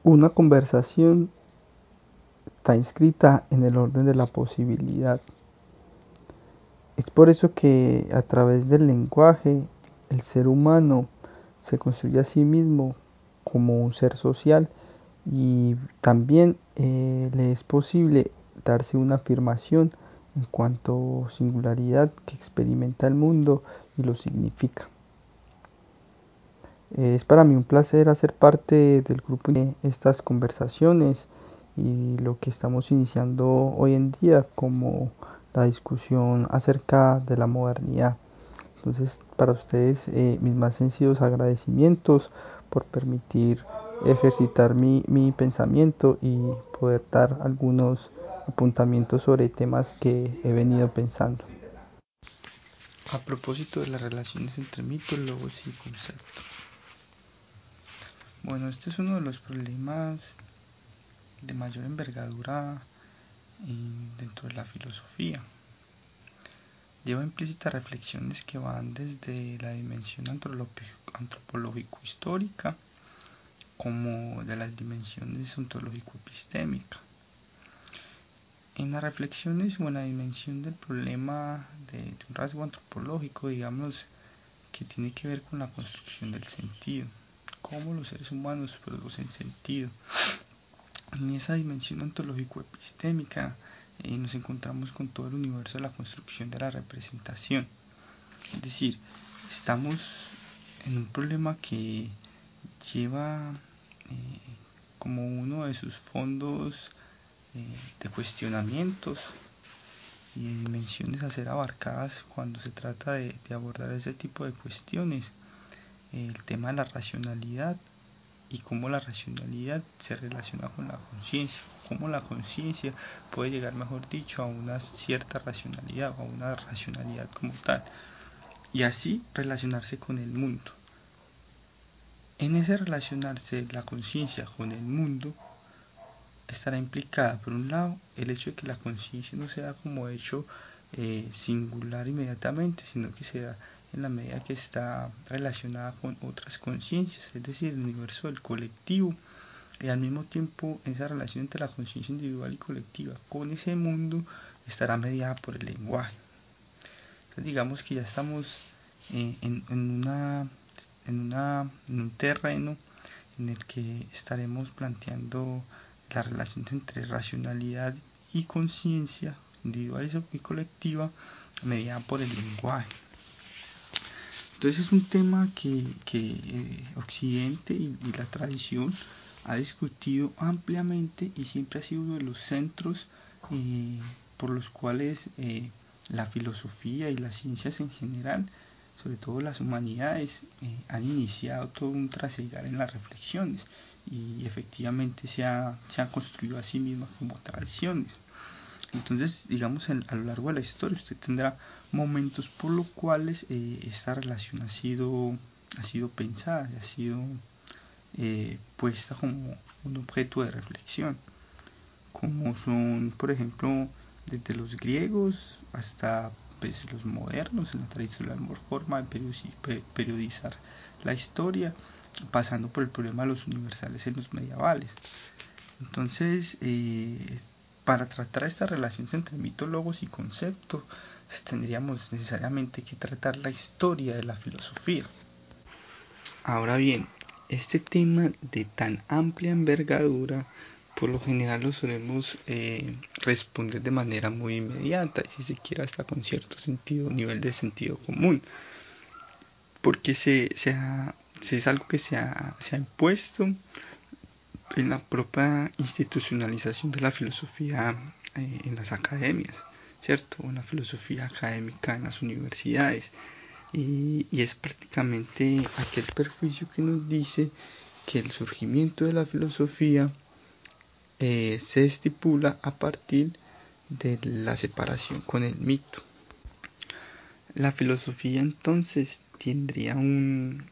Una conversación está inscrita en el orden de la posibilidad. Es por eso que a través del lenguaje el ser humano se construye a sí mismo como un ser social y también le es posible darse una afirmación en cuanto a singularidad que experimenta el mundo y lo significa. Es para mí un placer hacer parte del grupo de estas conversaciones y lo que estamos iniciando hoy en día como la discusión acerca de la modernidad. Entonces, para ustedes, mis más sencillos agradecimientos por permitir ejercitar mi pensamiento y poder dar algunos apuntamientos sobre temas que he venido pensando. A propósito de las relaciones entre mitos, logos y conceptos. Bueno, este es uno de los problemas de mayor envergadura dentro de la filosofía. Lleva implícitas reflexiones que van desde la dimensión antropológico-histórica como de las dimensiones ontológico-epistémicas. En las reflexiones o en la dimensión del problema de un rasgo antropológico, digamos, que tiene que ver con la construcción del sentido, cómo los seres humanos producen sentido. En esa dimensión ontológico-epistémica nos encontramos con todo el universo de la construcción de la representación. Es decir, estamos en un problema que lleva como uno de sus fondos de cuestionamientos y de dimensiones a ser abarcadas cuando se trata de abordar ese tipo de cuestiones, el tema de la racionalidad y cómo la racionalidad se relaciona con la conciencia, cómo la conciencia puede llegar, mejor dicho, a una cierta racionalidad o a una racionalidad como tal, y así relacionarse con el mundo. En ese relacionarse la conciencia con el mundo estará implicada, por un lado, el hecho de que la conciencia no sea como hecho singular inmediatamente, sino que sea en la medida que está relacionada con otras conciencias, es decir, el universo del colectivo, y al mismo tiempo esa relación entre la conciencia individual y colectiva con ese mundo estará mediada por el lenguaje. Entonces digamos que ya estamos en un terreno en el que estaremos planteando la relación entre racionalidad y conciencia individual y colectiva mediada por el lenguaje. Entonces es un tema que Occidente y la tradición ha discutido ampliamente y siempre ha sido uno de los centros por los cuales la filosofía y las ciencias en general, sobre todo las humanidades, han iniciado todo un trasegar en las reflexiones y efectivamente se han construido a sí mismas como tradiciones. Entonces, digamos, a lo largo de la historia usted tendrá momentos por los cuales esta relación ha sido pensada, ha sido puesta como un objeto de reflexión, como son, por ejemplo, desde los griegos hasta pues, los modernos, en la tradicional forma de periodizar la historia, pasando por el problema de los universales en los medievales. Entonces, para tratar esta relación entre mito, logos y concepto, tendríamos necesariamente que tratar la historia de la filosofía. Ahora bien, este tema de tan amplia envergadura, por lo general lo solemos responder de manera muy inmediata, y si se quiere hasta con cierto nivel de sentido común, porque es algo que se ha impuesto en la propia institucionalización de la filosofía en las academias, ¿cierto? En la filosofía académica en las universidades. Y es prácticamente aquel perjuicio que nos dice que el surgimiento de la filosofía se estipula a partir de la separación con el mito. La filosofía entonces tendría un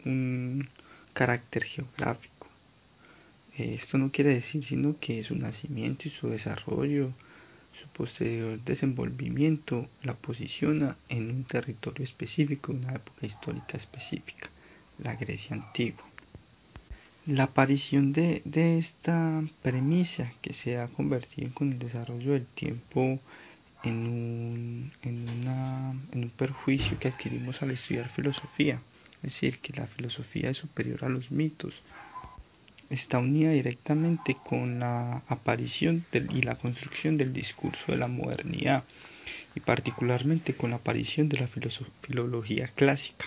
carácter geográfico. Esto no quiere decir sino que su nacimiento y su desarrollo, su posterior desenvolvimiento, la posiciona en un territorio específico, una época histórica específica, la Grecia antigua. La aparición de esta premisa, que se ha convertido con el desarrollo del tiempo en un perjuicio que adquirimos al estudiar filosofía, es decir, que la filosofía es superior a los mitos, está unida directamente con la aparición y la construcción del discurso de la modernidad, y particularmente con la aparición de la filología clásica,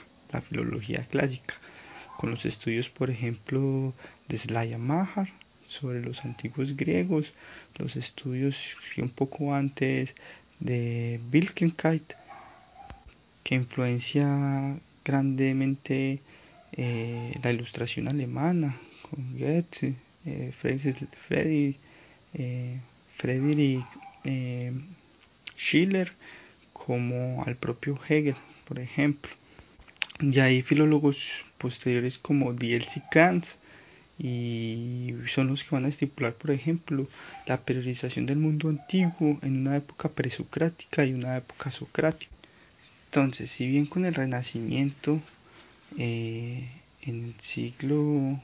con los estudios, por ejemplo, de Schleiermacher sobre los antiguos griegos, los estudios un poco antes de Wittgenstein, que influencia grandemente la ilustración alemana, con Goethe, Friedrich Schiller, como al propio Hegel, por ejemplo. Y hay filólogos posteriores como D.L.C. Krantz, y son los que van a estipular, por ejemplo, la periodización del mundo antiguo en una época presocrática y una época socrática. Entonces, si bien con el Renacimiento en el siglo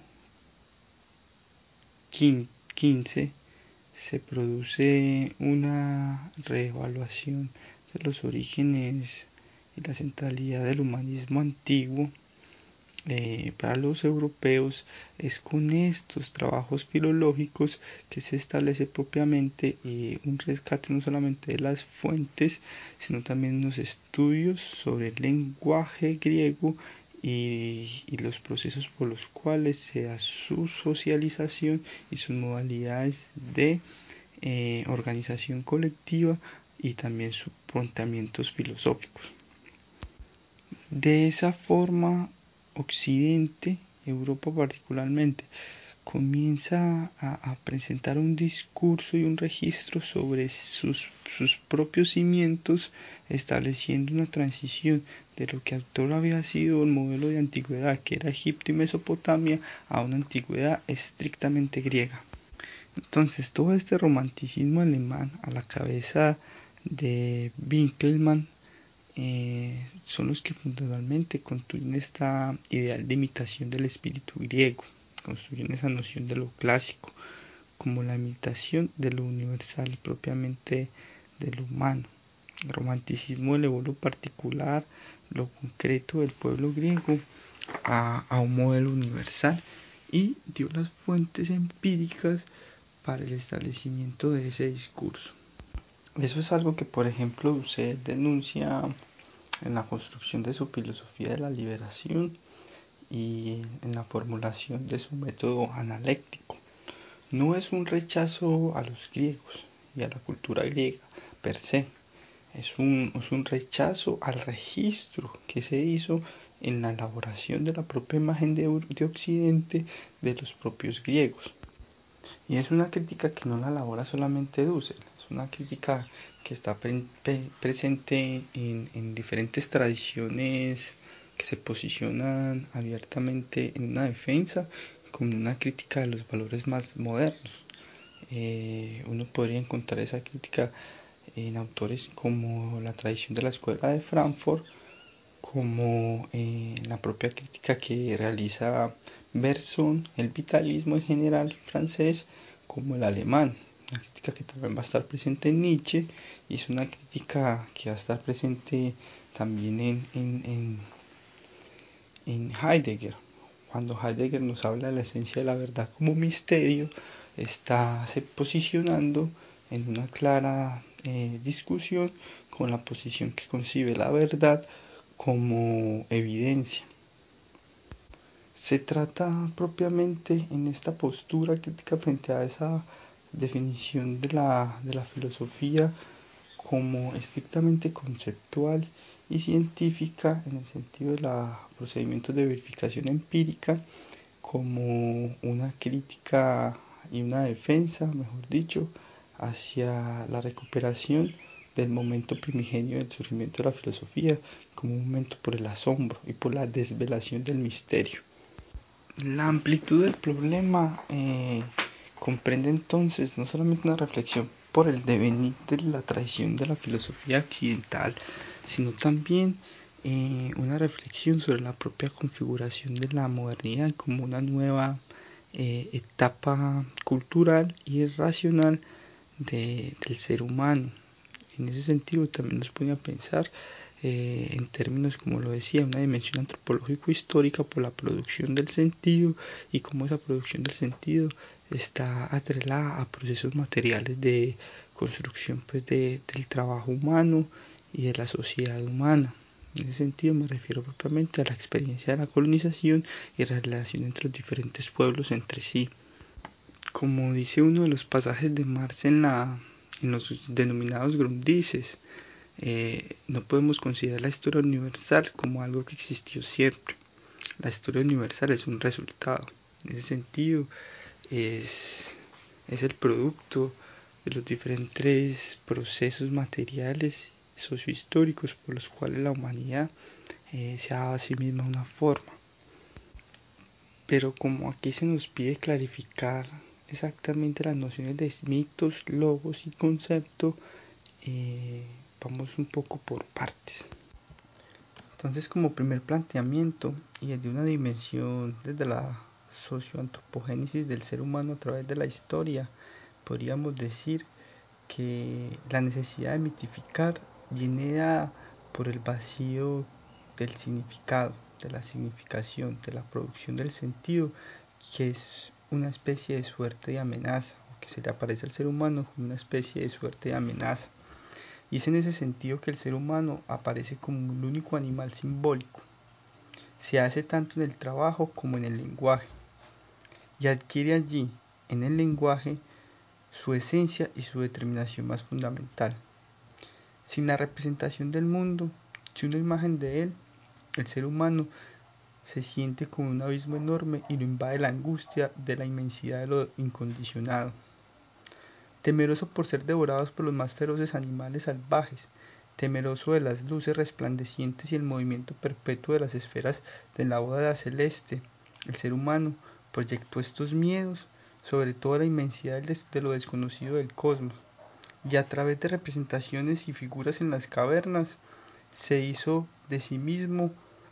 XV se produce una reevaluación de los orígenes y la centralidad del humanismo antiguo, para los europeos, es con estos trabajos filológicos que se establece propiamente un rescate no solamente de las fuentes, sino también los estudios sobre el lenguaje griego y los procesos por los cuales se da su socialización y sus modalidades de organización colectiva, y también sus planteamientos filosóficos. De esa forma, Occidente, Europa particularmente, comienza a presentar un discurso y un registro sobre sus propios cimientos, estableciendo una transición de lo que autor había sido el modelo de antigüedad, que era Egipto y Mesopotamia, a una antigüedad estrictamente griega. Entonces, todo este romanticismo alemán a la cabeza de Winckelmann son los que fundamentalmente construyen esta ideal de imitación del espíritu griego, construyen esa noción de lo clásico como la imitación de lo universal propiamente de lo humano. El romanticismo elevó lo particular, lo concreto del pueblo griego a un modelo universal y dio las fuentes empíricas para el establecimiento de ese discurso. Eso es algo que, por ejemplo, usted denuncia en la construcción de su filosofía de la liberación y en la formulación de su método analéctico. No es un rechazo a los griegos y a la cultura griega per se, es un rechazo al registro que se hizo en la elaboración de la propia imagen de Occidente de los propios griegos. Y es una crítica que no la elabora solamente Dussel, es una crítica que está presente en diferentes tradiciones que se posicionan abiertamente en una defensa como una crítica de los valores más modernos. Uno podría encontrar esa crítica en autores como la tradición de la escuela de Frankfurt, como la propia crítica que realiza Bergson, el vitalismo en general francés, como el alemán. Una crítica que también va a estar presente en Nietzsche, y es una crítica que va a estar presente también en Heidegger. Cuando Heidegger nos habla de la esencia de la verdad como misterio, está se posicionando en una clara discusión con la posición que concibe la verdad como evidencia. Se trata propiamente en esta postura crítica frente a esa definición de la filosofía como estrictamente conceptual y científica, en el sentido de los procedimientos de verificación empírica, como una crítica y una defensa, mejor dicho, hacia la recuperación del momento primigenio del surgimiento de la filosofía, como un momento por el asombro y por la desvelación del misterio. La amplitud del problema comprende entonces no solamente una reflexión por el devenir de la tradición de la filosofía occidental, sino también una reflexión sobre la propia configuración de la modernidad como una nueva etapa cultural y racional del ser humano. En ese sentido también nos pone a pensar en términos, como lo decía, una dimensión antropológico-histórica por la producción del sentido y cómo esa producción del sentido está atrelada a procesos materiales de construcción pues, del trabajo humano y de la sociedad humana. En ese sentido me refiero propiamente a la experiencia de la colonización y la relación entre los diferentes pueblos entre sí. Como dice uno de los pasajes de Marx en los denominados Grundrisse, no podemos considerar la historia universal como algo que existió siempre. La historia universal es un resultado. En ese sentido, es el producto de los diferentes procesos materiales sociohistóricos por los cuales la humanidad se ha dado a sí misma una forma. Pero como aquí se nos pide clarificar exactamente las nociones de mitos, logos y concepto, vamos un poco por partes. Entonces, como primer planteamiento y desde una dimensión, desde la socioantropogénesis del ser humano a través de la historia, podríamos decir que la necesidad de mitificar viene dada por el vacío del significado, de la significación, de la producción del sentido, que es una especie de suerte de amenaza, o que se le aparece al ser humano como una especie de suerte de amenaza. Y es en ese sentido que el ser humano aparece como el único animal simbólico. Se hace tanto en el trabajo como en el lenguaje, y adquiere allí, en el lenguaje, su esencia y su determinación más fundamental. Sin la representación del mundo, sin una imagen de él, el ser humano se siente como un abismo enorme y lo invade la angustia de la inmensidad de lo incondicionado. Temeroso por ser devorados por los más feroces animales salvajes, temeroso de las luces resplandecientes y el movimiento perpetuo de las esferas de la bóveda celeste, el ser humano proyectó estos miedos sobre toda la inmensidad de lo desconocido del cosmos, y a través de representaciones y figuras en las cavernas, se hizo de sí mismo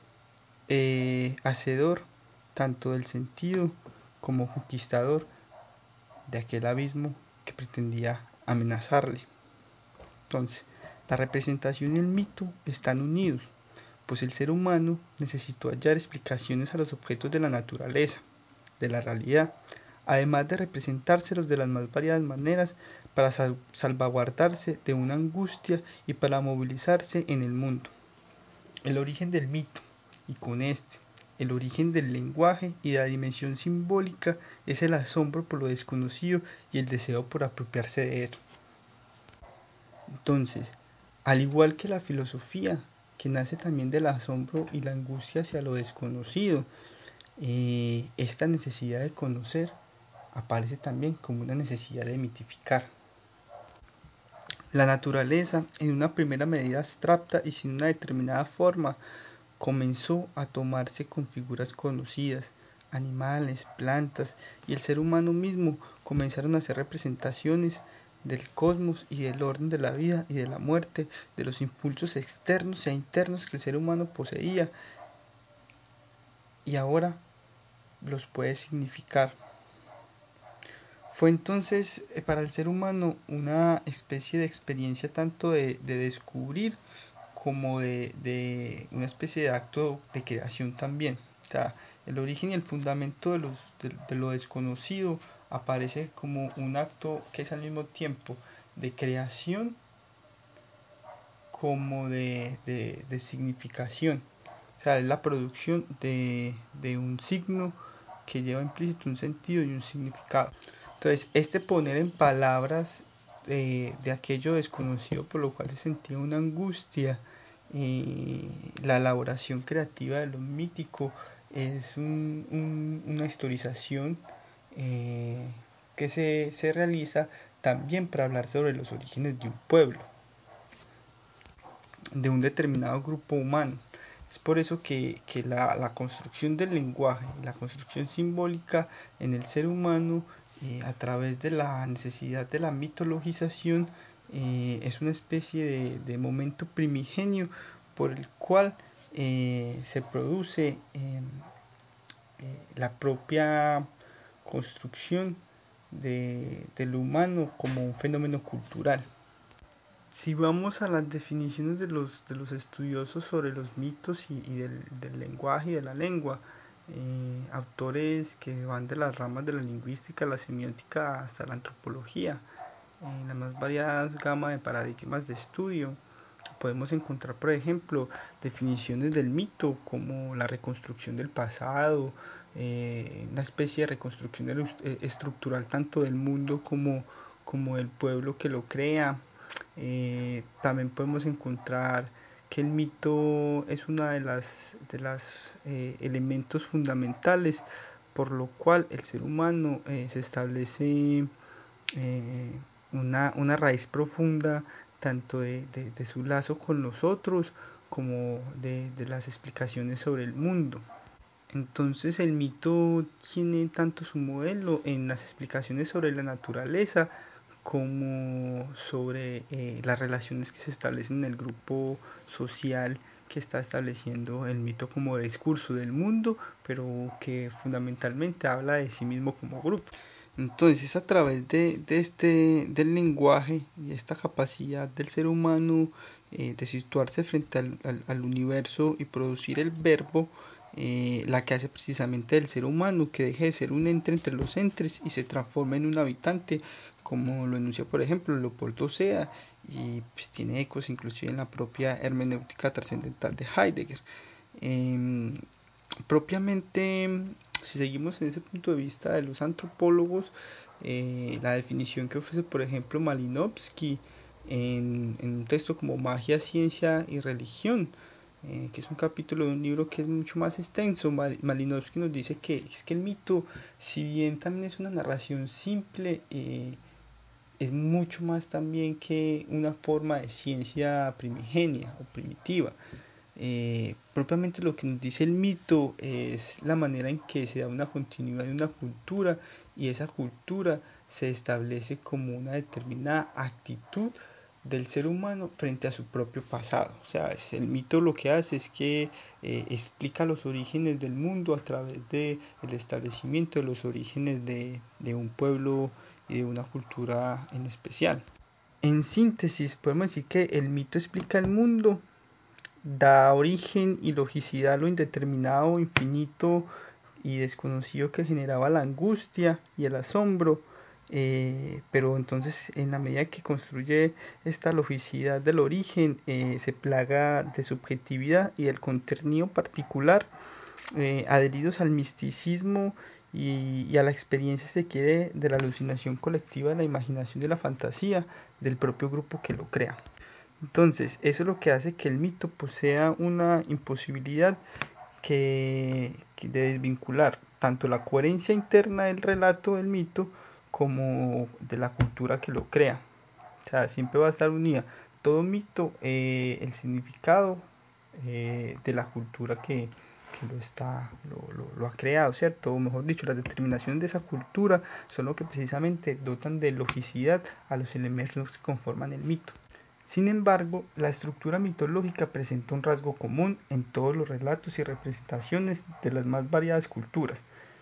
hacedor tanto del sentido como conquistador de aquel abismo que pretendía amenazarle. Entonces, la representación y el mito están unidos, pues el ser humano necesitó hallar explicaciones a los objetos de la naturaleza, de la realidad, además de representárselos de las más variadas maneras para salvaguardarse de una angustia y para movilizarse en el mundo. El origen del mito, y con este, el origen del lenguaje y de la dimensión simbólica, es el asombro por lo desconocido y el deseo por apropiarse de él. Entonces, al igual que la filosofía, que nace también del asombro y la angustia hacia lo desconocido, esta necesidad de conocer aparece también como una necesidad de mitificar. La naturaleza, en una primera medida abstracta y sin una determinada forma, comenzó a tomarse con figuras conocidas, animales, plantas, y el ser humano mismo comenzaron a hacer representaciones del cosmos y del orden de la vida y de la muerte, de los impulsos externos e internos que el ser humano poseía, y ahora los puede significar. Fue entonces para el ser humano una especie de experiencia tanto de descubrir como de una especie de acto de creación también. O sea, el origen y el fundamento de lo desconocido aparece como un acto que es al mismo tiempo de creación como de significación. O sea, es la producción de un signo que lleva implícito un sentido y un significado. Entonces, este poner en palabras de aquello desconocido por lo cual se sentía una angustia, la elaboración creativa de lo mítico es una historización que se realiza también para hablar sobre los orígenes de un pueblo, de un determinado grupo humano. Es por eso que la construcción del lenguaje, la construcción simbólica en el ser humano a través de la necesidad de la mitologización es una especie de momento primigenio por el cual se produce la propia construcción del humano como un fenómeno cultural. Si vamos a las definiciones de los estudiosos sobre los mitos y del lenguaje y de la lengua, autores que van de las ramas de la lingüística, la semiótica hasta la antropología, en las más variadas gamas de paradigmas de estudio, podemos encontrar, por ejemplo, definiciones del mito como la reconstrucción del pasado, una especie de reconstrucción estructural tanto del mundo como del pueblo que lo crea. También podemos encontrar que el mito es una de las elementos fundamentales por lo cual el ser humano se establece una raíz profunda tanto de su lazo con los otros como de las explicaciones sobre el mundo. Entonces el mito tiene tanto su modelo en las explicaciones sobre la naturaleza como sobre las relaciones que se establecen en el grupo social que está estableciendo el mito como discurso del mundo, pero que fundamentalmente habla de sí mismo como grupo. Entonces, a través del lenguaje y esta capacidad del ser humano de situarse frente al universo y producir el verbo, la que hace precisamente del ser humano que deje de ser un ente entre los entes y se transforma en un habitante, como lo enuncia por ejemplo Leopoldo Sea, y pues tiene ecos inclusive en la propia hermenéutica trascendental de Heidegger. Propiamente, si seguimos en ese punto de vista de los antropólogos, la definición que ofrece por ejemplo Malinowski en un texto como Magia, Ciencia y Religión, que es un capítulo de un libro que es mucho más extenso, Malinowski nos dice que es que el mito, si bien también es una narración simple, es mucho más también que una forma de ciencia primigenia o primitiva. Propiamente lo que nos dice el mito es la manera en que se da una continuidad de una cultura y esa cultura se establece como una determinada actitud del ser humano frente a su propio pasado. O sea, el mito lo que hace es que explica los orígenes del mundo a través del establecimiento de los orígenes de un pueblo y de una cultura en especial. En síntesis, podemos decir que el mito explica el mundo, da origen y logicidad a lo indeterminado, infinito y desconocido que generaba la angustia y el asombro, pero entonces en la medida que construye esta logicidad del origen, se plaga de subjetividad y del contenido particular, adheridos al misticismo y a la experiencia, se quiere, de la alucinación colectiva, de la imaginación, de la fantasía del propio grupo que lo crea. Entonces, eso es lo que hace que el mito posea una imposibilidad de desvincular tanto la coherencia interna del relato del mito como de la cultura que lo crea. O sea, siempre va a estar unida todo mito, el significado de la cultura que lo ha creado, ¿cierto? O mejor dicho, las determinaciones de esa cultura son lo que precisamente dotan de logicidad a los elementos que conforman el mito. Sin embargo, la estructura mitológica presenta un rasgo común en todos los relatos y representaciones de las más variadas culturas.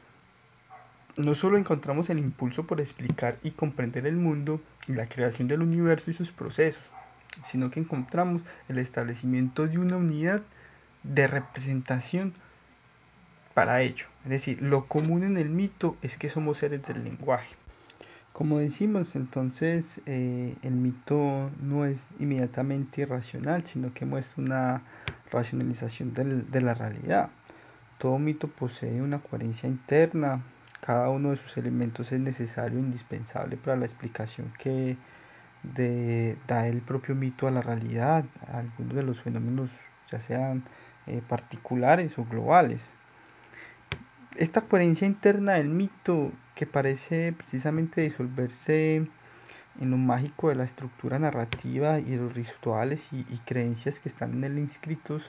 No solo encontramos el impulso por explicar y comprender el mundo y la creación del universo y sus procesos, sino que encontramos el establecimiento de una unidad de representación para ello. Es decir, lo común en el mito es que somos seres del lenguaje. Como decimos, entonces el mito no es inmediatamente irracional, sino que muestra una racionalización de la realidad. Todo mito posee una coherencia interna, cada uno de sus elementos es necesario e indispensable para la explicación que da el propio mito a la realidad, a algunos de los fenómenos, ya sean particulares o globales. Esta coherencia interna del mito, que parece precisamente disolverse en lo mágico de la estructura narrativa y de los rituales y creencias que están en él inscritos,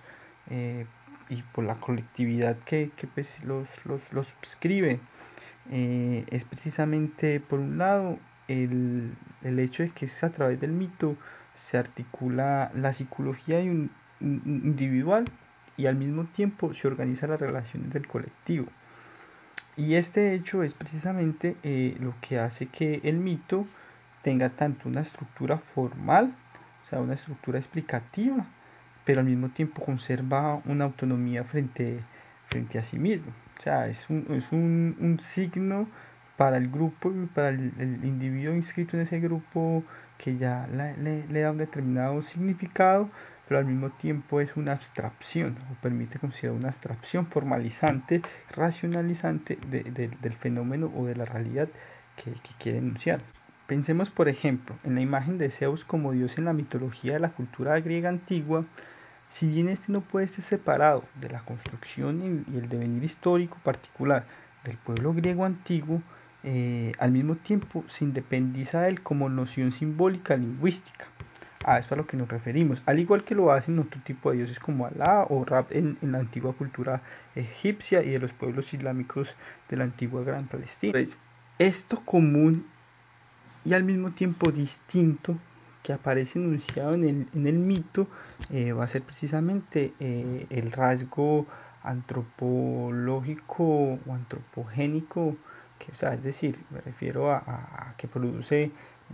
y por la colectividad que pues los subscribe, es precisamente, por un lado, el hecho de que es a través del mito se articula la psicología individual y al mismo tiempo se organiza las relaciones del colectivo. Y este hecho es precisamente lo que hace que el mito tenga tanto una estructura formal, o sea, una estructura explicativa, pero al mismo tiempo conserva una autonomía frente a sí mismo. O sea, un signo para el grupo y para el individuo inscrito en ese grupo que ya le da un determinado significado, pero al mismo tiempo es una abstracción, o permite considerar una abstracción formalizante, racionalizante del fenómeno o de la realidad que quiere enunciar. Pensemos, por ejemplo, en la imagen de Zeus como dios en la mitología de la cultura griega antigua. Si bien este no puede ser separado de la construcción y el devenir histórico particular del pueblo griego antiguo, al mismo tiempo se independiza de él como noción simbólica lingüística. A eso a lo que nos referimos, al igual que lo hacen otro tipo de dioses como Alá o Rab en la antigua cultura egipcia y de los pueblos islámicos de la antigua Gran Palestina. Entonces, esto común y al mismo tiempo distinto que aparece enunciado en el mito va a ser precisamente el rasgo antropológico o antropogénico, o sea, es decir, me refiero a que produce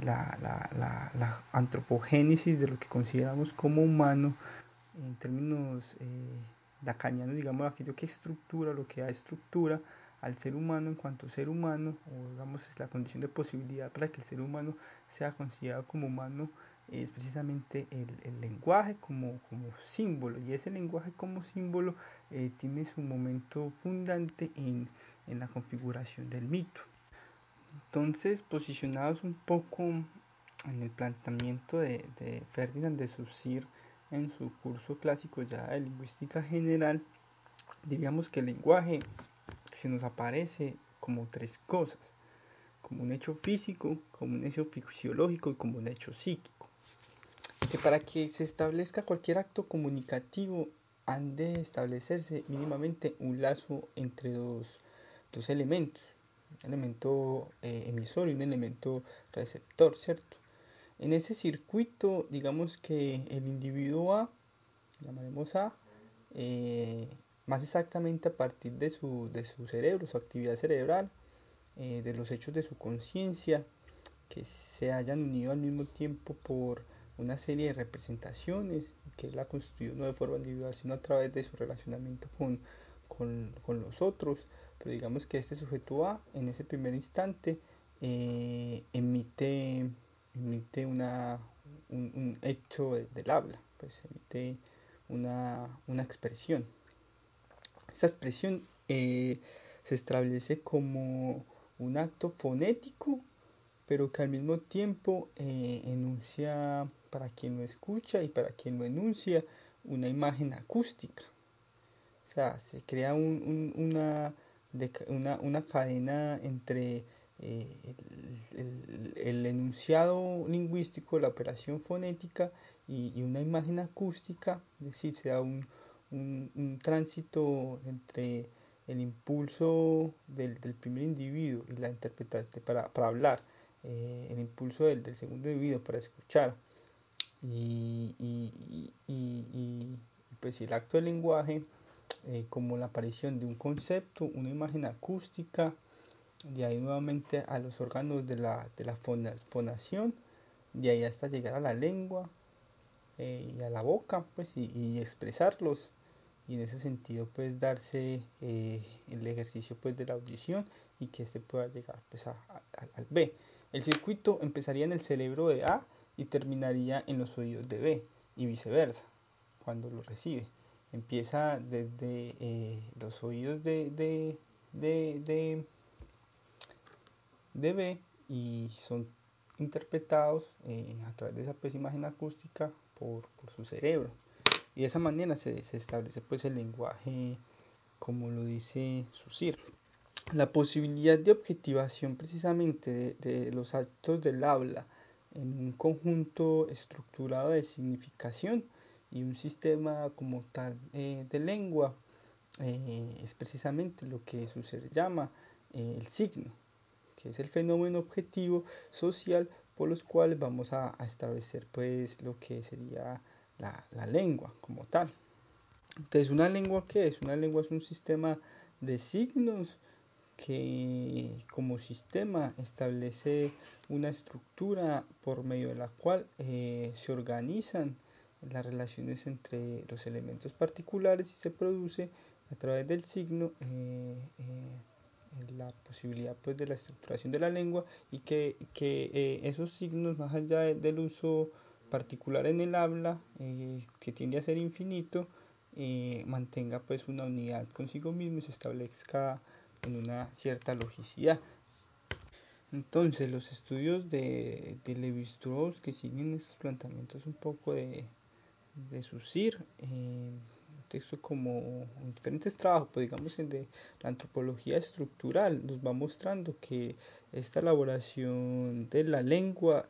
la antropogénesis de lo que consideramos como humano en términos lacanianos, digamos, aquello que estructura, lo que da estructura al ser humano en cuanto ser humano, o digamos es la condición de posibilidad para que el ser humano sea considerado como humano, es precisamente el lenguaje como símbolo, y ese lenguaje como símbolo tiene su momento fundante en la configuración del mito. Entonces, posicionados un poco en el planteamiento de Ferdinand de Saussure en su curso clásico ya de lingüística general, diríamos que el lenguaje se nos aparece como tres cosas: como un hecho físico, como un hecho fisiológico y como un hecho psíquico. Que para que se establezca cualquier acto comunicativo han de establecerse mínimamente un lazo entre dos elementos, un elemento emisor y un elemento receptor, ¿cierto? En ese circuito, digamos que el individuo A, llamaremos A, más exactamente a partir de su cerebro, su actividad cerebral, de los hechos de su conciencia, que se hayan unido al mismo tiempo por una serie de representaciones, que él ha construido no de forma individual, sino a través de su relacionamiento con los otros. Pero digamos que este sujeto A, en ese primer instante, emite un hecho del habla, pues emite una expresión. Esa expresión se establece como un acto fonético, pero que al mismo tiempo enuncia para quien lo escucha y para quien lo enuncia una imagen acústica. O sea, se crea una cadena entre el enunciado lingüístico, la operación fonética y una imagen acústica, es decir, se da un tránsito entre el impulso del primer individuo y la interpretación para hablar, el impulso del segundo individuo para escuchar y pues el acto del lenguaje como la aparición de un concepto, una imagen acústica, de ahí nuevamente a los órganos de la fonación, de ahí hasta llegar a la lengua y a la boca, pues y expresarlos, y en ese sentido pues darse el ejercicio pues de la audición y que este pueda llegar pues al B. El circuito empezaría en el cerebro de A y terminaría en los oídos de B y viceversa cuando lo recibe. Empieza desde los oídos de B y son interpretados a través de esa pues, imagen acústica por su cerebro. Y de esa manera se establece pues el lenguaje como lo dice Saussure. La posibilidad de objetivación precisamente de los actos del habla en un conjunto estructurado de significación y un sistema como tal de lengua es precisamente lo que Saussure llama el signo, que es el fenómeno objetivo social por los cuales vamos a establecer pues lo que sería la lengua como tal. Entonces, ¿una lengua qué es? Una lengua es un sistema de signos que como sistema establece una estructura por medio de la cual se organizan las relaciones entre los elementos particulares y se produce a través del signo la posibilidad pues de la estructuración de la lengua, y que esos signos, más allá del uso particular en el habla, que tiende a ser infinito, mantenga pues una unidad consigo mismo y se establezca en una cierta logicidad. Entonces los estudios de Levi-Strauss, que siguen estos planteamientos un poco de Saussure, texto como en diferentes trabajos, pues digamos en de la antropología estructural, nos va mostrando que esta elaboración de la lengua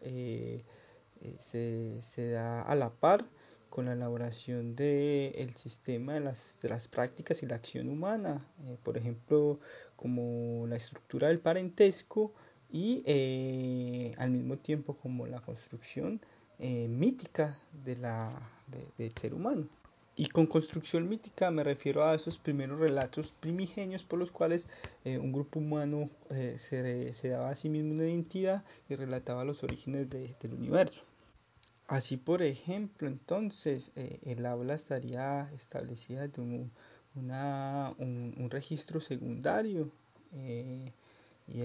se da a la par con la elaboración del sistema de las prácticas y la acción humana, por ejemplo, como la estructura del parentesco y al mismo tiempo como la construcción mítica del ser humano. Y con construcción mítica me refiero a esos primeros relatos primigenios por los cuales un grupo humano se daba a sí mismo una identidad y relataba los orígenes del universo. Así, por ejemplo, entonces el habla estaría establecida de un registro secundario, y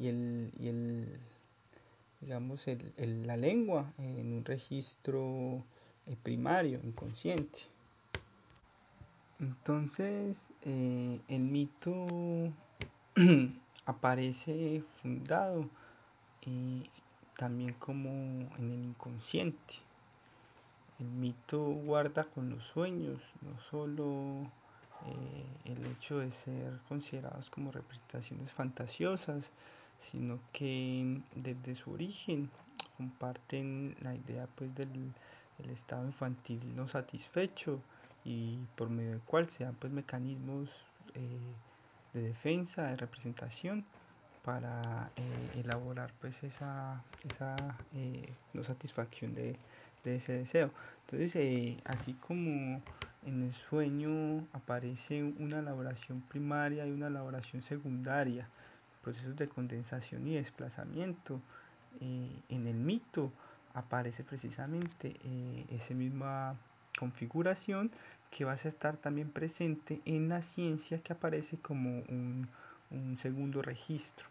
digamos, la lengua en un registro primario, inconsciente. Entonces, el mito aparece fundado también como en el inconsciente. El mito guarda con los sueños no solo el hecho de ser considerados como representaciones fantasiosas, sino que desde su origen comparten la idea pues del estado infantil no satisfecho, y por medio del cual se dan pues mecanismos de defensa, de representación, para elaborar pues esa no satisfacción de ese deseo. Entonces, así como en el sueño aparece una elaboración primaria y una elaboración secundaria, procesos de condensación y desplazamiento, en el mito aparece precisamente esa misma configuración, que va a estar también presente en la ciencia, que aparece como un segundo registro.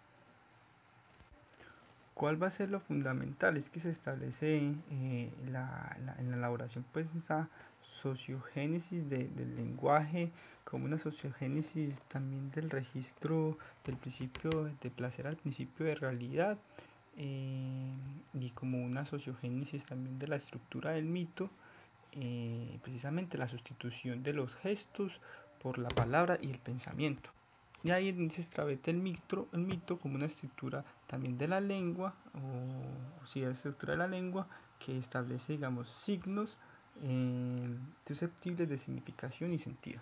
¿Cuál va a ser lo fundamental? Es que se establece en la elaboración pues esa sociogénesis del lenguaje, como una sociogénesis también del registro del principio de placer al principio de realidad, y como una sociogénesis también de la estructura del mito, precisamente la sustitución de los gestos por la palabra y el pensamiento. Y ahí se establece el mito como una estructura también de la lengua, o sí, la estructura de la lengua, que establece, digamos, signos susceptibles de significación y sentido.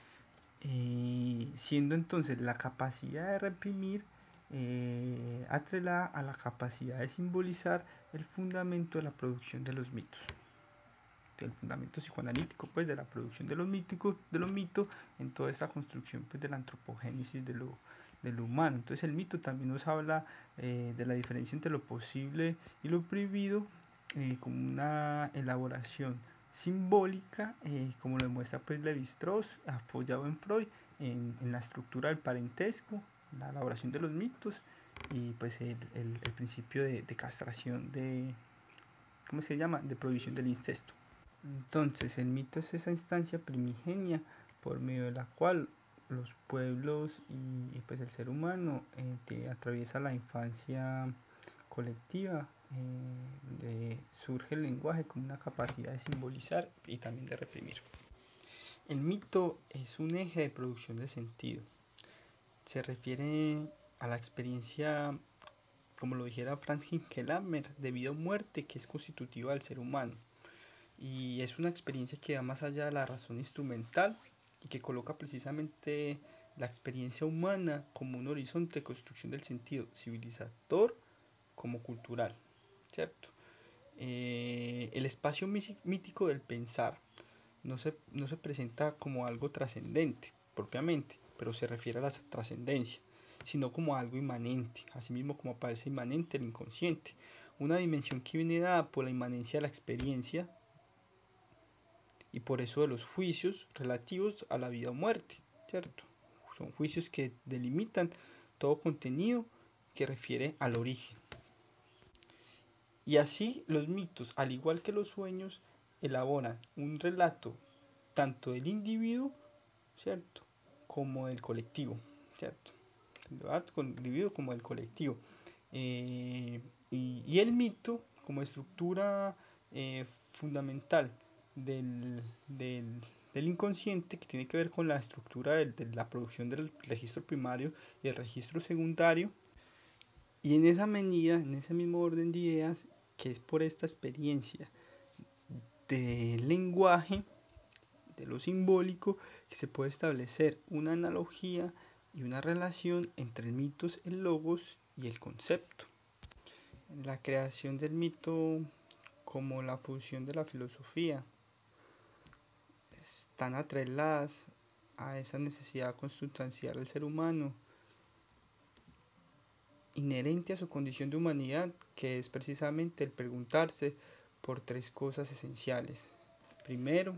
Siendo entonces la capacidad de reprimir atrelada a la capacidad de simbolizar el fundamento de la producción de los mitos, el fundamento psicoanalítico pues de la producción de los mitos en toda esta construcción pues de la antropogénesis de lo humano. Entonces el mito también nos habla de la diferencia entre lo posible y lo prohibido, como una elaboración simbólica, como lo demuestra pues Levi-Strauss, apoyado en Freud, en la estructura del parentesco, la elaboración de los mitos, y pues el principio de castración de, ¿cómo se llama?, de prohibición del incesto. Entonces, el mito es esa instancia primigenia por medio de la cual los pueblos y pues el ser humano atraviesa la infancia colectiva, donde surge el lenguaje como una capacidad de simbolizar y también de reprimir. El mito es un eje de producción de sentido. Se refiere a la experiencia, como lo dijera Franz Hinkelhammer, de vida o muerte, que es constitutiva del ser humano. Y es una experiencia que va más allá de la razón instrumental y que coloca precisamente la experiencia humana como un horizonte de construcción del sentido civilizador como cultural, ¿cierto? El espacio mítico del pensar no se presenta como algo trascendente propiamente, pero se refiere a la trascendencia, sino como algo inmanente, así mismo como aparece inmanente el inconsciente, una dimensión que viene dada por la inmanencia de la experiencia y por eso de los juicios relativos a la vida o muerte, ¿cierto? Son juicios que delimitan todo contenido que refiere al origen. Y así los mitos, al igual que los sueños, elaboran un relato tanto del individuo, ¿cierto?, como del colectivo, ¿cierto? Tanto del individuo como del colectivo. Y el mito, como estructura fundamental del, del, del inconsciente, que tiene que ver con la estructura de la producción del registro primario y el registro secundario, y en esa medida, en ese mismo orden de ideas, que es por esta experiencia del lenguaje, de lo simbólico, que se puede establecer una analogía y una relación entre el mitos, el logos y el concepto. La creación del mito como la función de la filosofía están atreladas a esa necesidad consustancial del ser humano, inherente a su condición de humanidad, que es precisamente el preguntarse por tres cosas esenciales. Primero,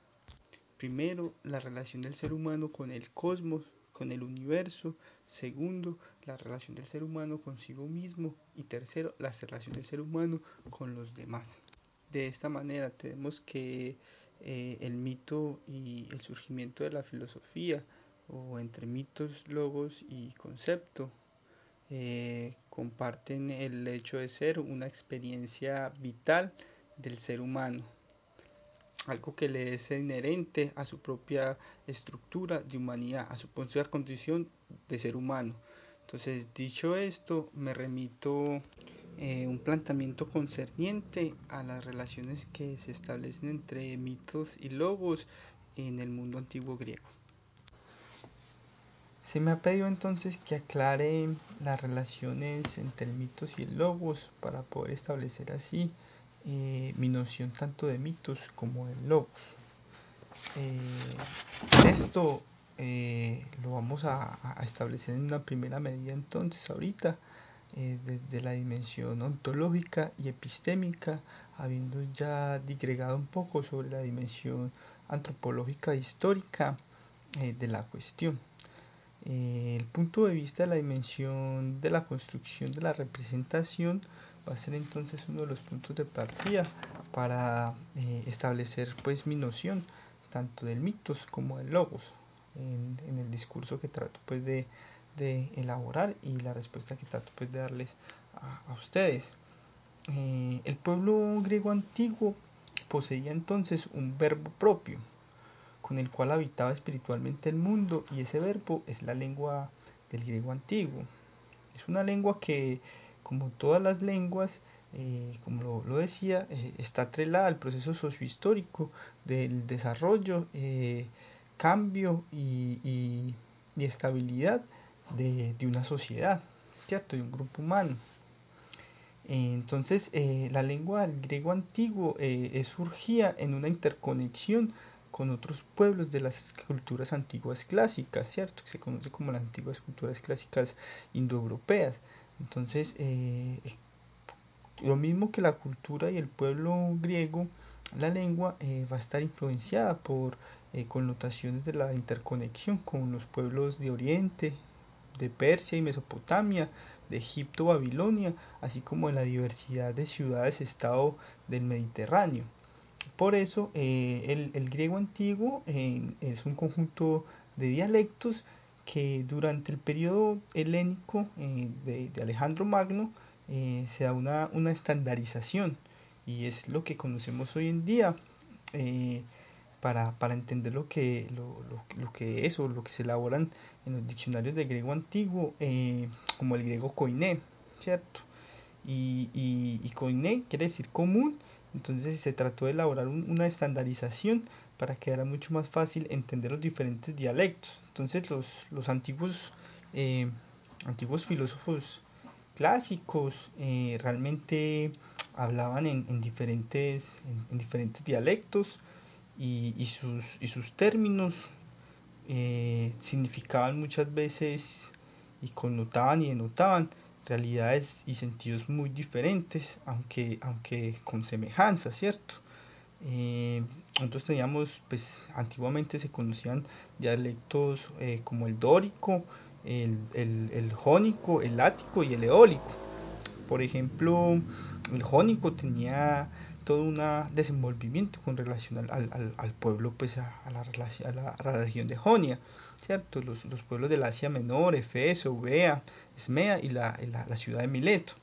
la relación del ser humano con el cosmos, con el universo. Segundo, la relación del ser humano consigo mismo. Y tercero, la relación del ser humano con los demás. De esta manera tenemos que el mito y el surgimiento de la filosofía, o entre mitos, logos y concepto, comparten el hecho de ser una experiencia vital del ser humano, algo que le es inherente a su propia estructura de humanidad, a su propia condición de ser humano. Entonces, dicho esto, me remito un planteamiento concerniente a las relaciones que se establecen entre mitos y logos en el mundo antiguo griego. Se me ha pedido entonces que aclare las relaciones entre el mitos y el logos para poder establecer así mi noción tanto de mitos como de logos. Esto lo vamos a establecer en una primera medida entonces ahorita, desde la dimensión ontológica y epistémica, habiendo ya digregado un poco sobre la dimensión antropológica e histórica de la cuestión. El punto de vista de la dimensión de la construcción de la representación va a ser entonces uno de los puntos de partida para establecer pues mi noción tanto del mitos como del logos en el discurso que trato pues de elaborar y la respuesta que trato pues de darles a ustedes. El pueblo griego antiguo poseía entonces un verbo propio con el cual habitaba espiritualmente el mundo, y ese verbo es la lengua del griego antiguo. Es una lengua que, como todas las lenguas, como lo decía, está atrelada al proceso sociohistórico del desarrollo, cambio y estabilidad de una sociedad, ¿cierto? De un grupo humano. Entonces, la lengua del griego antiguo surgía en una interconexión con otros pueblos de las culturas antiguas clásicas, ¿cierto? Que se conoce como las antiguas culturas clásicas indoeuropeas. Entonces, lo mismo que la cultura y el pueblo griego, la lengua va a estar influenciada por connotaciones de la interconexión con los pueblos de Oriente, de Persia y Mesopotamia, de Egipto, Babilonia, así como en la diversidad de ciudades-estado del Mediterráneo. Por eso el griego antiguo es un conjunto de dialectos que durante el periodo helénico de Alejandro Magno se da una estandarización, y es lo que conocemos hoy en día para entender lo que es, o lo que se elaboran en los diccionarios de griego antiguo, como el griego koiné, ¿cierto? Y koiné quiere decir común. Entonces se trató de elaborar una estandarización para que era mucho más fácil entender los diferentes dialectos. Entonces los antiguos filósofos clásicos realmente hablaban en diferentes dialectos, y sus términos significaban muchas veces y connotaban y denotaban realidades y sentidos muy diferentes, aunque con semejanza, ¿cierto? Nosotros teníamos, pues antiguamente se conocían dialectos como el dórico, el jónico, el ático y el eólico. Por ejemplo, el jónico tenía todo un desenvolvimiento con relación al pueblo, pues a la región de Jonia, ¿cierto? Los pueblos del Asia Menor, Efeso, Eubea, Esmea y la ciudad de Mileto.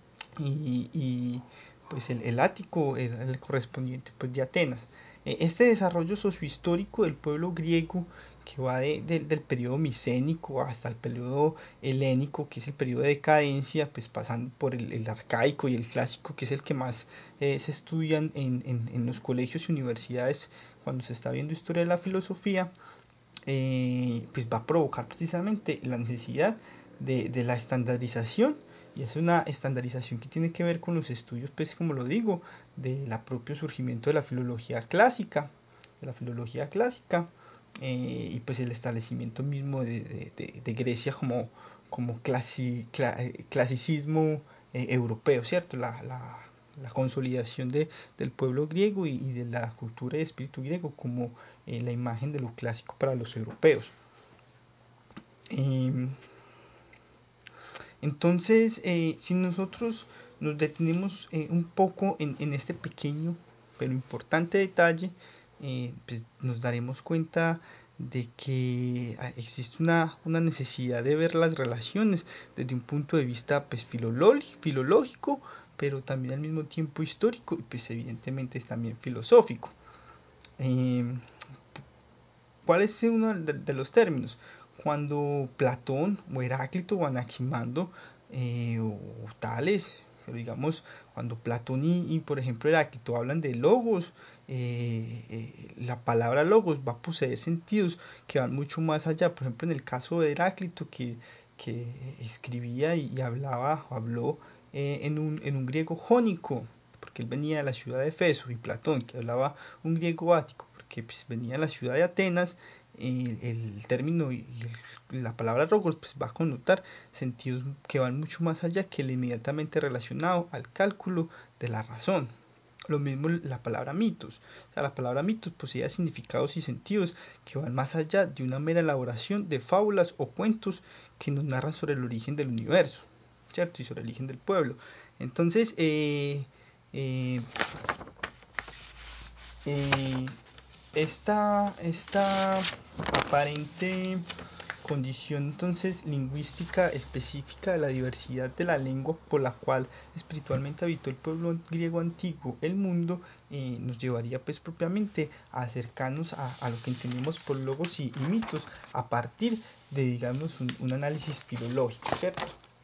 Y pues el ático era el correspondiente pues de Atenas. Este desarrollo sociohistórico del pueblo griego que va del periodo micénico hasta el periodo helénico, que es el periodo de decadencia, pues pasando por el arcaico y el clásico, que es el que más se estudian en los colegios y universidades cuando se está viendo historia de la filosofía, pues va a provocar precisamente la necesidad de la estandarización, y es una estandarización que tiene que ver con los estudios, pues como lo digo, del propio surgimiento de la filología clásica, y pues el establecimiento mismo de Grecia como clasicismo europeo, ¿cierto? La consolidación del pueblo griego y de la cultura y espíritu griego como la imagen de lo clásico para los europeos. Entonces, si nosotros nos detenemos un poco en este pequeño pero importante detalle, pues nos daremos cuenta de que existe una necesidad de ver las relaciones desde un punto de vista pues, filológico, pero también al mismo tiempo histórico y pues evidentemente es también filosófico. ¿Cuál es uno de los términos? Cuando Platón o Heráclito o Anaximandro o Tales, pero digamos, cuando Platón y por ejemplo Heráclito hablan de logos, la palabra logos va a poseer sentidos que van mucho más allá. Por ejemplo, en el caso de Heráclito que escribía y habló en un griego jónico, porque él venía de la ciudad de Efeso, y Platón, que hablaba un griego ático, porque pues, venía de la ciudad de Atenas, el término y la palabra logos pues, va a connotar sentidos que van mucho más allá que el inmediatamente relacionado al cálculo de la razón. Lo mismo la palabra mitos. O sea, la palabra mitos posee significados y sentidos que van más allá de una mera elaboración de fábulas o cuentos que nos narran sobre el origen del universo, ¿cierto? Y sobre el origen del pueblo. Entonces, eh, esta aparente condición entonces lingüística específica de la diversidad de la lengua por la cual espiritualmente habitó el pueblo griego antiguo el mundo, nos llevaría pues propiamente a acercarnos a lo que entendemos por logos y mitos a partir de digamos un análisis filológico, ¿cierto?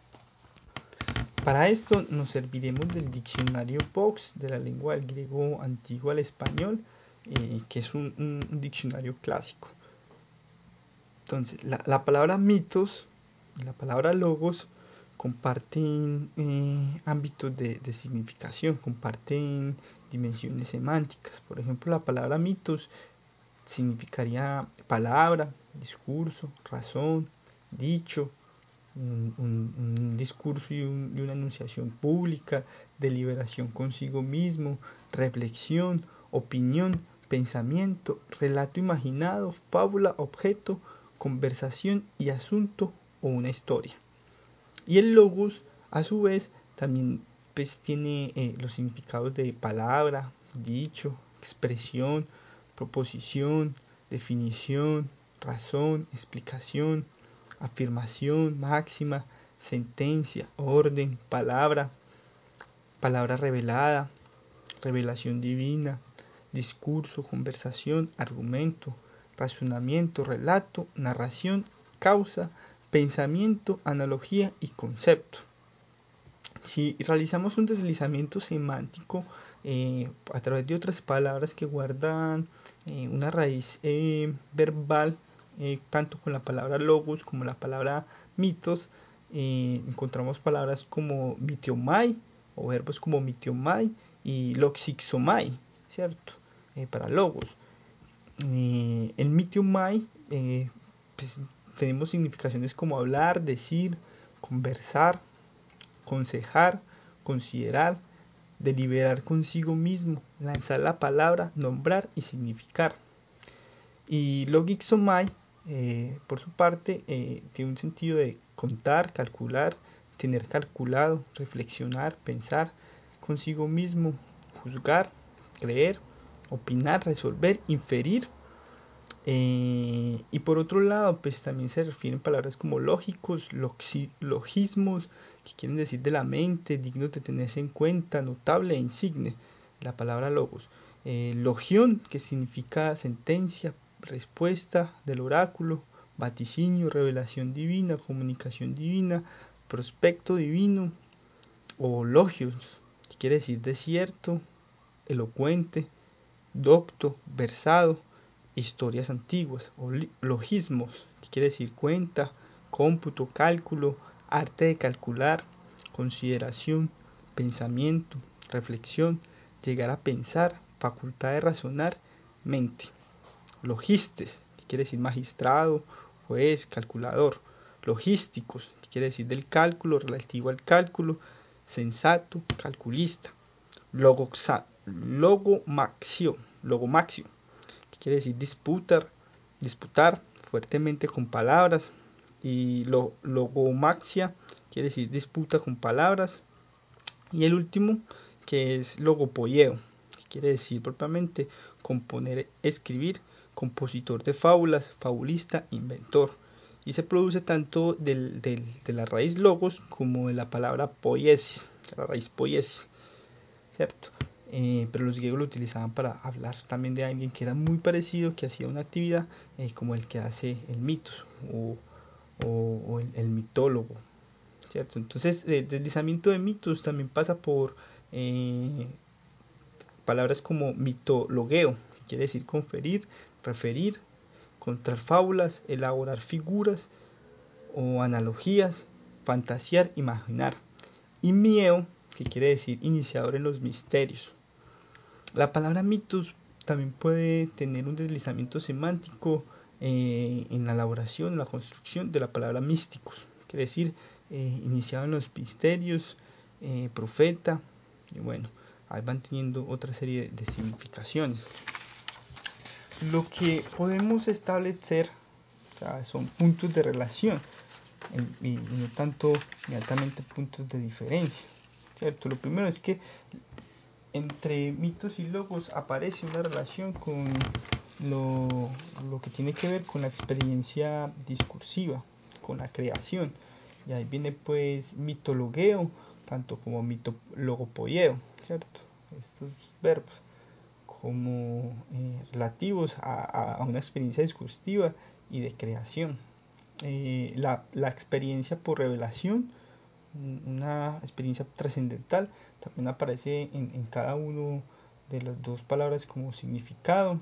Para esto nos serviremos del diccionario Vox de la lengua del griego antiguo al español, que es un diccionario clásico. Entonces, la palabra mitos y la palabra logos comparten ámbitos de significación, comparten dimensiones semánticas. Por ejemplo, la palabra mitos significaría palabra, discurso, razón, dicho, un discurso y una enunciación pública, deliberación consigo mismo, reflexión, opinión, pensamiento, relato imaginado, fábula, objeto, conversación y asunto o una historia. Y el logos, a su vez, también pues, tiene los significados de palabra, dicho, expresión, proposición, definición, razón, explicación, afirmación, máxima, sentencia, orden, palabra, palabra revelada, revelación divina, discurso, conversación, argumento, razonamiento, relato, narración, causa, pensamiento, analogía y concepto. Si realizamos un deslizamiento semántico a través de otras palabras que guardan una raíz verbal, tanto con la palabra logos como la palabra mitos, encontramos palabras como mitiomai o verbos como mitiomai y loxixomai, ¿cierto? Para logos. El mitiomai pues, tenemos significaciones como hablar, decir, conversar, aconsejar, considerar, deliberar consigo mismo, lanzar la palabra, nombrar y significar. Y logixomai, por su parte, tiene un sentido de contar, calcular, tener calculado, reflexionar, pensar consigo mismo, juzgar, creer, opinar, resolver, inferir. Y por otro lado, pues también se refieren palabras como lógicos, logismos, que quieren decir de la mente, dignos de tenerse en cuenta, notable e insigne, la palabra logos. Logión, que significa sentencia, respuesta del oráculo, vaticinio, revelación divina, comunicación divina, prospecto divino, o logios, que quiere decir desierto, elocuente, docto, versado, historias antiguas, o logismos, que quiere decir cuenta, cómputo, cálculo, arte de calcular, consideración, pensamiento, reflexión, llegar a pensar, facultad de razonar, mente. Logistes, que quiere decir magistrado, juez, calculador. Logísticos, que quiere decir del cálculo, relativo al cálculo, sensato, calculista. Logomaxio, que quiere decir disputar fuertemente con palabras, y logomaxia quiere decir disputa con palabras, y el último, que es logopoieo, que quiere decir propiamente componer, escribir, compositor de fábulas, fabulista, inventor, y se produce tanto de la raíz logos como de la palabra poiesis, la raíz poiesis, ¿cierto? Pero los griegos lo utilizaban para hablar también de alguien que era muy parecido, que hacía una actividad como el que hace el mitos o el mitólogo, ¿cierto? Entonces, deslizamiento de mitos también pasa por palabras como mitologueo, que quiere decir conferir, referir, contar fábulas, elaborar figuras o analogías, fantasear, imaginar. Y mieo, que quiere decir iniciador en los misterios. La palabra mitos también puede tener un deslizamiento semántico en la elaboración, en la construcción de la palabra místicos, quiere decir iniciado en los misterios, profeta, y bueno, ahí van teniendo otra serie de significaciones. Lo que podemos establecer, o sea, son puntos de relación y no tanto inmediatamente puntos de diferencia, ¿cierto? Lo primero es que entre mitos y logos aparece una relación con lo que tiene que ver con la experiencia discursiva, con la creación. Y ahí viene pues mitologueo, tanto como mitologopoieo, ¿cierto? Estos verbos como relativos a una experiencia discursiva y de creación. La experiencia por revelación, una experiencia trascendental, también aparece en cada uno de las dos palabras como significado.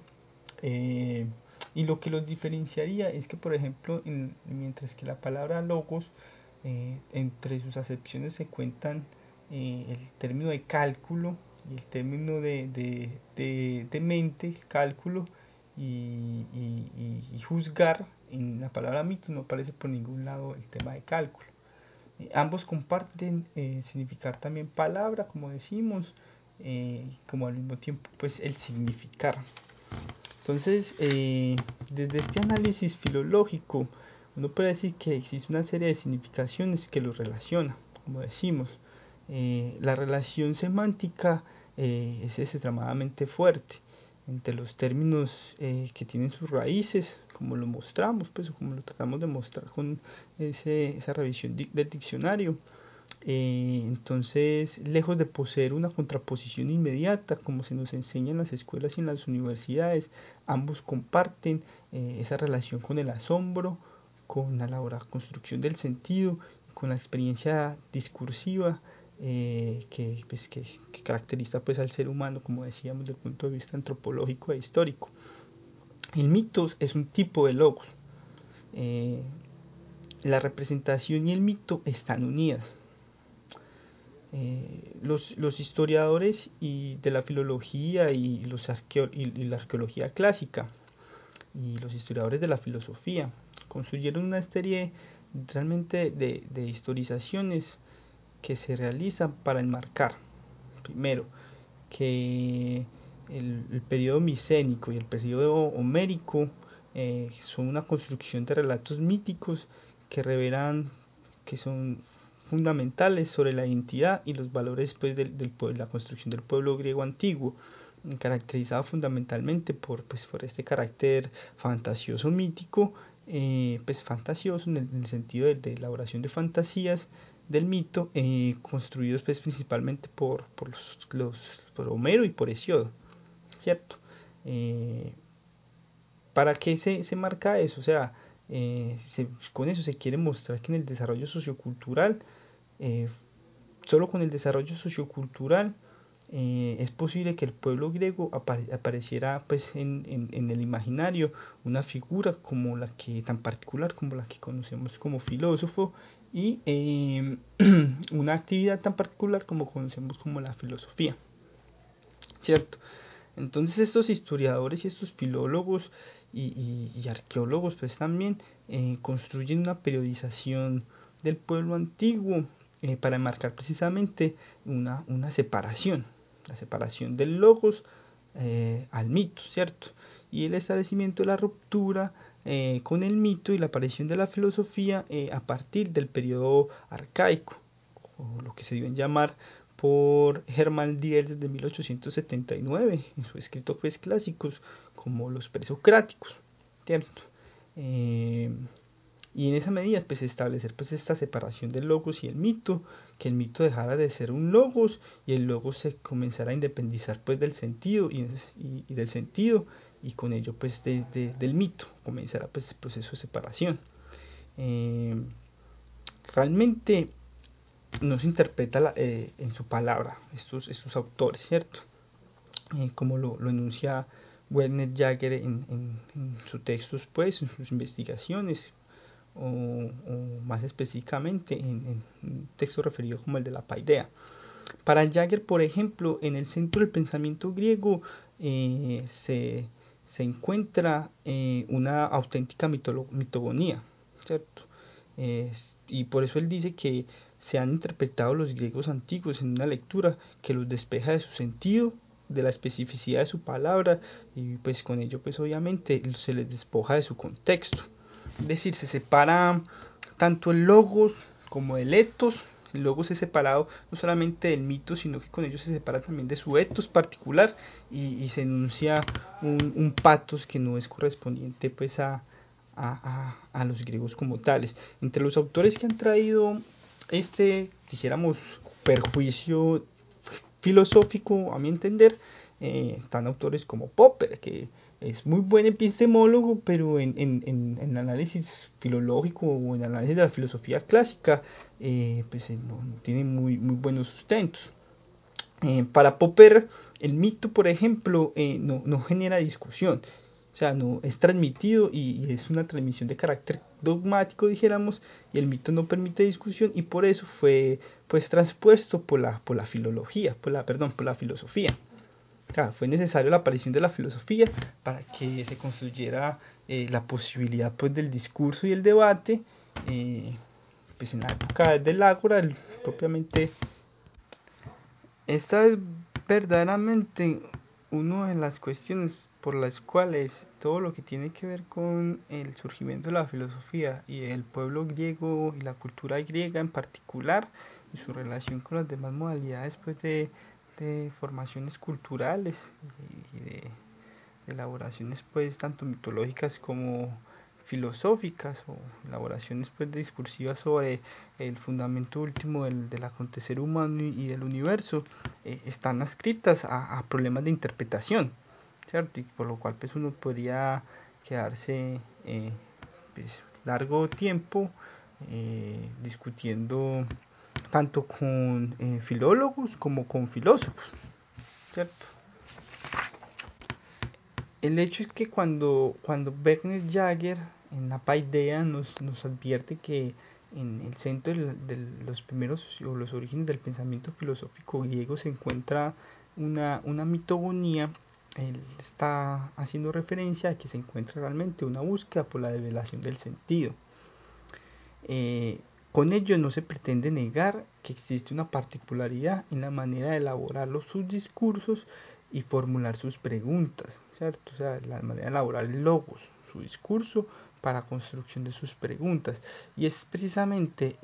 Y lo que los diferenciaría es que, por ejemplo, mientras que la palabra logos, entre sus acepciones se cuentan el término de cálculo y el término de mente, cálculo y juzgar, en la palabra mitos no aparece por ningún lado el tema de cálculo. Ambos comparten significar también palabra, como decimos, como al mismo tiempo pues el significar. Entonces, desde este análisis filológico, uno puede decir que existe una serie de significaciones que los relaciona, como decimos. La relación semántica es extremadamente fuerte entre los términos que tienen sus raíces, como lo mostramos, pues, o como lo tratamos de mostrar con esa revisión del diccionario. Entonces, lejos de poseer una contraposición inmediata, como se nos enseña en las escuelas y en las universidades, ambos comparten esa relación con el asombro, con la construcción del sentido, con la experiencia discursiva que caracteriza pues al ser humano, como decíamos, desde el punto de vista antropológico e histórico. El mitos es un tipo de logos. La representación y el mito están unidas. Los historiadores de la filología y la arqueología clásica y los historiadores de la filosofía construyeron una serie realmente de historizaciones que se realizan para enmarcar, primero, que el periodo micénico y el periodo homérico son una construcción de relatos míticos que revelan que son fundamentales sobre la identidad y los valores pues, de la construcción del pueblo griego antiguo, caracterizado fundamentalmente por este carácter fantasioso mítico, pues fantasioso en el sentido de elaboración de fantasías del mito, construidos pues principalmente por Homero y por Hesiodo, ¿cierto? ¿Para qué se marca eso? O sea, con eso se quiere mostrar que en el desarrollo sociocultural, eh, solo con el desarrollo sociocultural, es posible que el pueblo griego apareciera pues en el imaginario una figura como la que tan particular como la que conocemos como filósofo y una actividad tan particular como conocemos como la filosofía, ¿cierto? Entonces estos historiadores y estos filólogos y arqueólogos pues también construyen una periodización del pueblo antiguo para marcar precisamente una separación, la separación del logos al mito, ¿cierto? Y el establecimiento de la ruptura con el mito y la aparición de la filosofía a partir del periodo arcaico, o lo que se dio en llamar por Hermann Diels desde 1879 en su escrito pues clásicos como los presocráticos, ¿cierto? Y en esa medida pues establecer pues esta separación del logos y el mito, que el mito dejara de ser un logos y el logos se comenzara a independizar pues del sentido y del sentido y con ello pues del mito comenzará pues el proceso de separación. Realmente no se interpreta en su palabra estos autores, ¿cierto? Como lo enuncia Werner Jaeger en sus textos, pues, en sus investigaciones, o más específicamente en un texto referido como el de la Paideia. Para Jaeger, por ejemplo, en el centro del pensamiento griego se encuentra una auténtica mitogonía, ¿cierto? Y por eso él dice que se han interpretado los griegos antiguos en una lectura que los despeja de su sentido, de la especificidad de su palabra y pues con ello pues obviamente se les despoja de su contexto. Es decir, se separa tanto el logos como el etos. El logos es separado no solamente del mito, sino que con ello se separa también de su etos particular y se enuncia un patos que no es correspondiente pues a los griegos como tales. Entre los autores que han traído dijéramos, perjuicio filosófico, a mi entender, están autores como Popper, que es muy buen epistemólogo, pero en análisis filológico o en análisis de la filosofía clásica, pues no tiene muy buenos sustentos. Para Popper, el mito, por ejemplo, no genera discusión. O sea, no es transmitido y es una transmisión de carácter dogmático, dijéramos, y el mito no permite discusión y por eso fue pues transpuesto por la filología, por la filosofía. Claro, fue necesaria la aparición de la filosofía para que se construyera la posibilidad pues del discurso y el debate, pues en la época del Ágora, propiamente. Esta es verdaderamente una de las cuestiones por las cuales todo lo que tiene que ver con el surgimiento de la filosofía y el pueblo griego y la cultura griega en particular y su relación con las demás modalidades pues de formaciones culturales y de elaboraciones pues tanto mitológicas como filosóficas o elaboraciones pues discursivas sobre el fundamento último del acontecer humano y del universo, están adscritas a problemas de interpretación, ¿cierto? Y por lo cual pues uno podría quedarse pues, largo tiempo discutiendo tanto con filólogos como con filósofos, ¿cierto? El hecho es que cuando Werner Jaeger en la Paideia nos advierte que en el centro de los primeros o los orígenes del pensamiento filosófico griego se encuentra una mitogonía, él está haciendo referencia a que se encuentra realmente una búsqueda por la develación del sentido. Con ello no se pretende negar que existe una particularidad en la manera de elaborar sus discursos y formular sus preguntas, ¿cierto? O sea, la manera de elaborar el logos, su discurso para construcción de sus preguntas. Y es precisamente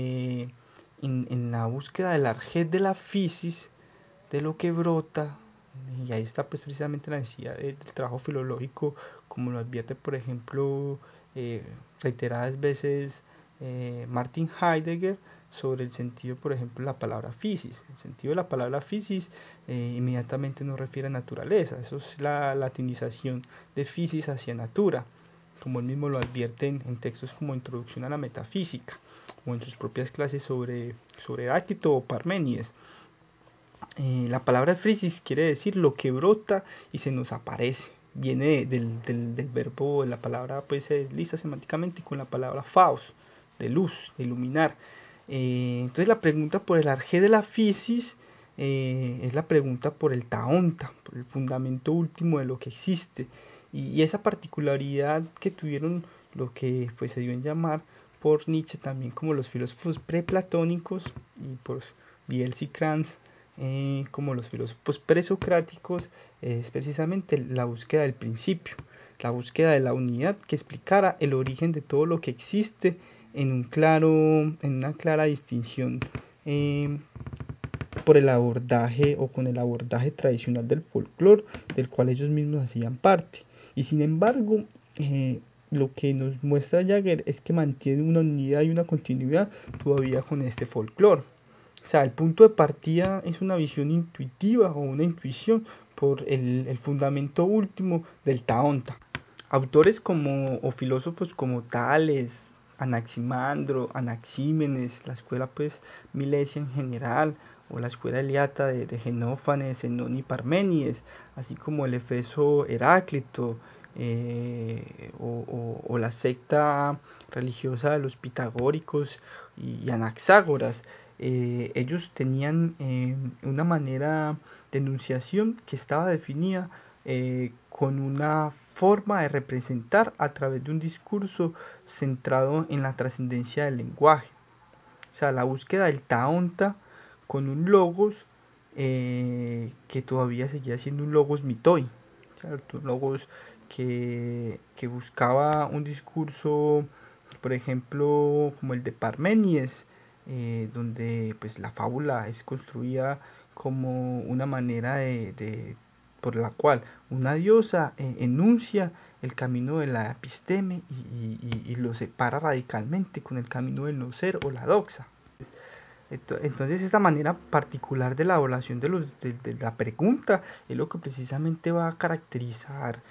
en la búsqueda del arjé de la fisis, de lo que brota, y ahí está pues precisamente la necesidad del trabajo filológico, como lo advierte por ejemplo reiteradas veces Martin Heidegger sobre el sentido, por ejemplo, de la palabra physis. El sentido de la palabra physis inmediatamente nos refiere a naturaleza. Eso es la latinización de physis hacia natura, como él mismo lo advierte en textos como Introducción a la Metafísica o en sus propias clases sobre Heráclito o Parménides. La palabra physis quiere decir lo que brota y se nos aparece. Viene del verbo, la palabra pues se desliza semánticamente con la palabra faos, de luz, de iluminar. Entonces la pregunta por el arjé de la physis es la pregunta por el taonta, por el fundamento último de lo que existe. Y esa particularidad que tuvieron lo que pues se dio en llamar por Nietzsche también como los filósofos preplatónicos y por Biels y Kranz como los filósofos presocráticos, es precisamente la búsqueda del principio, la búsqueda de la unidad que explicara el origen de todo lo que existe en una clara distinción por el abordaje o con el abordaje tradicional del folclore del cual ellos mismos hacían parte. Y sin embargo, lo que nos muestra Jagger es que mantiene una unidad y una continuidad todavía con este folclore. O sea, el punto de partida es una visión intuitiva o una intuición por el fundamento último del Taonta. Autores o filósofos como Tales, Anaximandro, Anaxímenes, la escuela pues Milesia en general, o la escuela Eliata de Genófanes, Zenón y Parménides, así como el Efeso Heráclito, o la secta religiosa de los pitagóricos y anaxágoras. Ellos tenían una manera de enunciación que estaba definida con una forma de representar a través de un discurso centrado en la trascendencia del lenguaje. O sea, la búsqueda del taonta con un logos que todavía seguía siendo un logos mitoi, ¿cierto? Un logos que buscaba un discurso, por ejemplo, como el de Parménides, donde pues la fábula es construida como una manera por la cual una diosa enuncia el camino de la episteme y lo separa radicalmente con el camino del no ser o la doxa. Entonces esta manera particular de la elaboración de la pregunta es lo que precisamente va a caracterizar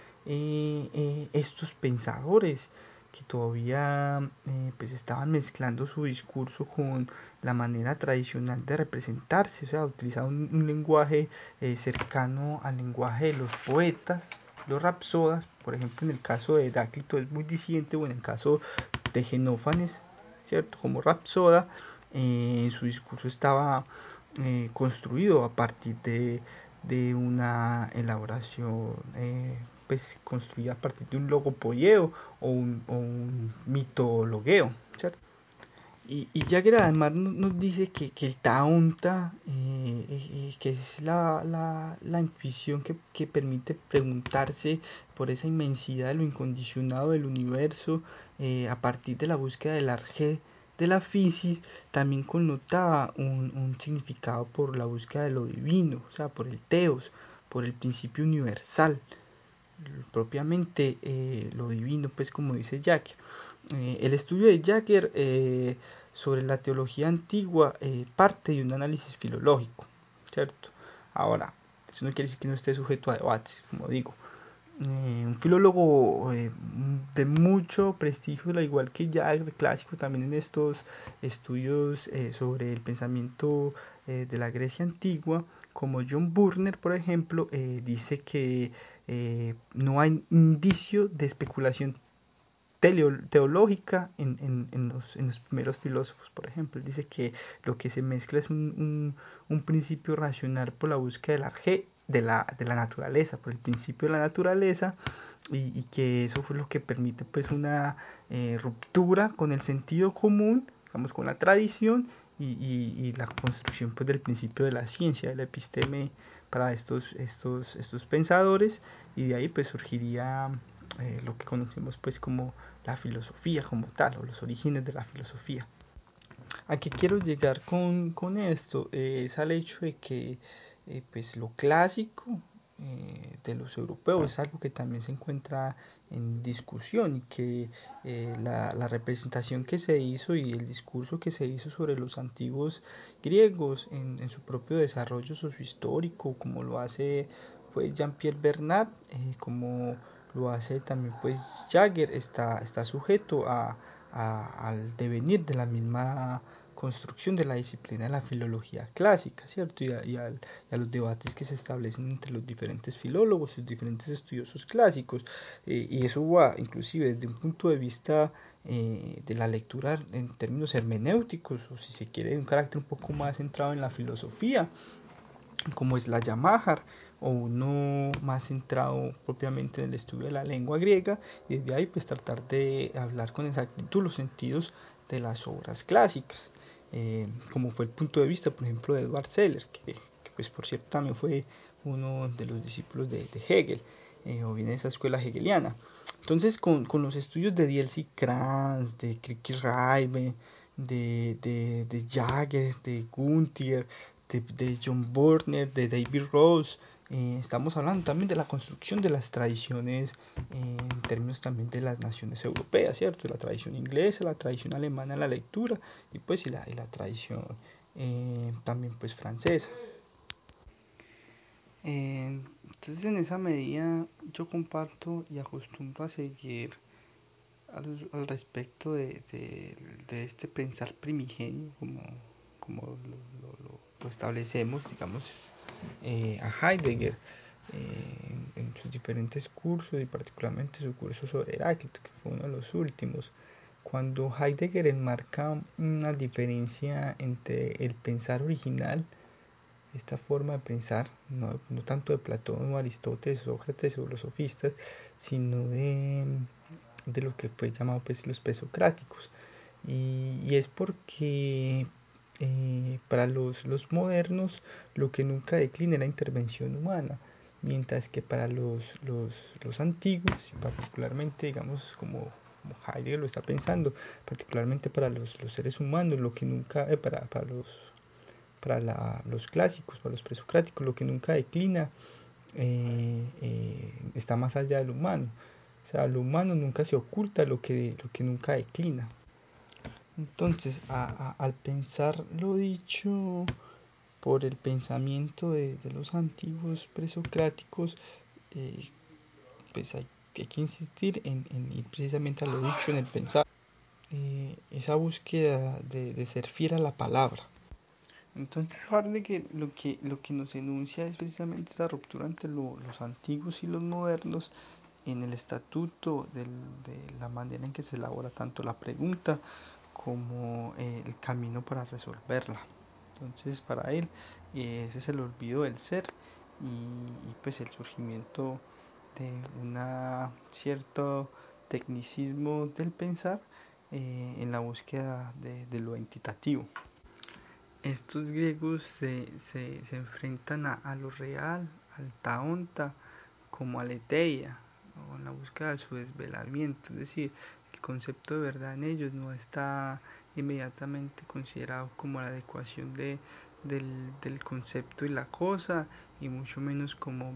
estos pensadores que todavía pues estaban mezclando su discurso con la manera tradicional de representarse, o sea, utilizaban un lenguaje cercano al lenguaje de los poetas, los rapsodas. Por ejemplo, en el caso de Heráclito es muy disidente, o en el caso de Genófanes, ¿cierto? Como rapsoda, su discurso estaba construido a partir de una elaboración pues construida a partir de un logopoieo o un mitologueo, ¿cierto? Y Jagger además nos dice que el taunta, que es la intuición que permite preguntarse por esa inmensidad de lo incondicionado del universo a partir de la búsqueda del arjé de la physis, también connotaba un significado por la búsqueda de lo divino, o sea, por el teos, por el principio universal, propiamente lo divino, pues como dice Jagger. El estudio de Jagger sobre la teología antigua parte de un análisis filológico, ¿cierto? Ahora, eso no quiere decir que no esté sujeto a debates, como digo. Un filólogo de mucho prestigio, al igual que Jagger, clásico también en estos estudios sobre el pensamiento de la Grecia antigua, como John Burner, por ejemplo, dice que no hay indicio de especulación teológica en los primeros filósofos. Por ejemplo, él dice que lo que se mezcla es un principio racional por la búsqueda del arjé de la naturaleza, por el principio de la naturaleza, y que eso fue lo que permite pues una ruptura con el sentido común, digamos con la tradición y la construcción pues del principio de la ciencia, del episteme para estos pensadores, y de ahí pues surgiría lo que conocemos pues como la filosofía como tal, o los orígenes de la filosofía. ¿A qué quiero llegar con esto? Es al hecho de que pues lo clásico de los europeos es algo que también se encuentra en discusión, y que la representación que se hizo y el discurso que se hizo sobre los antiguos griegos en su propio desarrollo sociohistórico, como lo hace pues Jean-Pierre Bernard, como lo hace también pues Jagger, está sujeto al devenir de la misma construcción de la disciplina de la filología clásica, ¿cierto? Y a los debates que se establecen entre los diferentes filólogos y los diferentes estudiosos clásicos. Y eso va inclusive desde un punto de vista de la lectura en términos hermenéuticos, o si se quiere, de un carácter un poco más centrado en la filosofía, como es la Yamahar, o uno más centrado propiamente en el estudio de la lengua griega, y desde ahí pues tratar de hablar con exactitud los sentidos de las obras clásicas, como fue el punto de vista por ejemplo de Edward Seller, que pues por cierto también fue uno de los discípulos de Hegel, o viene de esa escuela hegeliana. Entonces con los estudios de D.L.C. Krantz, de Kirchheimer, de Jagger, de Gunther, de John Burner, de David Rose, estamos hablando también de la construcción de las tradiciones en términos también de las naciones europeas, ¿cierto? La tradición inglesa, la tradición alemana en la lectura, y pues y la tradición también pues francesa. Entonces en esa medida yo comparto y acostumbro a seguir al respecto de este pensar primigenio, como lo establecemos, digamos, a Heidegger en sus diferentes cursos, y particularmente su curso sobre Heráclito, que fue uno de los últimos, cuando Heidegger enmarca una diferencia entre el pensar original, esta forma de pensar, no tanto de Platón o Aristóteles, Sócrates o los sofistas, sino de lo que fue llamado pues los presocráticos, y es porque para los modernos lo que nunca declina es la intervención humana, mientras que para los antiguos, y particularmente digamos como Heidegger lo está pensando, particularmente para los seres humanos, lo que nunca, para los clásicos, para los presocráticos, lo que nunca declina está más allá del humano. O sea, lo humano nunca se oculta, lo que nunca declina. Entonces, al pensar lo dicho por el pensamiento de los antiguos presocráticos, pues hay que insistir en ir precisamente a lo dicho en el pensar, esa búsqueda de ser fiel a la palabra. Entonces, Heidegger lo que nos enuncia es precisamente esa ruptura entre los antiguos y los modernos en el estatuto de la manera en que se elabora tanto la pregunta como el camino para resolverla. Entonces, para él, ese es el olvido del ser, y pues el surgimiento de un cierto tecnicismo del pensar en la búsqueda de lo entitativo. Estos griegos se enfrentan a lo real, al taonta, como aletheia, o en la búsqueda de su desvelamiento, es decir, el concepto de verdad en ellos no está inmediatamente considerado como la adecuación del concepto y la cosa, y mucho menos como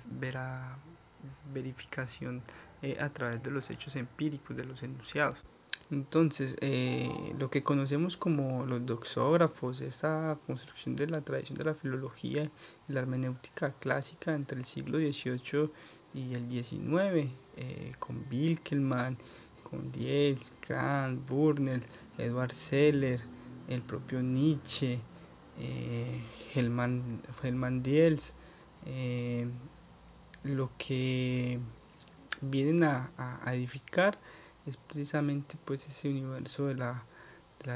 verificación a través de los hechos empíricos, de los enunciados. Entonces, lo que conocemos como los doxógrafos, esa construcción de la tradición de la filología y la hermenéutica clásica entre el siglo XVIII y el XIX, con Winckelmann, con Diels, Krantz, Burnell, Edward Seller, el propio Nietzsche, Helman Diels, lo que vienen a edificar es precisamente pues ese universo de la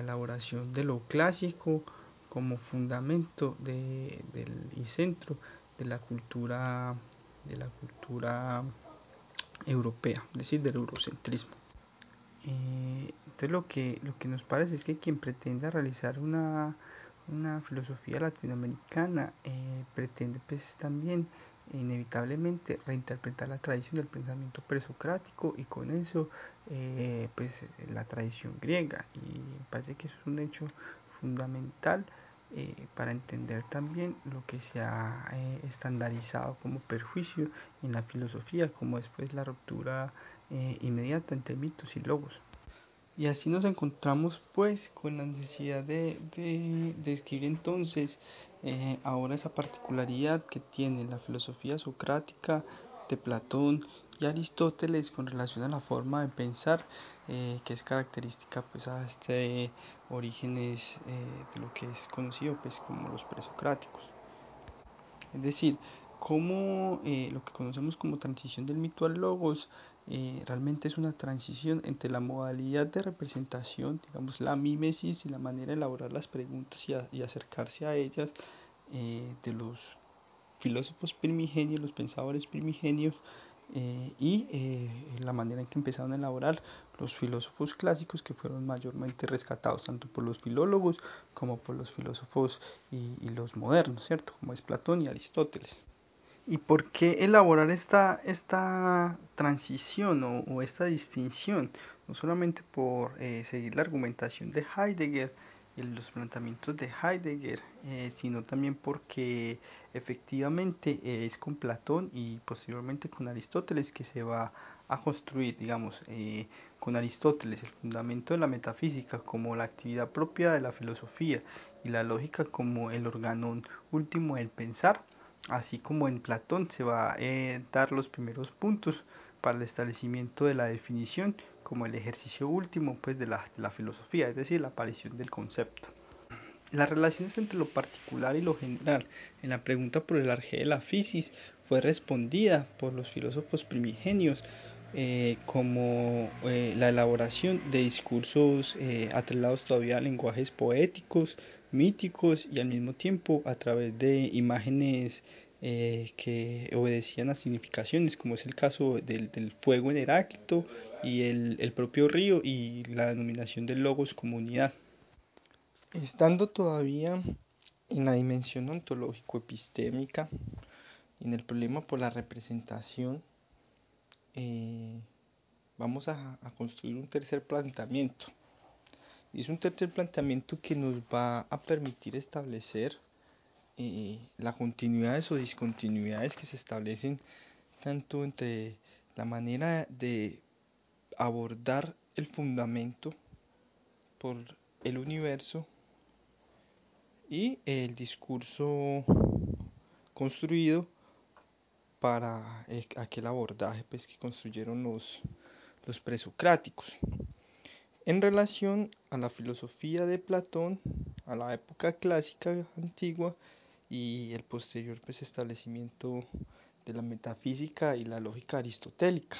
elaboración de lo clásico como fundamento y centro de la cultura europea, es decir, del eurocentrismo. Entonces lo que nos parece es que quien pretenda realizar una filosofía latinoamericana pretende pues también inevitablemente reinterpretar la tradición del pensamiento presocrático y con eso pues la tradición griega, y me parece que eso es un hecho fundamental para entender también lo que se ha estandarizado como perjuicio en la filosofía, como después la ruptura inmediata entre mitos y logos. Y así nos encontramos pues con la necesidad de describir entonces ahora esa particularidad que tiene la filosofía socrática de Platón y Aristóteles con relación a la forma de pensar que es característica pues a orígenes de lo que es conocido pues como los presocráticos. Es decir, cómo lo que conocemos como transición del mito al logos realmente es una transición entre la modalidad de representación, digamos la mímesis y la manera de elaborar las preguntas y acercarse a ellas de los filósofos primigenios, los pensadores primigenios, la manera en que empezaron a elaborar los filósofos clásicos que fueron mayormente rescatados tanto por los filólogos como por los filósofos y los modernos, ¿cierto? Como es Platón y Aristóteles. ¿Y por qué elaborar esta transición o esta distinción? No solamente por seguir la argumentación de Heidegger y los planteamientos de Heidegger, sino también porque efectivamente es con Platón y posteriormente con Aristóteles que se va a construir, digamos, con Aristóteles el fundamento de la metafísica como la actividad propia de la filosofía y la lógica como el órgano último del pensar. Así como en Platón se va a dar los primeros puntos para el establecimiento de la definición como el ejercicio último pues, de la filosofía, es decir, la aparición del concepto. Las relaciones entre lo particular y lo general en la pregunta por el arjé de la physis fue respondida por los filósofos primigenios como la elaboración de discursos atrelados todavía a lenguajes poéticos, míticos y al mismo tiempo a través de imágenes que obedecían a significaciones, como es el caso del fuego en Heráclito y el propio río y la denominación del logos como unidad. Estando todavía en la dimensión ontológico-epistémica, en el problema por la representación, vamos a construir un tercer planteamiento. Y es un tercer planteamiento que nos va a permitir establecer las continuidades o discontinuidades que se establecen tanto entre la manera de abordar el fundamento por el universo y el discurso construido para aquel abordaje pues, que construyeron los presocráticos. En relación a la filosofía de Platón, a la época clásica antigua y el posterior pues, establecimiento de la metafísica y la lógica aristotélica.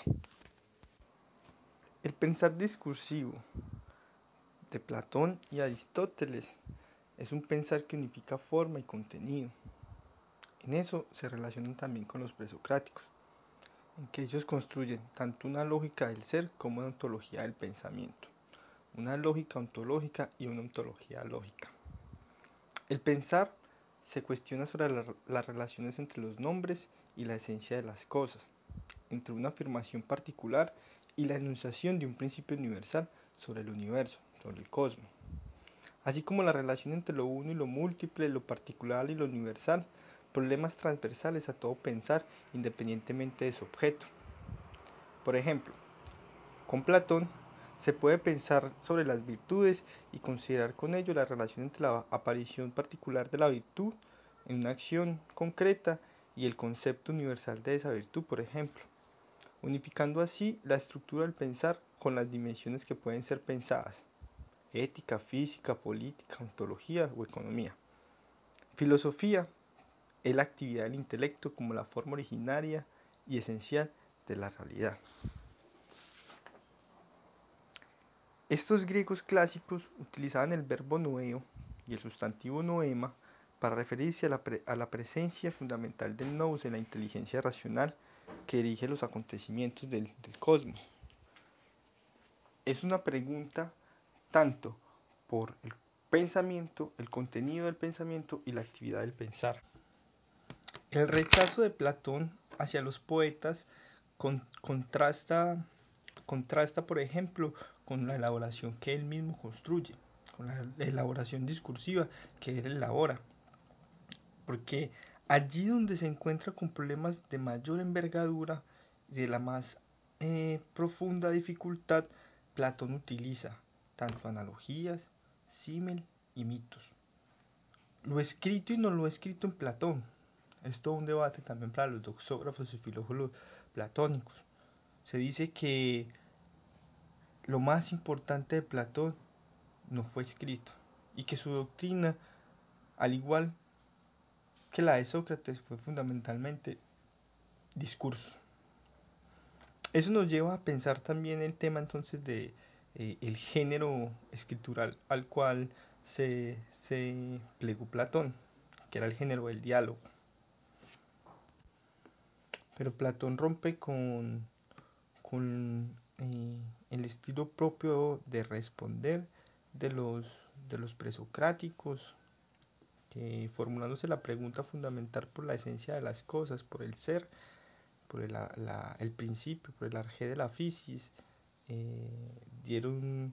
El pensar discursivo de Platón y Aristóteles es un pensar que unifica forma y contenido. En eso se relacionan también con los presocráticos, en que ellos construyen tanto una lógica del ser como una ontología del pensamiento, una lógica ontológica y una ontología lógica. El pensar se cuestiona sobre las relaciones entre los nombres y la esencia de las cosas, entre una afirmación particular y la enunciación de un principio universal sobre el universo, sobre el cosmos, así como la relación entre lo uno y lo múltiple, lo particular y lo universal, problemas transversales a todo pensar independientemente de su objeto. Por ejemplo, con Platón se puede pensar sobre las virtudes y considerar con ello la relación entre la aparición particular de la virtud en una acción concreta y el concepto universal de esa virtud, por ejemplo, unificando así la estructura del pensar con las dimensiones que pueden ser pensadas: ética, física, política, ontología o economía. Filosofía es la actividad del intelecto como la forma originaria y esencial de la realidad. Estos griegos clásicos utilizaban el verbo noeo y el sustantivo noema para referirse a la presencia fundamental del nous en la inteligencia racional que dirige los acontecimientos del cosmos. Es una pregunta tanto por el pensamiento, el contenido del pensamiento y la actividad del pensar. El rechazo de Platón hacia los poetas contrasta, por ejemplo, con la elaboración que él mismo construye, con la elaboración discursiva que él elabora. Porque allí donde se encuentra con problemas de mayor envergadura y de la más profunda dificultad, Platón utiliza tanto analogías, símil y mitos. Lo escrito y no lo escrito en Platón es todo un debate también para los doxógrafos y filólogos platónicos. Se dice que lo más importante de Platón no fue escrito y que su doctrina, al igual que la de Sócrates, fue fundamentalmente discurso. Eso nos lleva a pensar también el tema entonces de el género escritural al cual se plegó Platón, que era el género del diálogo. Pero Platón rompe con el estilo propio de responder de los presocráticos, que formulándose la pregunta fundamental por la esencia de las cosas, por el ser, por el principio, por el arjé de la physis, dieron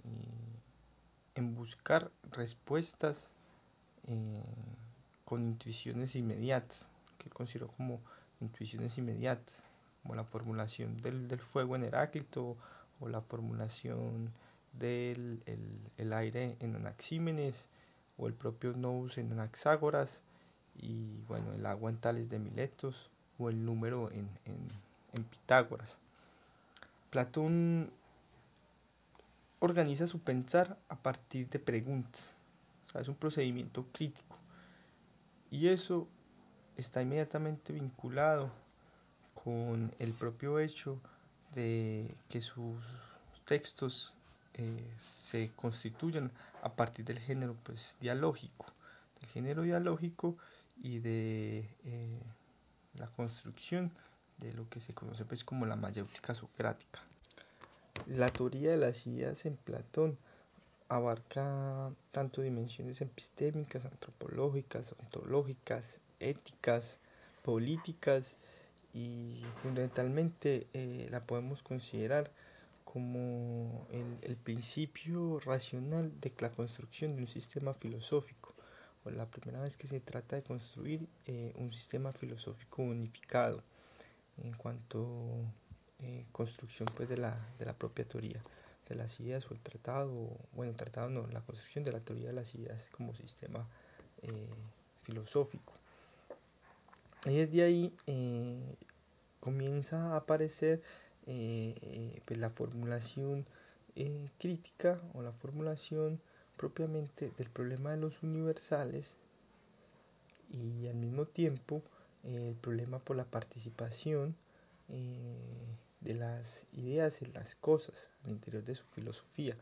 en buscar respuestas con intuiciones inmediatas, que él consideró como intuiciones inmediatas, como la formulación del fuego en Heráclito o la formulación del el aire en Anaxímenes o el propio nous en Anaxágoras y bueno, el agua en Tales de Miletos o el número en Pitágoras. Platón organiza su pensar a partir de preguntas, o sea, es un procedimiento crítico y eso está inmediatamente vinculado con el propio hecho de que sus textos se constituyan a partir del género dialógico y de la construcción de lo que se conoce pues como la mayéutica socrática. La teoría de las ideas en Platón abarca tanto dimensiones epistémicas, antropológicas, ontológicas, éticas, políticas y fundamentalmente la podemos considerar como el principio racional de la construcción de un sistema filosófico, o la primera vez que se trata de construir un sistema filosófico unificado en cuanto construcción pues de la propia teoría de las ideas o el tratado, la construcción de la teoría de las ideas como sistema filosófico. Y desde ahí comienza a aparecer pues la formulación crítica o la formulación propiamente del problema de los universales y al mismo tiempo el problema por la participación de las ideas en las cosas al interior de su filosofía.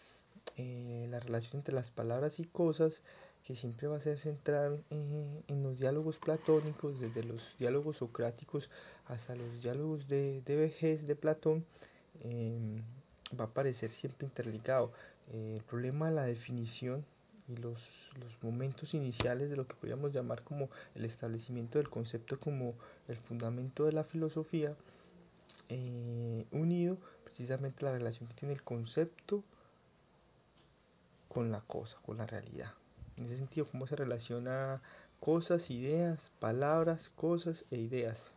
La relación entre las palabras y cosas que siempre va a ser central en los diálogos platónicos, desde los diálogos socráticos hasta los diálogos de vejez de Platón, va a aparecer siempre interligado. El problema de la definición y los momentos iniciales de lo que podríamos llamar como el establecimiento del concepto como el fundamento de la filosofía, unido precisamente a la relación que tiene el concepto con la cosa, con la realidad. En ese sentido, cómo se relaciona cosas, ideas, palabras, cosas e ideas.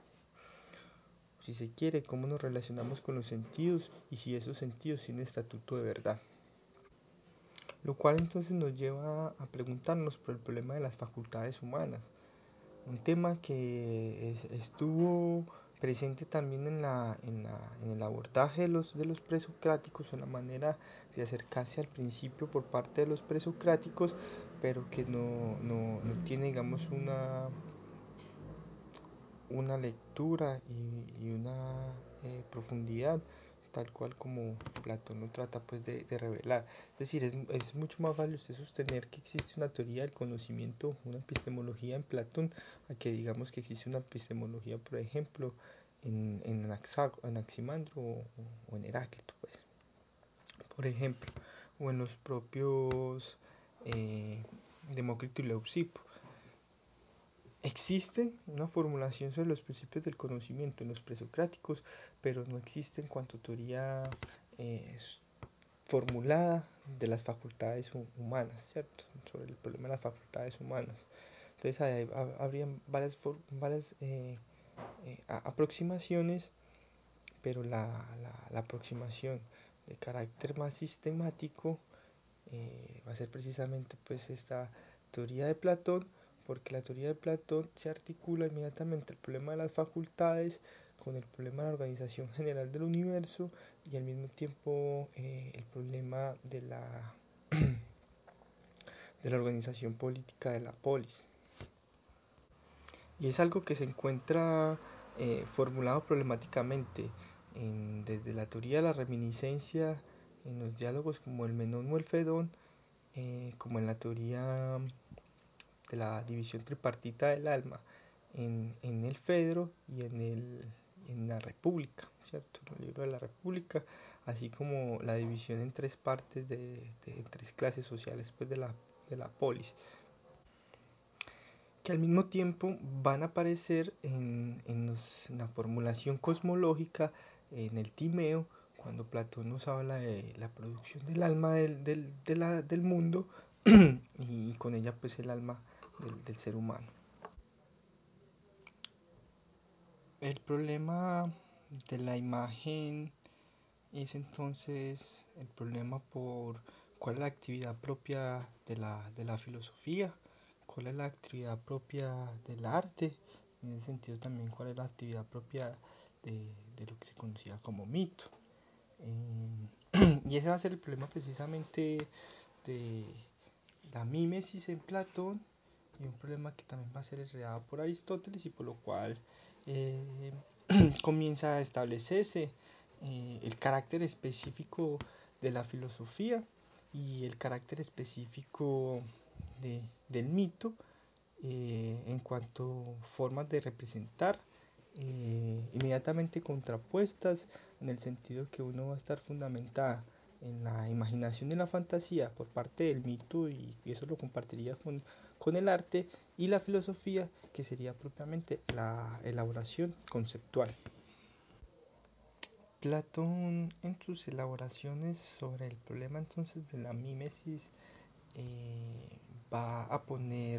Si se quiere, cómo nos relacionamos con los sentidos y si esos sentidos tienen estatuto de verdad. Lo cual entonces nos lleva a preguntarnos por el problema de las facultades humanas. Un tema que estuvo presente también en el abordaje de los presocráticos, en la manera de acercarse al principio por parte de los presocráticos, pero que no tiene, digamos, una lectura y una profundidad tal cual como Platón lo trata pues de revelar. Es decir, es mucho más valioso sostener que existe una teoría del conocimiento, una epistemología en Platón, a que digamos que existe una epistemología, por ejemplo, en Anaximandro o en Heráclito, pues, por ejemplo, o en los propios Demócrito y Leucipo. Existe una formulación sobre los principios del conocimiento en los presocráticos, pero no existe en cuanto a teoría formulada de las facultades humanas, ¿cierto? Sobre el problema de las facultades humanas. Entonces habrían varias aproximaciones, pero la aproximación de carácter más sistemático va a ser precisamente pues esta teoría de Platón, porque la teoría de Platón se articula inmediatamente el problema de las facultades con el problema de la organización general del universo y al mismo tiempo el problema de de la organización política de la polis. Y es algo que se encuentra formulado problemáticamente desde la teoría de la reminiscencia, en los diálogos como el Menón o el Fedón, como en la teoría de la división tripartita del alma, en el Fedro y en la República, ¿cierto? En el libro de la República, así como la división en tres partes, en tres clases sociales pues, de la polis, que al mismo tiempo van a aparecer en la formulación cosmológica, en el Timeo, cuando Platón nos habla de la producción del alma del mundo y con ella pues el alma del ser humano. El problema de la imagen es entonces el problema por cuál es la actividad propia de la filosofía, cuál es la actividad propia del arte, en ese sentido también cuál es la actividad propia de lo que se conocía como mito. Y ese va a ser el problema precisamente de la mímesis en Platón, y un problema que también va a ser heredado por Aristóteles y por lo cual comienza a establecerse el carácter específico de la filosofía y el carácter específico del mito en cuanto a formas de representar inmediatamente contrapuestas, en el sentido que uno va a estar fundamentada en la imaginación y la fantasía por parte del mito, y eso lo compartiría con el arte, y la filosofía, que sería propiamente la elaboración conceptual. Platón, en sus elaboraciones sobre el problema entonces de la mímesis, va a poner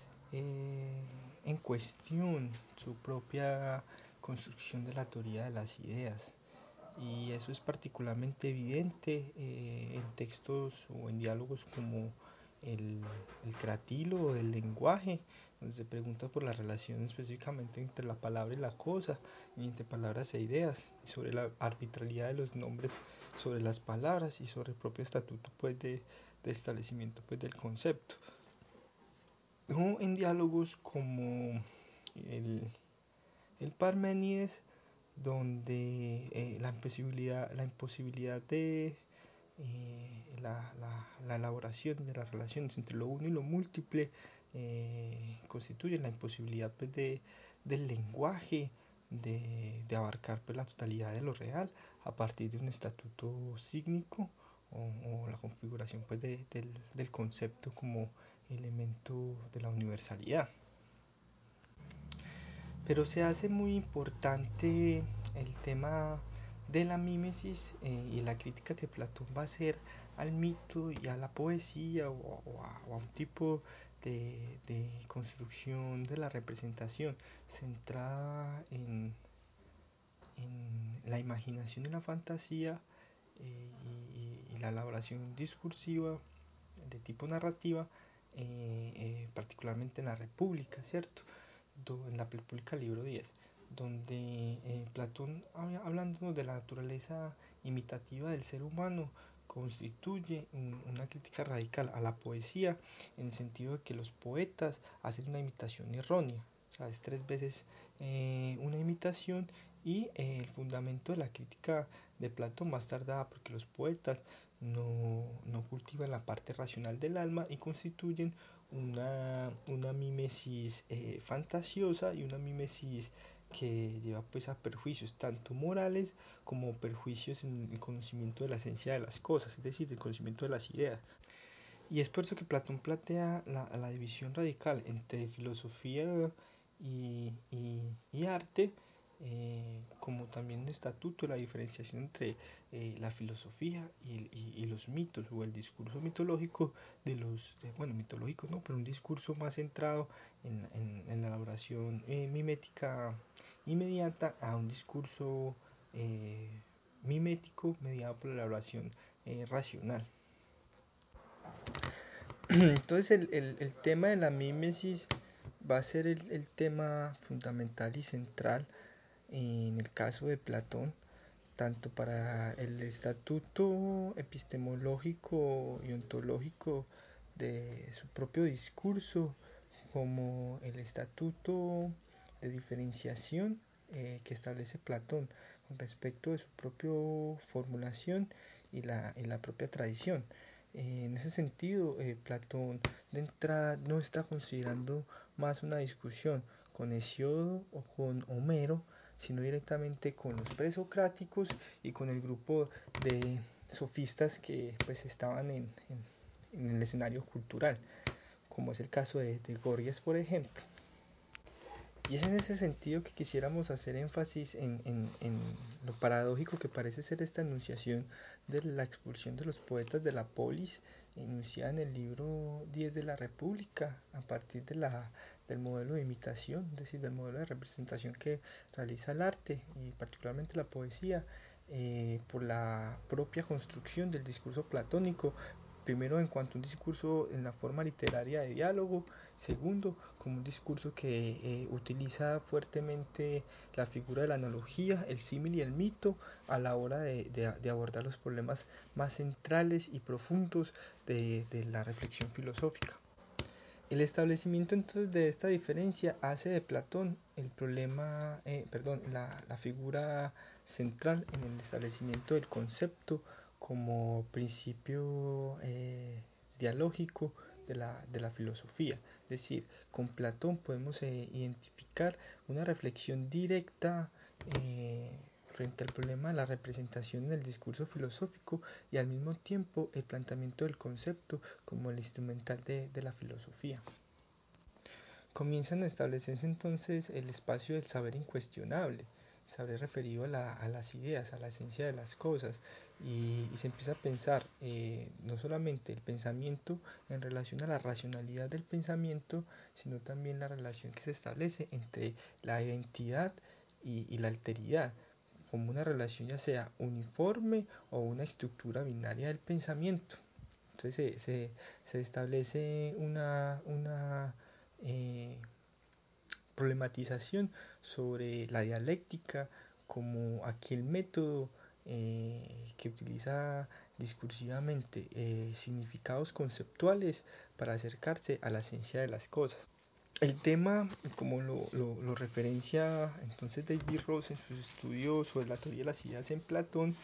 en cuestión su propia construcción de la teoría de las ideas, y eso es particularmente evidente en textos o en diálogos como el cratilo del lenguaje, donde se pregunta por la relación específicamente entre la palabra y la cosa, y entre palabras e ideas, y sobre la arbitrariedad de los nombres sobre las palabras y sobre el propio estatuto pues, de establecimiento pues, del concepto. O en diálogos como el Parménides, donde la imposibilidad de la elaboración de las relaciones entre lo uno y lo múltiple constituye la imposibilidad pues, del lenguaje de abarcar pues, la totalidad de lo real a partir de un estatuto sígnico o la configuración pues, del concepto como elemento de la universalidad. Pero se hace muy importante el tema de la mímesis y la crítica que Platón va a hacer al mito y a la poesía o a un tipo de construcción de la representación centrada en la imaginación y la fantasía y la elaboración discursiva de tipo narrativa, particularmente en la República, ¿cierto? En la República libro 10, donde Platón, hablándonos de la naturaleza imitativa del ser humano, constituye una crítica radical a la poesía, en el sentido de que los poetas hacen una imitación errónea, o sea, es 3 veces una imitación, y el fundamento de la crítica de Platón más tardada porque los poetas no cultivan la parte racional del alma y constituyen una mímesis fantasiosa y una mímesis que lleva pues a perjuicios tanto morales como perjuicios en el conocimiento de la esencia de las cosas, es decir, el conocimiento de las ideas. Y es por eso que Platón plantea la división radical entre filosofía y arte, como también un estatuto, la diferenciación entre la filosofía y los mitos o el discurso mitológico bueno, mitológico no, pero un discurso más centrado en la elaboración mimética inmediata a un discurso mimético mediado por la elaboración racional. Entonces el tema de la mímesis va a ser el tema fundamental y central en el caso de Platón, tanto para el estatuto epistemológico y ontológico de su propio discurso, como el estatuto de diferenciación que establece Platón con respecto de su propia formulación y la propia tradición. En ese sentido, Platón de entrada no está considerando más una discusión con Hesíodo o con Homero, sino directamente con los presocráticos y con el grupo de sofistas que pues estaban en el escenario cultural, como es el caso de Gorgias, por ejemplo. Y es en ese sentido que quisiéramos hacer énfasis en lo paradójico que parece ser esta enunciación de la expulsión de los poetas de la polis, enunciada en el libro 10 de la República, a partir del modelo de imitación, es decir, del modelo de representación que realiza el arte, y particularmente la poesía, por la propia construcción del discurso platónico. Primero, en cuanto a un discurso en la forma literaria de diálogo. Segundo, como un discurso que utiliza fuertemente la figura de la analogía, el símil y el mito a la hora de abordar los problemas más centrales y profundos de la reflexión filosófica. El establecimiento entonces de esta diferencia hace de Platón el problema, la figura central en el establecimiento del concepto como principio dialógico de la filosofía. Es decir, con Platón podemos identificar una reflexión directa frente al problema de la representación en el discurso filosófico y al mismo tiempo el planteamiento del concepto como el instrumental de la filosofía. Comienzan a establecerse entonces el espacio del saber incuestionable, saber referido a las ideas, a la esencia de las cosas, y se empieza a pensar no solamente el pensamiento en relación a la racionalidad del pensamiento, sino también la relación que se establece entre la identidad y la alteridad, como una relación ya sea uniforme o una estructura binaria del pensamiento. Entonces se establece una problematización sobre la dialéctica como aquel método que utiliza discursivamente significados conceptuales para acercarse a la esencia de las cosas. El tema, como lo referencia entonces David Ross en sus estudios sobre la teoría de las ideas en Platón,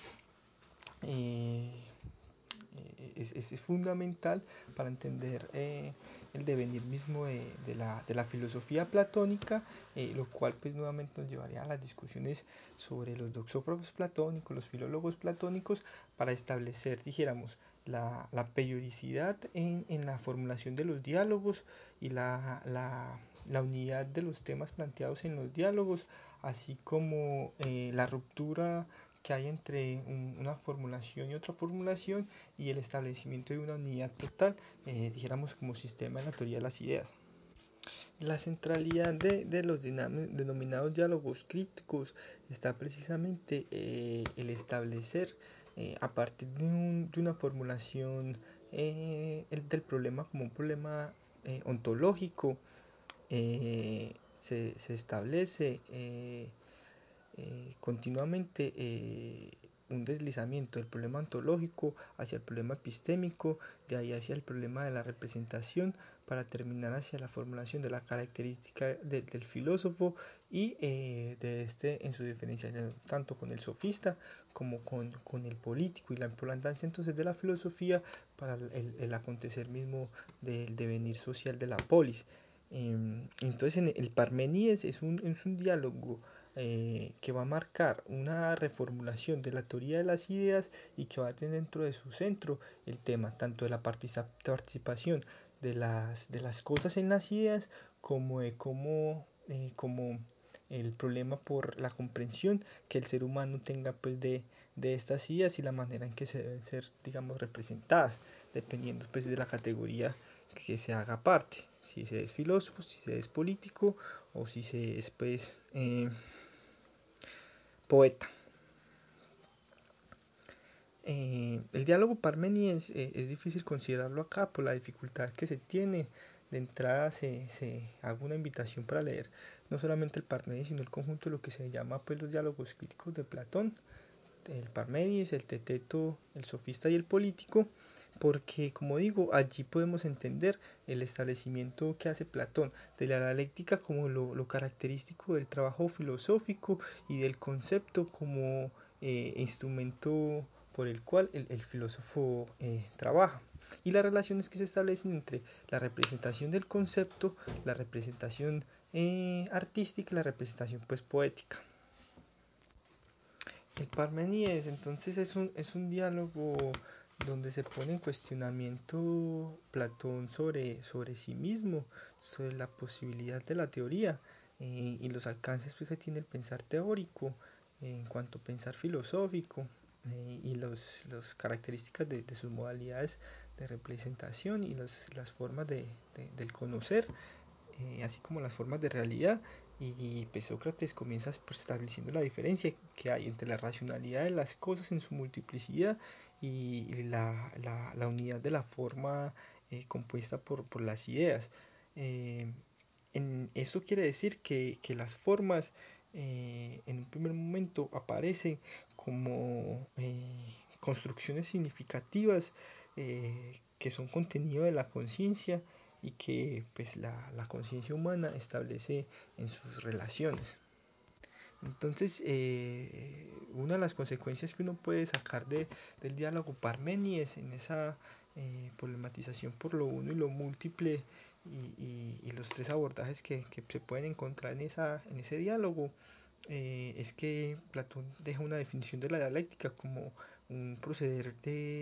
es fundamental para entender el devenir mismo de la filosofía platónica, lo cual pues nuevamente nos llevaría a las discusiones sobre los doxógrafos platónicos, los filólogos platónicos, para establecer, dijéramos, la periodicidad en la formulación de los diálogos y la unidad de los temas planteados en los diálogos, así como la ruptura que hay entre una formulación y otra formulación, y el establecimiento de una unidad total, dijéramos como sistema en la teoría de las ideas. La centralidad de los denominados diálogos críticos está precisamente el establecer a partir de una formulación del problema como un problema ontológico, se establece continuamente un deslizamiento del problema ontológico hacia el problema epistémico, de ahí hacia el problema de la representación, para terminar hacia la formulación de la característica del filósofo y de este en su diferenciación tanto con el sofista como con el político, y la importancia entonces de la filosofía para el acontecer mismo del devenir social de la polis. Entonces el Parménides es un diálogo que va a marcar una reformulación de la teoría de las ideas y que va a tener dentro de su centro el tema tanto de la participación de las cosas en las ideas como de como el problema por la comprensión que el ser humano tenga pues de estas ideas y la manera en que se deben ser, digamos, representadas, dependiendo pues de la categoría que se haga parte, si se es filósofo, si se es político o si se es pues poeta. El diálogo Parménides es difícil considerarlo acá por la dificultad que se tiene. De entrada se hago una invitación para leer no solamente el Parménides sino el conjunto de lo que se llama pues los diálogos críticos de Platón, el Parménides, el Teteto, el sofista y el político, porque como digo, allí podemos entender el establecimiento que hace Platón de la dialéctica como lo característico del trabajo filosófico y del concepto como instrumento por el cual el filósofo trabaja, y las relaciones que se establecen entre la representación del concepto, la representación artística y la representación pues poética. El Parmenides entonces es un diálogo donde se pone en cuestionamiento Platón sobre sí mismo, sobre la posibilidad de la teoría y los alcances que tiene el pensar teórico en cuanto a pensar filosófico y las características de sus modalidades de representación y las formas del conocer, así como las formas de realidad. Y pues Sócrates comienza estableciendo la diferencia que hay entre la racionalidad de las cosas en su multiplicidad y la unidad de la forma compuesta por las ideas. Esto quiere decir que las formas en un primer momento aparecen como construcciones significativas que son contenido de la conciencia y que pues la conciencia humana establece en sus relaciones. Entonces, una de las consecuencias que uno puede sacar del diálogo Parménides en esa problematización por lo uno y lo múltiple y los tres abordajes que se pueden encontrar en ese diálogo, es que Platón deja una definición de la dialéctica como un proceder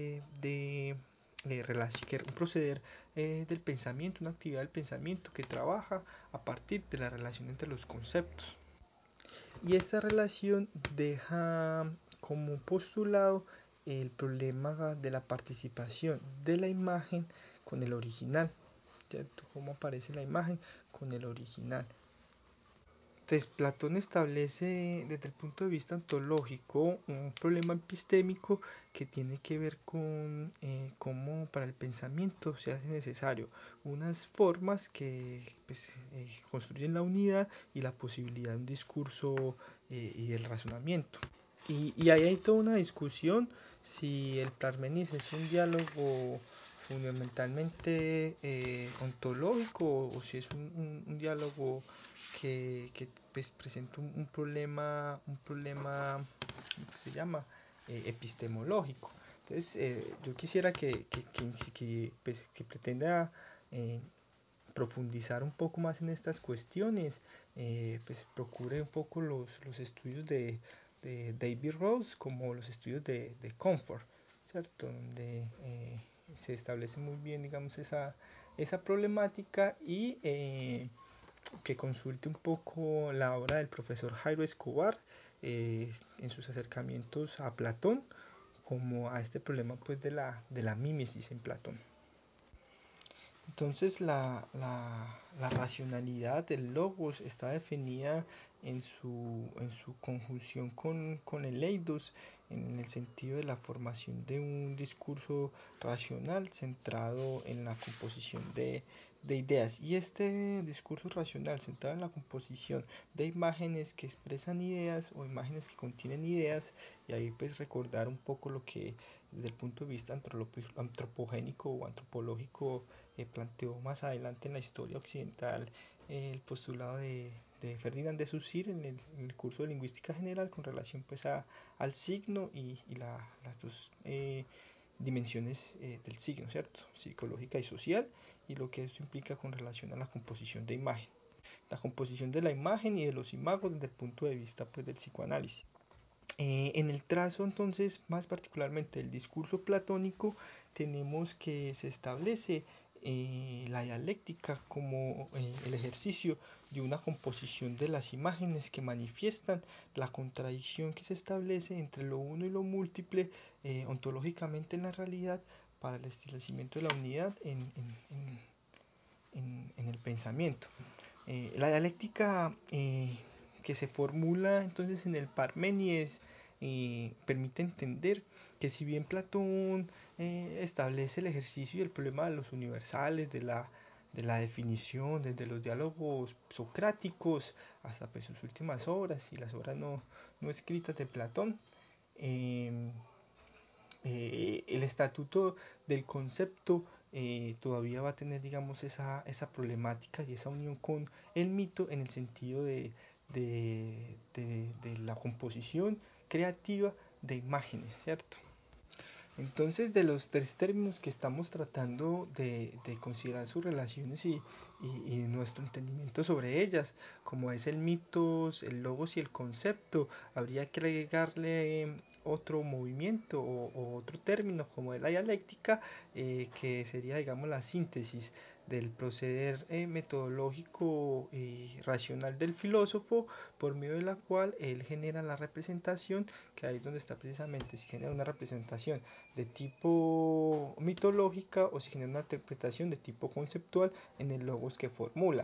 un proceder del pensamiento, una actividad del pensamiento que trabaja a partir de la relación entre los conceptos. Y esta relación deja como postulado el problema de la participación de la imagen con el original, ¿cierto? Cómo aparece la imagen con el original. Entonces, Platón establece desde el punto de vista ontológico un problema epistémico que tiene que ver con cómo para el pensamiento se hace necesario unas formas que pues, construyen la unidad y la posibilidad de un discurso y el razonamiento. Y ahí hay toda una discusión si el Parménides es un diálogo fundamentalmente ontológico o si es un diálogo que pues, presenta un problema, ¿cómo se llama? Epistemológico. Entonces, yo quisiera que pretenda profundizar un poco más en estas cuestiones, pues procure un poco los estudios de David Rose como los estudios de Comfort, ¿cierto? Donde se establece muy bien, digamos, esa problemática y que consulte un poco la obra del profesor Jairo Escobar en sus acercamientos a Platón como a este problema pues de la mímesis en Platón. Entonces la racionalidad del logos está definida en su conjunción con el eidos en el sentido de la formación de un discurso racional centrado en la composición de de ideas, y este discurso racional centrado en la composición de imágenes que expresan ideas o imágenes que contienen ideas, y ahí pues recordar un poco lo que desde el punto de vista antropogénico o antropológico planteó más adelante en la historia occidental el postulado de Ferdinand de Saussure en el curso de lingüística general con relación pues al signo y las dos dimensiones del signo, ¿cierto? Psicológica y social, y lo que esto implica con relación a la composición de imagen. La composición de la imagen y de los imagos desde el punto de vista pues, del psicoanálisis. En el trazo entonces, más particularmente el discurso platónico, tenemos que se establece la dialéctica como el ejercicio de una composición de las imágenes que manifiestan la contradicción que se establece entre lo uno y lo múltiple ontológicamente en la realidad para el establecimiento de la unidad en el pensamiento. La dialéctica que se formula entonces en el Parménides permite entender que si bien Platón establece el ejercicio y el problema de los universales, de la definición, desde los diálogos socráticos hasta pues, sus últimas obras y las obras no escritas de Platón, el estatuto del concepto todavía va a tener digamos esa problemática y esa unión con el mito en el sentido de la composición creativa de imágenes, ¿cierto? Entonces, de los tres términos que estamos tratando de considerar sus relaciones y nuestro entendimiento sobre ellas, como es el mitos, el logos y el concepto, habría que agregarle otro movimiento o otro término como es la dialéctica, que sería, digamos, la síntesis del proceder metodológico y racional del filósofo, por medio de la cual él genera la representación, que ahí es donde está precisamente, si genera una representación de tipo mitológica o si genera una interpretación de tipo conceptual en el logos que formula.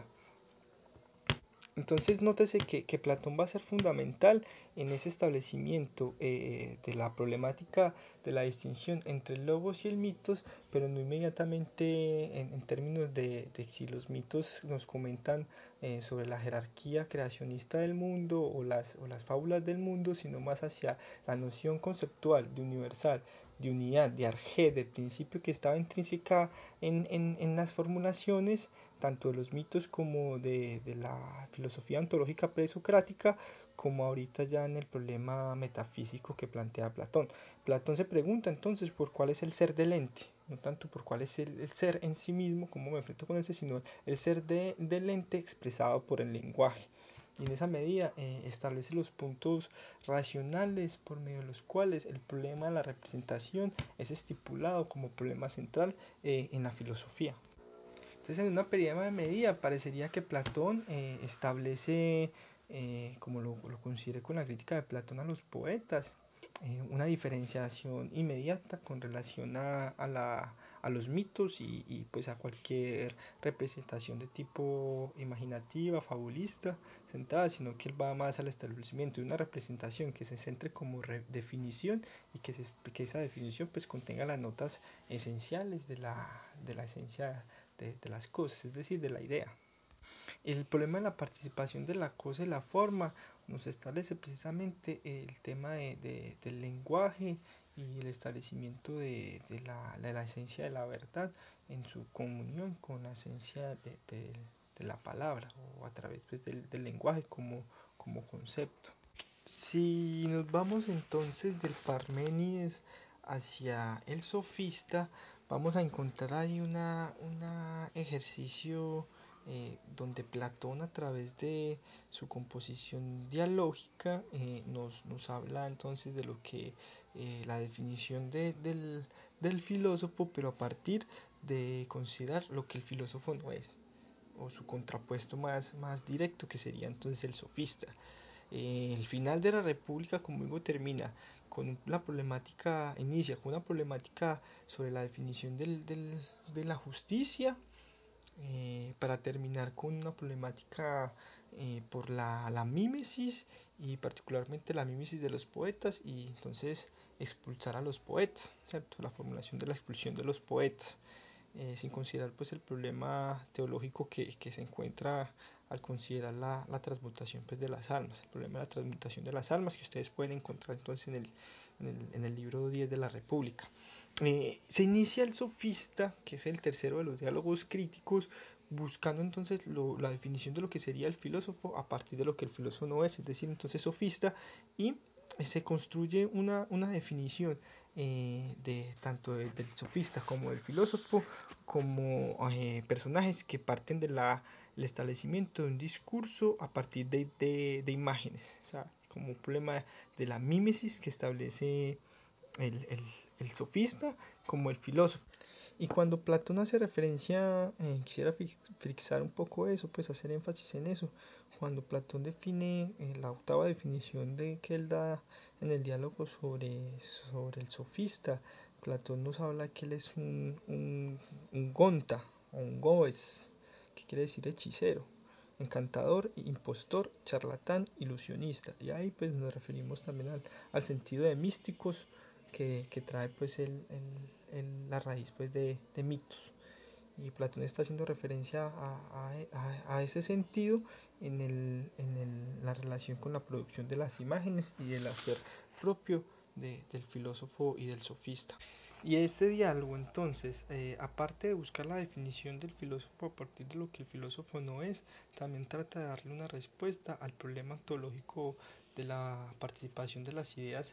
Entonces nótese que Platón va a ser fundamental en ese establecimiento de la problemática de la distinción entre el logos y el mitos, pero no inmediatamente en términos de si los mitos nos comentan sobre la jerarquía creacionista del mundo o las fábulas del mundo, sino más hacia la noción conceptual de universal, de unidad, de arjé, de principio que estaba intrínseca en las formulaciones tanto de los mitos como de la filosofía ontológica presocrática, como ahorita ya en el problema metafísico que plantea Platón. Platón se pregunta entonces por cuál es el ser del ente, no tanto por cuál es el ser en sí mismo, cómo me enfrento con ese, sino el ser del ente expresado por el lenguaje. Y en esa medida establece los puntos racionales por medio de los cuales el problema de la representación es estipulado como problema central en la filosofía. Entonces, en una primera medida, parecería que Platón establece, como lo consideré con la crítica de Platón a los poetas, una diferenciación inmediata con relación a los mitos y pues a cualquier representación de tipo imaginativa, fabulista, centrada, sino que él va más al establecimiento de una representación que se centre como definición y que esa definición pues contenga las notas esenciales de la esencia de las cosas, es decir, de la idea. El problema de la participación de la cosa y la forma nos establece precisamente el tema del lenguaje y el establecimiento de la esencia de la verdad en su comunión con la esencia de la palabra o a través pues, del lenguaje como concepto. Si nos vamos entonces del Parménides hacia el sofista, vamos a encontrar ahí un ejercicio donde Platón a través de su composición dialógica nos habla entonces de lo que la definición del filósofo, pero a partir de considerar lo que el filósofo no es, o su contrapuesto más directo, que sería entonces el sofista. El final de la República, como digo, termina con la problemática, inicia con una problemática sobre la definición de la justicia, para terminar con una problemática por la mímesis y particularmente la mímesis de los poetas y entonces expulsar a los poetas, ¿cierto? La formulación de la expulsión de los poetas. sin considerar pues el problema teológico que se encuentra al considerar la transmutación pues de las almas, el problema de la transmutación de las almas que ustedes pueden encontrar entonces en el libro 10 de la República. Se inicia el sofista, que es el tercero de los diálogos críticos, buscando entonces la definición de lo que sería el filósofo a partir de lo que el filósofo no es decir, entonces sofista, y se construye una definición tanto del sofista como del filósofo como personajes que parten del establecimiento de un discurso a partir de imágenes, o sea, como un problema de la mímesis que establece el sofista como el filósofo. Y cuando Platón hace referencia, quisiera fixar un poco eso, pues hacer énfasis en eso. Cuando Platón define la octava definición que él da en el diálogo sobre el sofista, Platón nos habla que él es un gonta o un goes, que quiere decir hechicero, encantador, impostor, charlatán, ilusionista. Y ahí pues nos referimos también al sentido de místicos que trae pues la raíz pues de mitos. Y Platón está haciendo referencia a ese sentido en la relación con la producción de las imágenes y del hacer propio del filósofo y del sofista. Y este diálogo entonces, aparte de buscar la definición del filósofo a partir de lo que el filósofo no es, también trata de darle una respuesta al problema ontológico de la participación de las ideas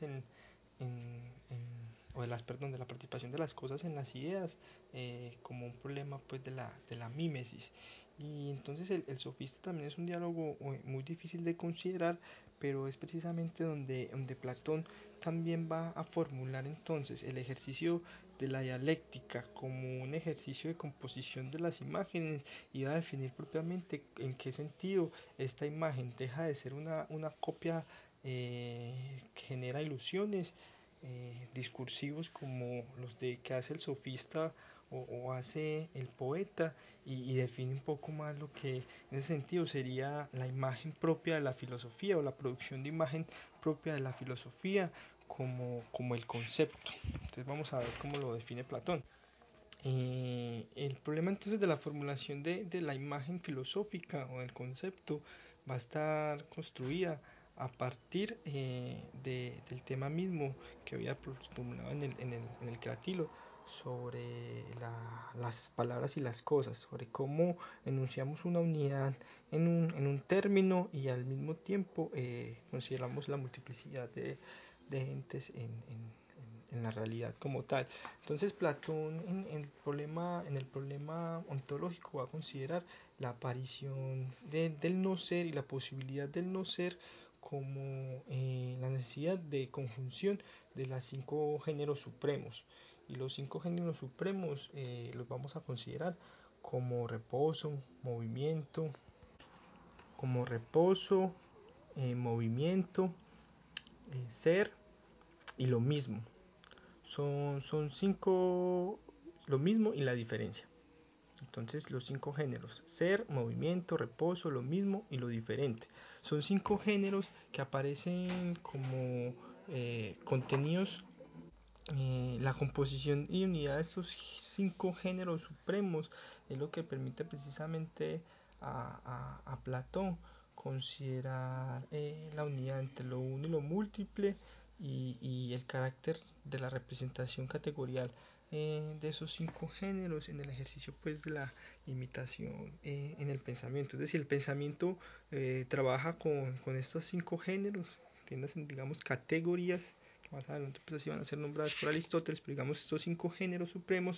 de la participación de las cosas en las ideas, como un problema pues de la mímesis. Y entonces el sofista también es un diálogo muy difícil de considerar, pero es precisamente donde Platón también va a formular entonces el ejercicio de la dialéctica como un ejercicio de composición de las imágenes, y va a definir propiamente en qué sentido esta imagen deja de ser una copia que genera ilusiones discursivos como los que hace el sofista o hace el poeta, y define un poco más lo que en ese sentido sería la imagen propia de la filosofía o la producción de imagen propia de la filosofía como el concepto. Entonces vamos a ver cómo lo define Platón. El problema entonces de la formulación de la imagen filosófica o del concepto va a estar construida a partir del tema mismo que había formulado en el Cratilo sobre las palabras y las cosas, sobre cómo enunciamos una unidad en un término y al mismo tiempo consideramos la multiplicidad de entes en la realidad como tal. Entonces Platón en el problema ontológico va a considerar la aparición del no ser y la posibilidad del no ser como la necesidad de conjunción de las 5 géneros supremos. Y los 5 géneros supremos los vamos a considerar como reposo, movimiento, ser y lo mismo. Son 5 lo mismo y la diferencia. Entonces los 5 géneros: ser, movimiento, reposo, lo mismo y lo diferente. Son 5 géneros que aparecen como contenidos. La composición y unidad de estos 5 géneros supremos es lo que permite precisamente a Platón considerar la unidad entre lo uno y lo múltiple, y el carácter de la representación categorial de esos 5 géneros en el ejercicio pues de la imitación en el pensamiento. Es decir, el pensamiento trabaja con estos 5 géneros, digamos categorías que más adelante pues iban a ser nombradas por Aristóteles, pero digamos estos 5 géneros supremos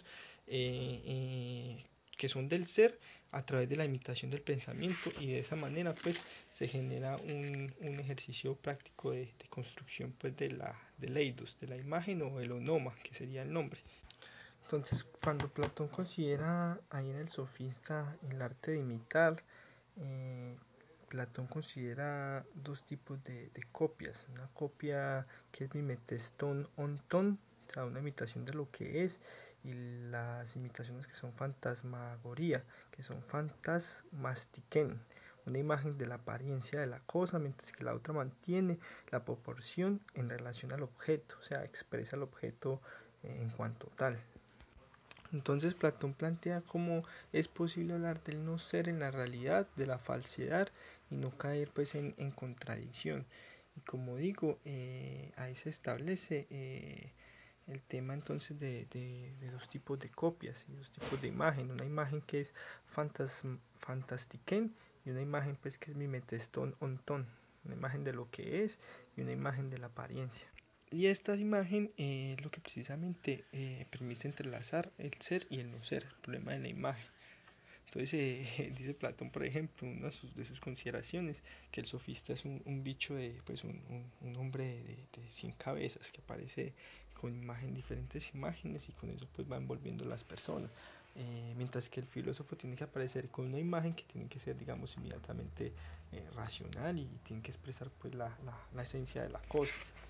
que son del ser a través de la imitación del pensamiento, y de esa manera pues se genera un ejercicio práctico de construcción pues del eidos, de la imagen o el onoma, que sería el nombre. Entonces cuando Platón considera ahí en el sofista el arte de imitar, Platón considera 2 tipos de copias: una copia que es mimeteston onton, o sea, una imitación de lo que es, y las imitaciones que son fantasmagoría, que son fantasmastiken, una imagen de la apariencia de la cosa, mientras que la otra mantiene la proporción en relación al objeto, o sea, expresa el objeto en cuanto tal. Entonces Platón plantea cómo es posible hablar del no ser en la realidad, de la falsedad y no caer pues en contradicción. Y como digo, ahí se establece el tema entonces de dos tipos de copias y dos tipos de imagen. Una imagen que es fantastiquén y una imagen pues que es mimetestón ontón. Una imagen de lo que es y una imagen de la apariencia. Y esta imagen es lo que precisamente permite entrelazar el ser y el no ser, el problema de la imagen. Entonces dice Platón, por ejemplo, una de sus consideraciones, que el sofista es un bicho pues un hombre de 100 cabezas que aparece con diferentes imágenes y con eso pues va envolviendo las personas. Mientras que el filósofo tiene que aparecer con una imagen que tiene que ser, digamos, inmediatamente racional y tiene que expresar pues la esencia de la cosa.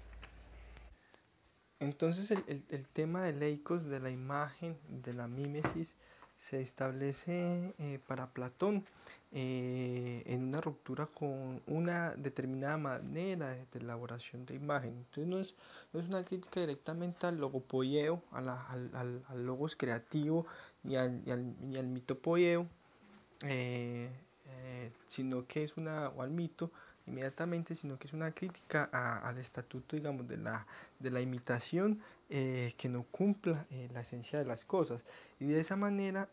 Entonces el tema de Leikos, de la imagen, de la mímesis, se establece para Platón en una ruptura con una determinada manera de elaboración de imagen. Entonces no es una crítica directamente al logopoieo, al logos creativo, ni al mitopoieo, sino que es o al mito inmediatamente, sino que es una crítica al estatuto, digamos, de la imitación que no cumpla la esencia de las cosas. Y de esa manera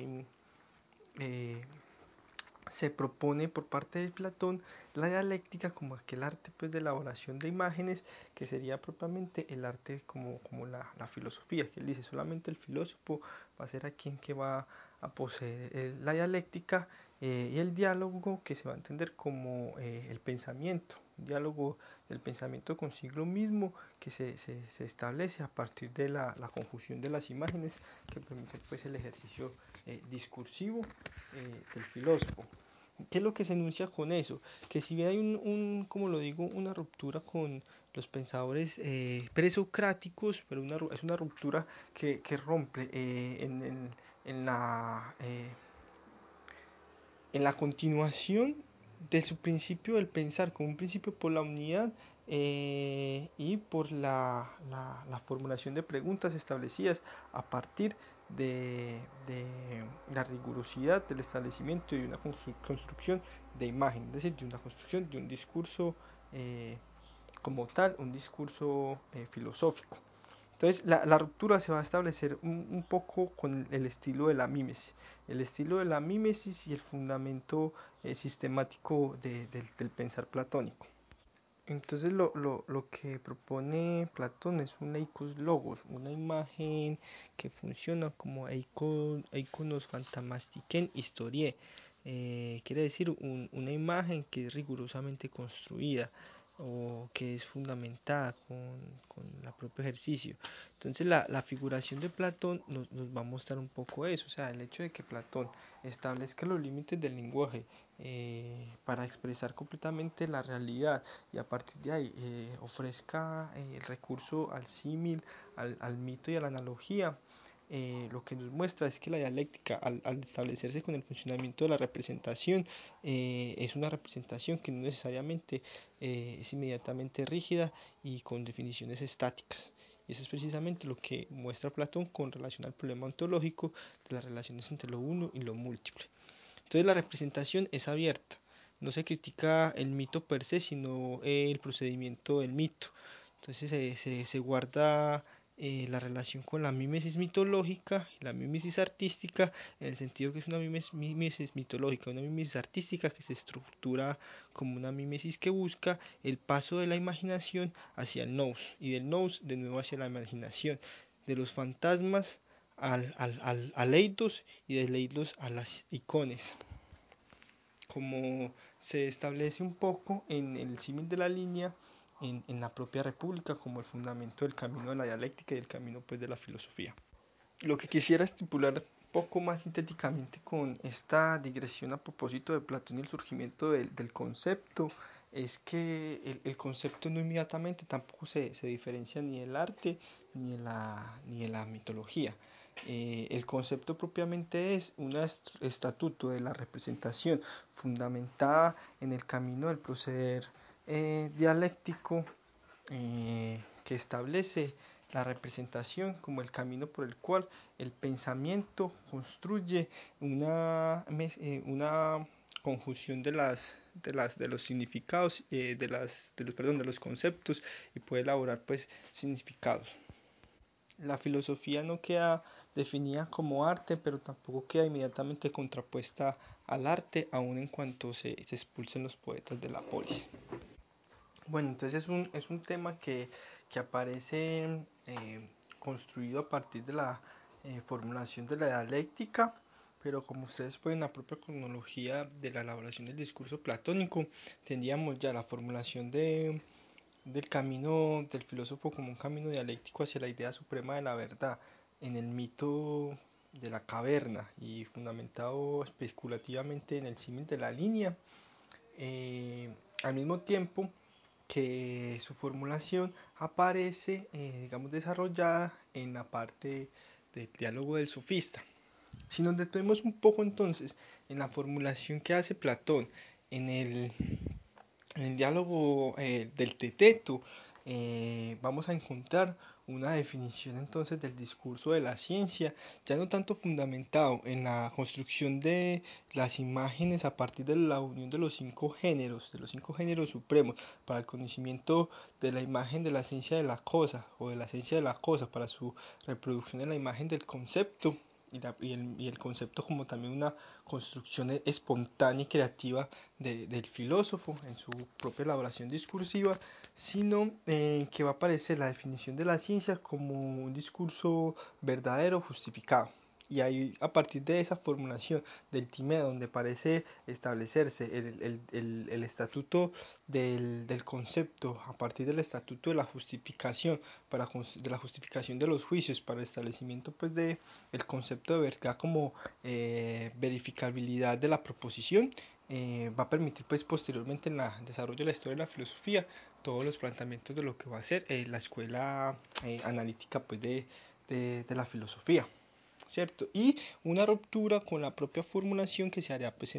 se propone por parte de Platón la dialéctica como aquel arte pues de elaboración de imágenes que sería propiamente el arte como la filosofía, que él dice solamente el filósofo va a ser a quien que va a poseer la dialéctica y el diálogo que se va a entender como el pensamiento, un diálogo del pensamiento consigo mismo que se establece a partir de la conjunción de las imágenes que permite pues el ejercicio discursivo del filósofo. ¿Qué es lo que se enuncia con eso? Que si bien hay como lo digo, una ruptura con los pensadores presocráticos, pero es una ruptura que rompe en la continuación de su principio del pensar, como un principio por la unidad y por la formulación de preguntas establecidas a partir de la rigurosidad del establecimiento de una construcción de imagen, es decir, de una construcción de un discurso como tal, un discurso filosófico. Entonces la ruptura se va a establecer un poco con el estilo de la mímesis. El estilo de la mímesis y el fundamento sistemático del pensar platónico. Entonces lo que propone Platón es un eikos logos, una imagen que funciona como eikonos fantamastiken historiae. Quiere decir una imagen que es rigurosamente construida o que es fundamentada con el propio ejercicio. Entonces la figuración de Platón nos va a mostrar un poco eso, o sea, el hecho de que Platón establezca los límites del lenguaje para expresar completamente la realidad y a partir de ahí ofrezca el recurso al símil, al mito y a la analogía. Lo que nos muestra es que la dialéctica al establecerse con el funcionamiento de la representación es una representación que no necesariamente es inmediatamente rígida y con definiciones estáticas. Y eso es precisamente lo que muestra Platón con relación al problema ontológico de las relaciones entre lo uno y lo múltiple. Entonces la representación es abierta, no se critica el mito per se, sino el procedimiento del mito. Entonces se guarda la relación con la mímesis mitológica y la mímesis artística, en el sentido que es una mímesis mitológica, una mímesis artística que se estructura como una mímesis que busca el paso de la imaginación hacia el nous y del nous de nuevo hacia la imaginación, de los fantasmas al eidos y del eidos a las icones, como se establece un poco en el símil de la línea en la propia república como el fundamento del camino de la dialéctica y el camino pues de la filosofía. Lo que quisiera estipular un poco más sintéticamente con esta digresión a propósito de Platón y el surgimiento del concepto es que el concepto no inmediatamente tampoco se diferencia ni del arte ni de la mitología. El concepto propiamente es un estatuto de la representación fundamentada en el camino del proceder dialéctico que establece la representación como el camino por el cual el pensamiento construye una conjunción de los significados, de los conceptos, y puede elaborar pues significados. La filosofía no queda definida como arte, pero tampoco queda inmediatamente contrapuesta al arte, aun en cuanto se expulsen los poetas de la polis. Bueno, entonces es un tema que aparece construido a partir de la formulación de la dialéctica, pero como ustedes pueden, la propia cronología de la elaboración del discurso platónico, tendríamos ya la formulación del camino del filósofo como un camino dialéctico hacia la idea suprema de la verdad en el mito de la caverna y fundamentado especulativamente en el símil de la línea, al mismo tiempo que su formulación aparece, digamos, desarrollada en la parte del diálogo del sofista. Si nos detenemos un poco entonces en la formulación que hace Platón en el diálogo del Teteto, vamos a encontrar una definición entonces del discurso de la ciencia, ya no tanto fundamentado en la construcción de las imágenes a partir de la unión de los cinco géneros supremos, para el conocimiento de la imagen de la esencia de la cosa, o de la esencia de la cosa, para su reproducción en la imagen del concepto, y el concepto como también una construcción espontánea y creativa del filósofo en su propia elaboración discursiva, sino que va a aparecer la definición de la ciencia como un discurso verdadero, justificado. Y ahí, a partir de esa formulación del Timeo, donde parece establecerse el estatuto del concepto, a partir del estatuto de la justificación, de la justificación de los juicios, para el establecimiento pues de el concepto de verdad como verificabilidad de la proposición, va a permitir pues posteriormente en el desarrollo de la historia de la filosofía todos los planteamientos de lo que va a ser la escuela analítica pues de la filosofía, ¿cierto? Y una ruptura con la propia formulación que se haría pues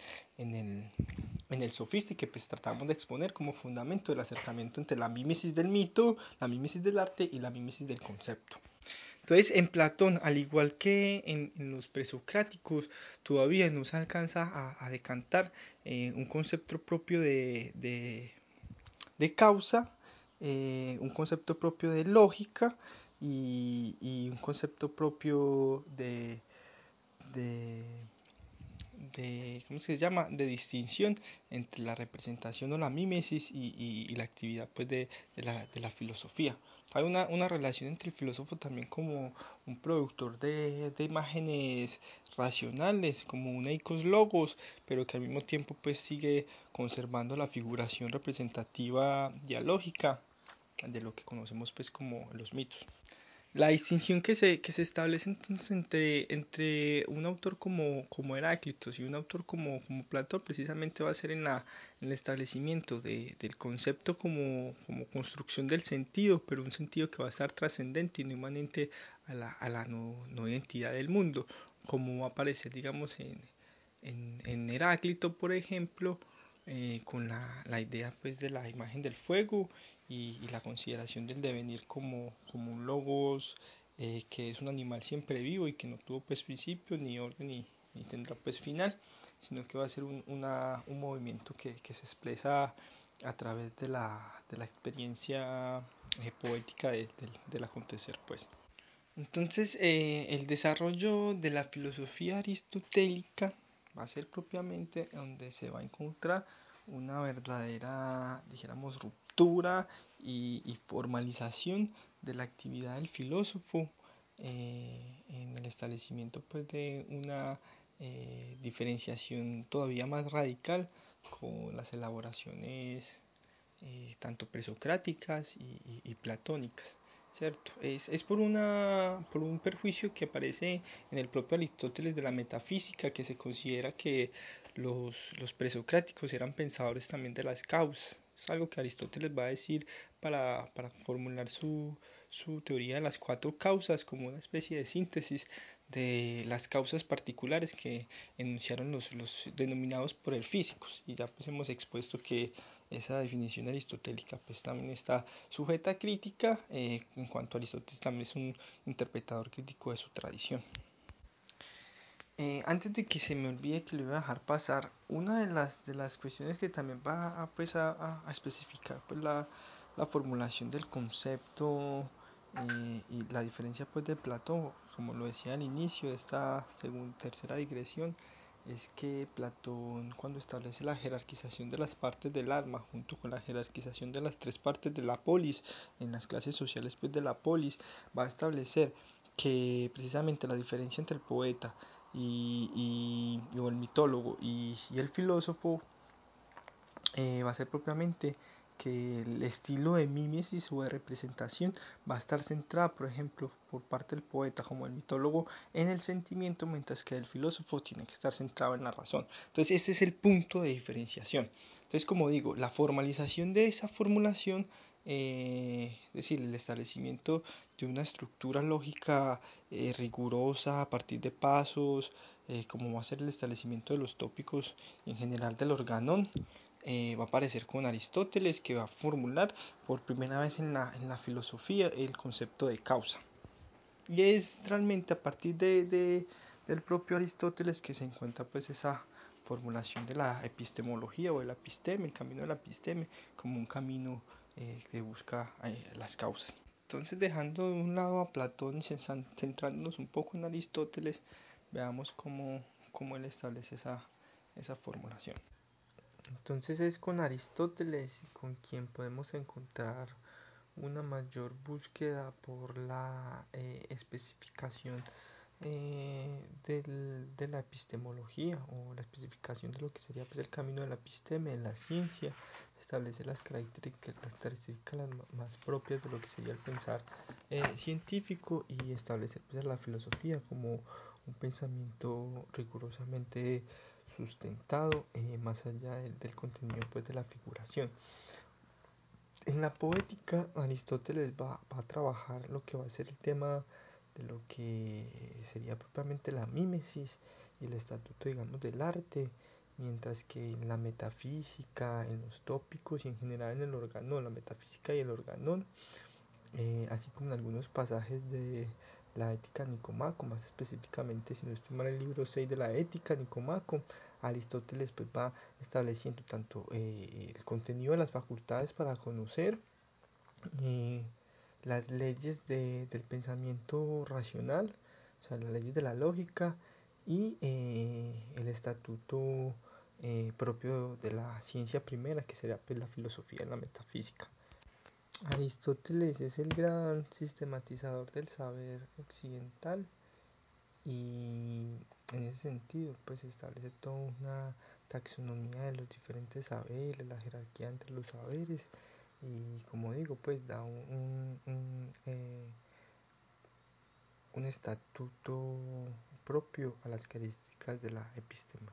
en el sofista, y que pues tratamos de exponer como fundamento del acercamiento entre la mímesis del mito, la mímesis del arte y la mímesis del concepto. Entonces, en Platón, al igual que en los presocráticos, todavía no se alcanza a decantar un concepto propio de causa, un concepto propio de lógica y un concepto propio de ¿cómo se llama? De distinción entre la representación o la mímesis y la actividad pues de la filosofía. Hay una relación entre el filósofo también como un productor de imágenes racionales, como un eikos logos, pero que al mismo tiempo pues sigue conservando la figuración representativa dialógica de lo que conocemos pues como los mitos. La distinción que se establece entonces entre un autor como Heráclitos y un autor como Platón, precisamente va a ser en el establecimiento del concepto como construcción del sentido, pero un sentido que va a estar trascendente y no inmanente a la no identidad del mundo, como va a aparecer, digamos, en Heráclito, por ejemplo, con la idea pues de la imagen del fuego y la consideración del devenir como un logos, que es un animal siempre vivo y que no tuvo pues principio ni orden ni tendrá pues final, sino que va a ser un movimiento que se expresa a través de la experiencia poética del acontecer pues. Entonces, el desarrollo de la filosofía aristotélica va a ser propiamente donde se va a encontrar una verdadera, dijéramos, ruptura y formalización de la actividad del filósofo, en el establecimiento pues de una diferenciación todavía más radical con las elaboraciones tanto presocráticas y platónicas, ¿cierto? Es por un perjuicio que aparece en el propio Aristóteles de la metafísica, que se considera que los presocráticos eran pensadores también de las causas. Es algo que Aristóteles va a decir para formular su teoría de las 4 causas como una especie de síntesis de las causas particulares que enunciaron los denominados por el físicos, y ya pues hemos expuesto que esa definición aristotélica pues también está sujeta a crítica, en cuanto a Aristóteles también es un interpretador crítico de su tradición. Antes de que se me olvide que lo iba a dejar pasar, una de las cuestiones que también va a especificar pues la formulación del concepto, y la diferencia pues de Platón, como lo decía al inicio de esta tercera digresión, es que Platón, cuando establece la jerarquización de las partes del alma junto con la jerarquización de las 3 partes de la polis en las clases sociales pues de la polis, va a establecer que precisamente la diferencia entre el poeta o el mitólogo y el filósofo, va a ser propiamente que el estilo de mímesis o de representación va a estar centrada, por ejemplo, por parte del poeta como el mitólogo, en el sentimiento, mientras que el filósofo tiene que estar centrado en la razón. Entonces ese es el punto de diferenciación. Entonces, como digo, la formalización de esa formulación, es decir, el establecimiento de una estructura lógica rigurosa a partir de pasos, como va a ser el establecimiento de los tópicos en general del organón, va a aparecer con Aristóteles, que va a formular por primera vez en la filosofía el concepto de causa. Y es realmente a partir del propio Aristóteles que se encuentra pues esa formulación de la epistemología o de la episteme, el camino de la episteme, como un camino que busca las causas. Entonces, dejando de un lado a Platón y centrándonos un poco en Aristóteles, veamos cómo él establece esa formulación. Entonces es con Aristóteles con quien podemos encontrar una mayor búsqueda por la especificación de la epistemología, o la especificación de lo que sería pues el camino de la episteme en la ciencia, establece las características más propias de lo que sería el pensar científico, y establece pues la filosofía como un pensamiento rigurosamente sustentado, más allá del contenido pues de la figuración. En la poética, Aristóteles va a trabajar lo que va a ser el tema de lo que sería propiamente la mímesis y el estatuto, digamos, del arte, mientras que en la metafísica, en los tópicos y en general en el organón, la metafísica y el organón, así como en algunos pasajes de la Ética Nicomaco, más específicamente, si no estoy mal, el libro 6 de la Ética Nicomaco, Aristóteles pues va estableciendo tanto el contenido de las facultades para conocer, las leyes del pensamiento racional, o sea, las leyes de la lógica, y el estatuto propio de la ciencia primera, que sería pues la filosofía y la metafísica. Aristóteles es el gran sistematizador del saber occidental, y en ese sentido pues establece toda una taxonomía de los diferentes saberes, la jerarquía entre los saberes, y como digo pues da un estatuto propio a las características de la episteme.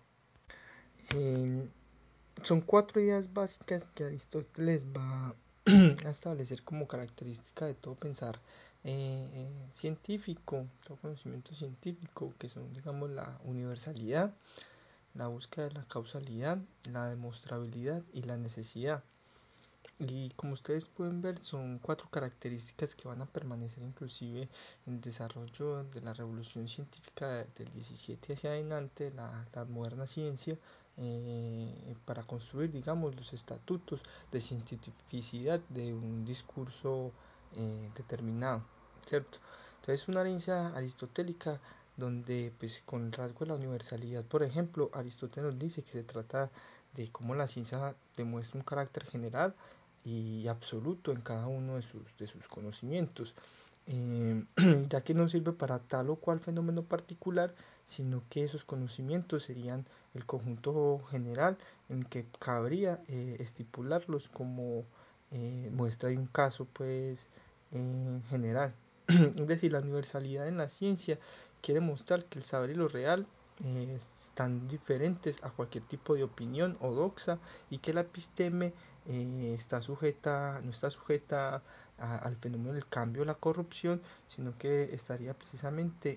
Son 4 ideas básicas que Aristóteles va a establecer como característica de todo pensar científico, todo conocimiento científico, que son, digamos, la universalidad, la búsqueda de la causalidad, la demostrabilidad y la necesidad. Y como ustedes pueden ver, son 4 características que van a permanecer inclusive en el desarrollo de la revolución científica del 17 hacia adelante, la moderna ciencia, para construir, digamos, los estatutos de cientificidad de un discurso determinado, ¿cierto? Entonces, una herencia aristotélica donde, pues, con el rasgo de la universalidad, por ejemplo, Aristóteles nos dice que se trata de cómo la ciencia demuestra un carácter general y absoluto en cada uno de sus conocimientos, ya que no sirve para tal o cual fenómeno particular, sino que esos conocimientos serían el conjunto general en que cabría estipularlos como muestra de un caso pues general. Es decir, la universalidad en la ciencia quiere mostrar que el saber y lo real están diferentes a cualquier tipo de opinión o doxa, y que la episteme no está sujeta al fenómeno del cambio, la corrupción, sino que estaría precisamente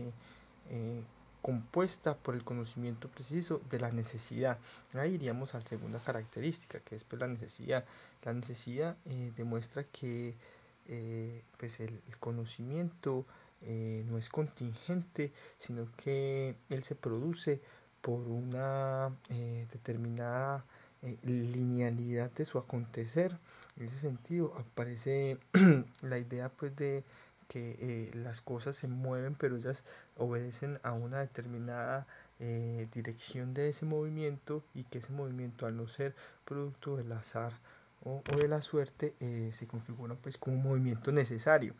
compuesta por el conocimiento preciso de la necesidad. Ahí iríamos a la segunda característica, que es pues, la necesidad. La necesidad demuestra que pues el conocimiento no es contingente, sino que él se produce por una determinada linealidad de su acontecer. En ese sentido aparece la idea pues de que las cosas se mueven, pero ellas obedecen a una determinada dirección de ese movimiento, y que ese movimiento, al no ser producto del azar o de la suerte, se configura pues como un movimiento necesario.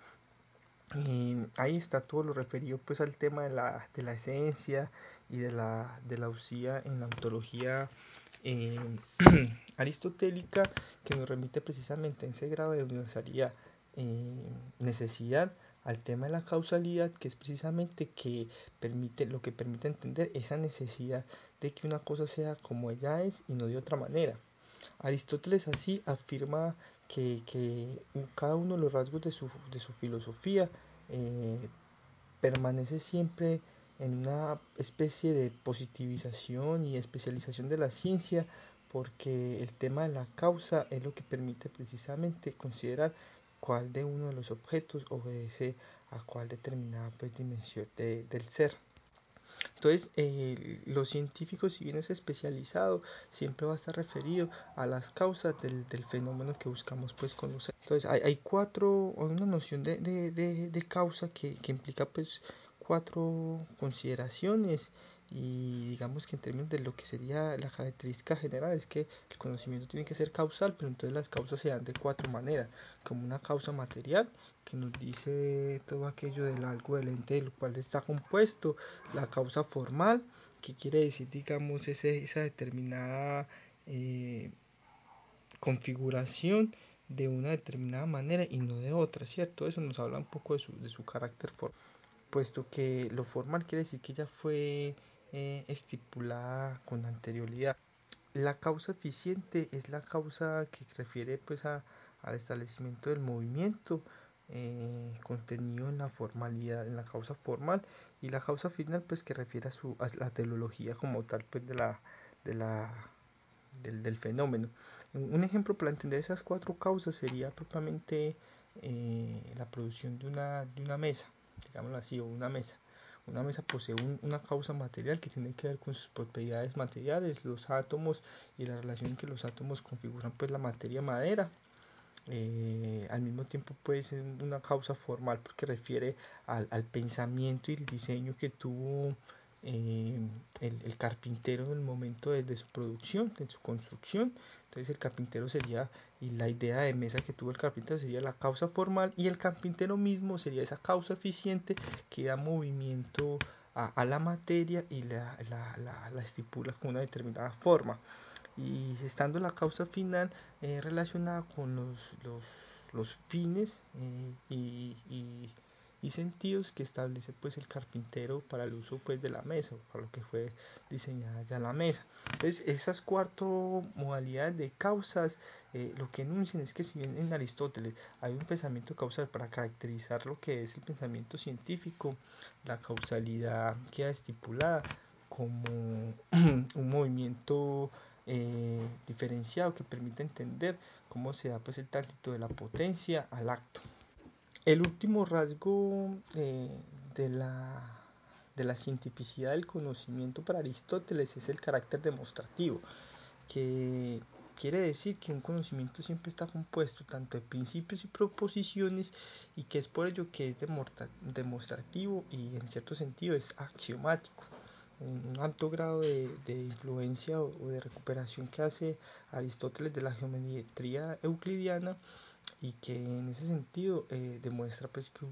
Ahí está todo lo referido pues al tema de la esencia y de la usía en la ontología eh, aristotélica, que nos remite precisamente en ese grado de universalidad, necesidad, al tema de la causalidad, que es precisamente lo que permite entender esa necesidad de que una cosa sea como ella es y no de otra manera. Aristóteles así afirma que cada uno de los rasgos de su filosofía eh, permanece siempre en una especie de positivización y especialización de la ciencia, porque el tema de la causa es lo que permite precisamente considerar cuál de uno de los objetos obedece a cuál determinada pues, dimensión del ser. Entonces, los científicos, si bien es especializado, siempre va a estar referido a las causas del fenómeno que buscamos pues conocer. Entonces, hay una noción de causa que implica pues cuatro consideraciones, y digamos que en términos de lo que sería la característica general es que el conocimiento tiene que ser causal, pero entonces las causas se dan de cuatro maneras: como una causa material, que nos dice todo aquello del algo, del ente del cual está compuesto; la causa formal, que quiere decir, digamos, esa determinada eh, configuración de una determinada manera y no de otra, ¿cierto? Eso nos habla un poco de su carácter formal, puesto que lo formal quiere decir que ya fue estipulada con anterioridad. La causa eficiente es la causa que refiere pues al establecimiento del movimiento contenido en la formalidad, en la causa formal; y la causa final pues que refiere a la teleología como tal pues de la, del fenómeno. Un ejemplo para entender esas cuatro causas sería propiamente la producción de una mesa, digámoslo así, o una mesa. Una mesa posee una causa material que tiene que ver con sus propiedades materiales, los átomos y la relación en que los átomos configuran pues la materia madera. Al mismo tiempo puede ser una causa formal porque refiere al pensamiento y el diseño que tuvo eh, el carpintero en el momento de su producción, de su construcción. Entonces el carpintero sería, y la idea de mesa que tuvo el carpintero sería la causa formal, y el carpintero mismo sería esa causa eficiente que da movimiento a la materia y la estipula con una determinada forma. Y estando la causa final relacionada con los fines y sentidos que establece pues el carpintero para el uso pues de la mesa, o para lo que fue diseñada ya la mesa. Entonces esas cuatro modalidades de causas lo que enuncian es que, si bien en Aristóteles hay un pensamiento causal para caracterizar lo que es el pensamiento científico, la causalidad queda estipulada como un movimiento diferenciado que permite entender cómo se da pues el tránsito de la potencia al acto. El último rasgo de la cientificidad del conocimiento para Aristóteles es el carácter demostrativo, que quiere decir que un conocimiento siempre está compuesto tanto de principios y proposiciones, y que es por ello que es demostrativo y en cierto sentido es axiomático. Un alto grado de influencia o de recuperación que hace Aristóteles de la geometría euclidiana, y que en ese sentido demuestra pues que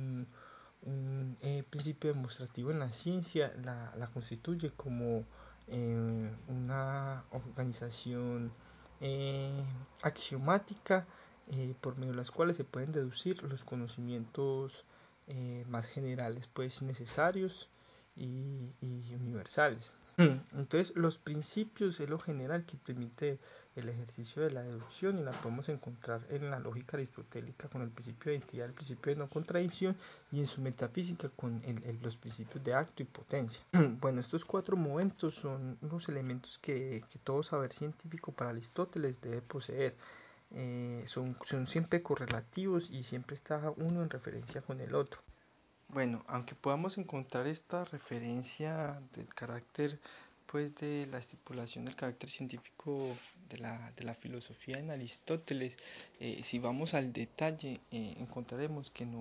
un principio demostrativo en la ciencia la constituye como una organización axiomática por medio de las cuales se pueden deducir los conocimientos más generales pues necesarios y universales. Entonces, los principios es lo general que permite el ejercicio de la deducción y la podemos encontrar en la lógica aristotélica con el principio de identidad, el principio de no contradicción y en su metafísica con los principios de acto y potencia. Bueno, estos 4 momentos son los elementos que todo saber científico para Aristóteles debe poseer. Son siempre correlativos y siempre está uno en referencia con el otro. Bueno, aunque podamos encontrar esta referencia del carácter, pues de la estipulación del carácter científico de la filosofía en Aristóteles, si vamos al detalle, encontraremos que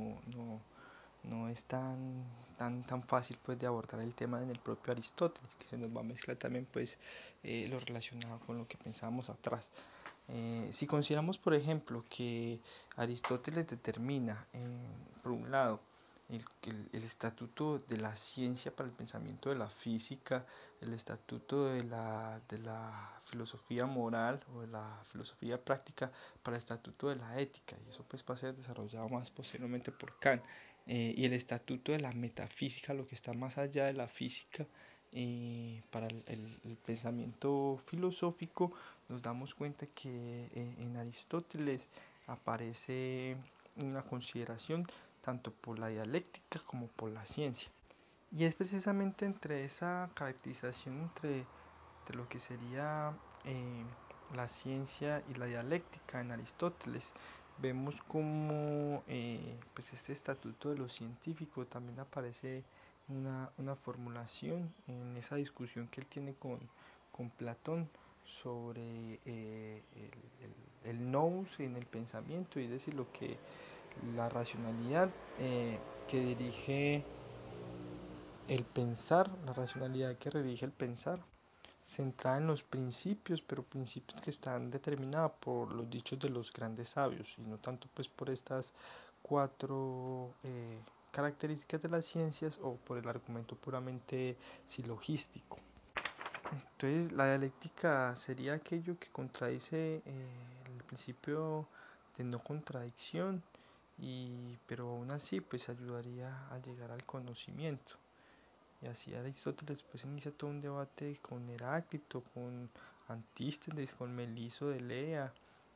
no es tan fácil pues de abordar el tema en el propio Aristóteles, que se nos va a mezclar también pues lo relacionado con lo que pensábamos atrás. Si consideramos, por ejemplo, que Aristóteles determina, por un lado, el estatuto de la ciencia para el pensamiento de la física, el estatuto de la filosofía moral o de la filosofía práctica para el estatuto de la ética, y eso pues va a ser desarrollado más posteriormente por Kant, y el estatuto de la metafísica, lo que está más allá de la física, para el pensamiento filosófico, nos damos cuenta que en Aristóteles aparece una consideración tanto por la dialéctica como por la ciencia. Y es precisamente entre esa caracterización entre lo que sería la ciencia y la dialéctica en Aristóteles, vemos como pues este estatuto de lo científico también aparece una formulación en esa discusión que él tiene con Platón sobre el nous en el pensamiento, y es decir, lo que la racionalidad que dirige el pensar, la racionalidad que dirige el pensar, centrada en los principios, pero principios que están determinados por los dichos de los grandes sabios, y no tanto pues por estas 4 características de las ciencias o por el argumento puramente silogístico. Entonces, la dialéctica sería aquello que contradice el principio de no contradicción, pero aún así pues ayudaría a llegar al conocimiento. Y así Aristóteles pues inicia todo un debate con Heráclito, con Antístenes, con Meliso de Lea,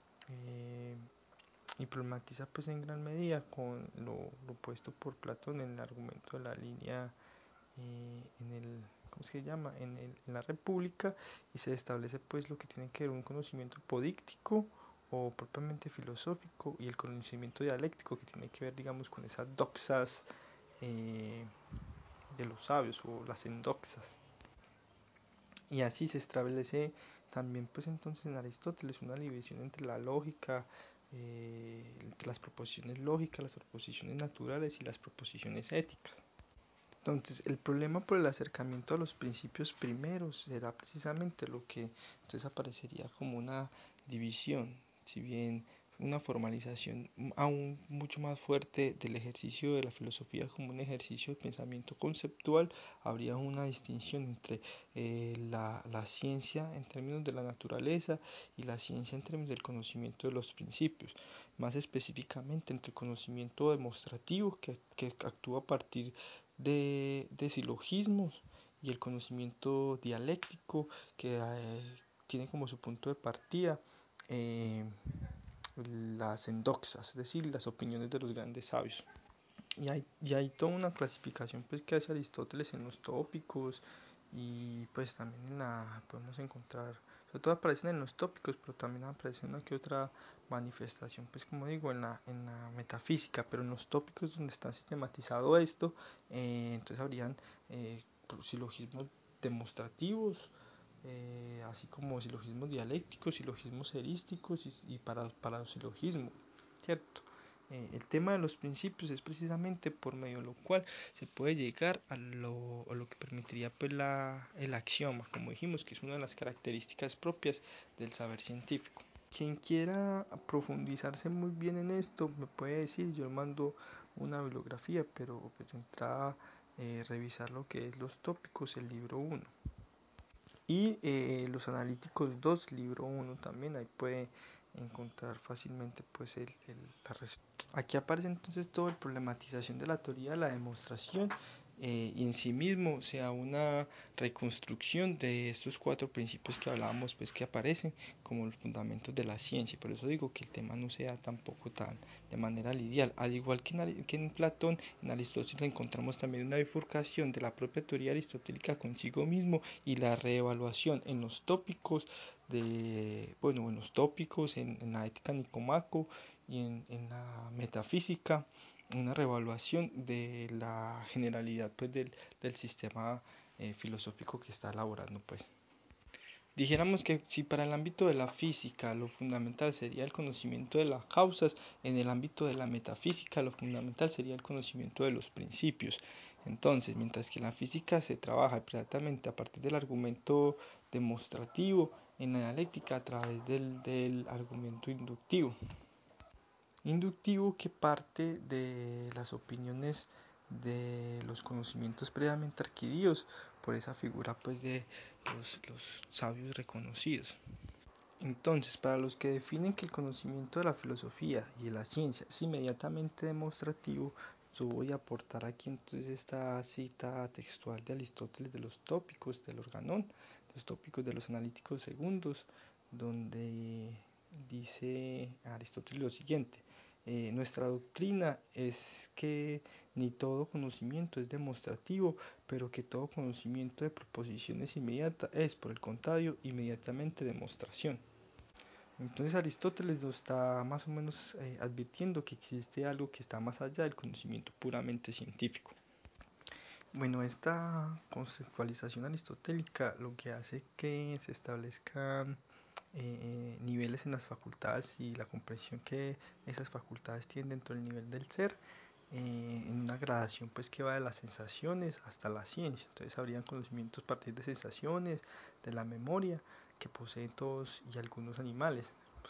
y problematiza pues en gran medida con lo puesto por Platón en el argumento de la línea, ¿cómo se llama? En la República, y se establece pues lo que tiene que ver un conocimiento apodíctico o propiamente filosófico, y el conocimiento dialéctico que tiene que ver, digamos, con esas doxas de los sabios o las endoxas. Y así se establece también pues entonces en Aristóteles una división entre la lógica, entre las proposiciones lógicas, las proposiciones naturales y las proposiciones éticas. Entonces, el problema por el acercamiento a los principios primeros será precisamente lo que entonces aparecería como una división, si bien una formalización aún mucho más fuerte del ejercicio de la filosofía como un ejercicio de pensamiento conceptual. Habría una distinción entre la ciencia en términos de la naturaleza y la ciencia en términos del conocimiento de los principios, más específicamente entre el conocimiento demostrativo que actúa a partir de silogismos, y el conocimiento dialéctico que tiene como su punto de partida las endoxas, es decir, las opiniones de los grandes sabios. Y hay toda una clasificación pues que hace Aristóteles en los tópicos, y pues también podemos encontrar, sobre todo aparecen en los tópicos, pero también aparece una que otra manifestación, pues como digo, en la metafísica, pero en los tópicos donde está sistematizado esto, entonces habrían silogismos demostrativos, así como silogismos dialécticos, silogismos erísticos y parasilogismo, ¿cierto? El tema de los principios es precisamente por medio de lo cual se puede llegar a lo que permitiría pues el axioma, como dijimos, que es una de las características propias del saber científico. Quien quiera profundizarse muy bien en esto me puede decir, yo mando una bibliografía, pero pues de entrada revisar lo que es los tópicos, el libro 1, y los analíticos 2, libro 1 también, ahí puede encontrar fácilmente pues la respuesta. Aquí aparece entonces todo el problematización de la teoría de la demostración y en sí mismo sea una reconstrucción de estos 4 principios que hablábamos, pues que aparecen como los fundamentos de la ciencia. Por eso digo que el tema no sea tampoco tan de manera lineal. Al igual que en Platón, en Aristóteles encontramos también una bifurcación de la propia teoría aristotélica consigo mismo y la reevaluación en los tópicos en la ética Nicomaco y en la metafísica, una reevaluación de la generalidad pues del sistema filosófico que está elaborando pues. Dijéramos que si para el ámbito de la física lo fundamental sería el conocimiento de las causas, en el ámbito de la metafísica lo fundamental sería el conocimiento de los principios. Entonces, mientras que en la física se trabaja precisamente a partir del argumento demostrativo, en la dialéctica a través del argumento inductivo. Inductivo que parte de las opiniones de los conocimientos previamente adquiridos por esa figura pues de los sabios reconocidos. Entonces, para los que definen que el conocimiento de la filosofía y de la ciencia es inmediatamente demostrativo, yo voy a aportar aquí entonces esta cita textual de Aristóteles de los tópicos del Organón, los tópicos de los analíticos segundos, donde dice Aristóteles lo siguiente: nuestra doctrina es que ni todo conocimiento es demostrativo, pero que todo conocimiento de proposiciones inmediata es, por el contrario, inmediatamente demostración. Entonces Aristóteles nos está más o menos advirtiendo que existe algo que está más allá del conocimiento puramente científico. Bueno, esta conceptualización aristotélica lo que hace que se establezcan niveles en las facultades y la comprensión que esas facultades tienen dentro del nivel del ser, en una gradación pues que va de las sensaciones hasta la ciencia. Entonces habrían conocimientos a partir de sensaciones, de la memoria que poseen todos y algunos animales,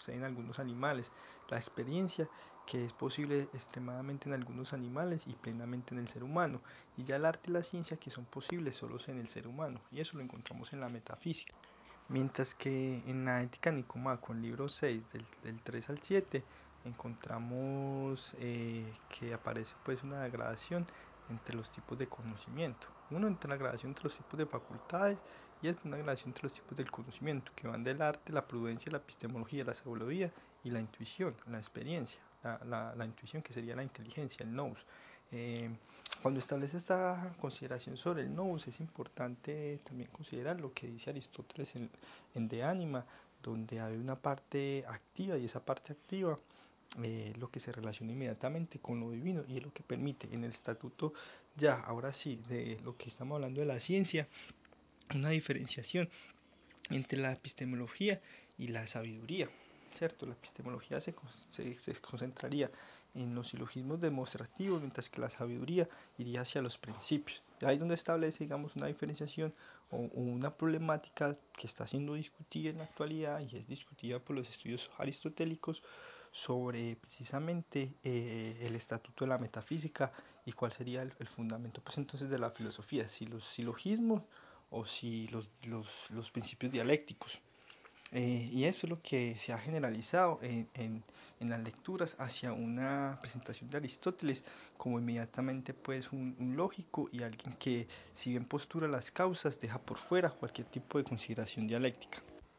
la experiencia que es posible extremadamente en algunos animales y plenamente en el ser humano, y ya el arte y la ciencia que son posibles solo en el ser humano, y eso lo encontramos en la metafísica. Mientras que en la ética Nicomaco, en el libro 6, del 3 al 7, encontramos que aparece pues una degradación entre los tipos de conocimiento. Uno, entre la gradación entre los tipos de facultades, y es una gradación entre los tipos del conocimiento, que van del arte, la prudencia, la epistemología, la sabiduría y la intuición, la experiencia, la intuición que sería la inteligencia, el nous. Cuando establece esta consideración sobre el nous, es importante también considerar lo que dice Aristóteles en De Anima, donde hay una parte activa, y esa parte activa lo que se relaciona inmediatamente con lo divino, y es lo que permite en el estatuto, ya ahora sí, de lo que estamos hablando de la ciencia, una diferenciación entre la epistemología y la sabiduría. ¿Cierto? La epistemología se concentraría en los silogismos demostrativos, mientras que la sabiduría iría hacia los principios. Ahí es donde establece, digamos, una diferenciación o una problemática que está siendo discutida en la actualidad y es discutida por los estudios aristotélicos sobre precisamente el estatuto de la metafísica y cuál sería el fundamento pues entonces de la filosofía, si los silogismos o si los principios dialécticos. Y eso es lo que se ha generalizado en las lecturas hacia una presentación de Aristóteles como inmediatamente pues un lógico y alguien que, si bien postura las causas, deja por fuera cualquier tipo de consideración dialéctica.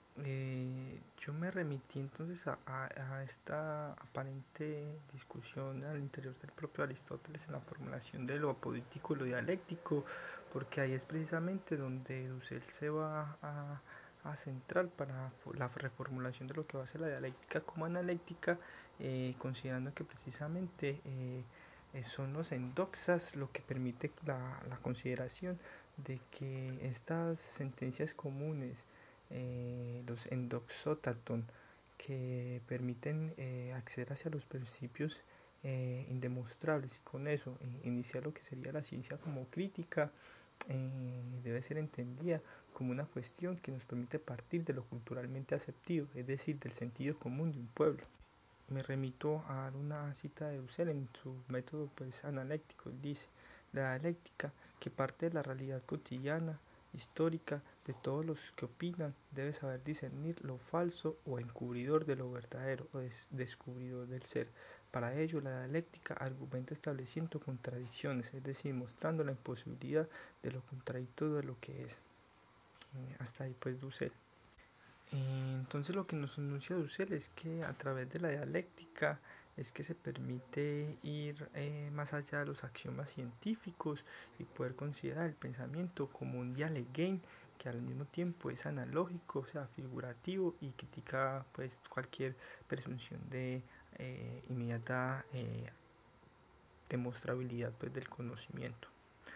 Yo me remití entonces a esta aparente discusión al interior del propio Aristóteles en la formulación de lo apodítico y lo dialéctico, porque ahí es precisamente donde Dussel se va a centrar para la reformulación de lo que va a ser la dialéctica como analéctica, considerando que precisamente son los endoxas lo que permite la consideración de que estas sentencias comunes, los endoxótaton, que permiten acceder hacia los principios indemostrables, y con eso iniciar lo que sería la ciencia como crítica, debe ser entendida como una cuestión que nos permite partir de lo culturalmente aceptado, es decir, del sentido común de un pueblo. Me remito a una cita de Dussel en su método pues analéctico. Él dice: la dialéctica, que parte de la realidad cotidiana, histórica de todos los que opinan, debe saber discernir lo falso o encubridor de lo verdadero o descubridor del ser. Para ello, la dialéctica argumenta estableciendo contradicciones, es decir, mostrando la imposibilidad de lo contradictorio de lo que es. Hasta ahí pues Dussel. Entonces lo que nos anuncia Dussel es que a través de la dialéctica es que se permite ir más allá de los axiomas científicos y poder considerar el pensamiento como un dialeguén que al mismo tiempo es analógico, o sea, figurativo, y critica pues cualquier presunción de inmediata demostrabilidad pues del conocimiento.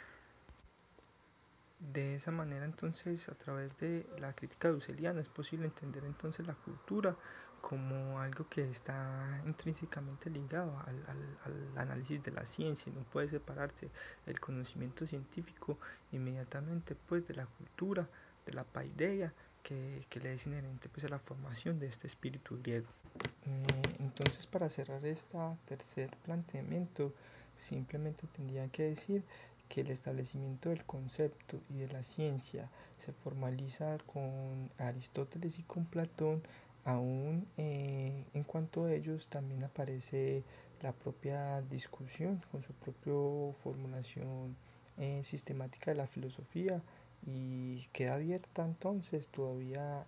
De esa manera entonces, a través de la crítica dusseliana es posible entender entonces la cultura como algo que está intrínsecamente ligado al análisis de la ciencia, y no puede separarse el conocimiento científico inmediatamente pues de la cultura, de la paideia que le es inherente pues a la formación de este espíritu griego. Entonces, para cerrar este tercer planteamiento, simplemente tendría que decir que el establecimiento del concepto y de la ciencia se formaliza con Aristóteles y con Platón, aún en cuanto a ellos también aparece la propia discusión con su propia formulación sistemática de la filosofía, y queda abierta entonces todavía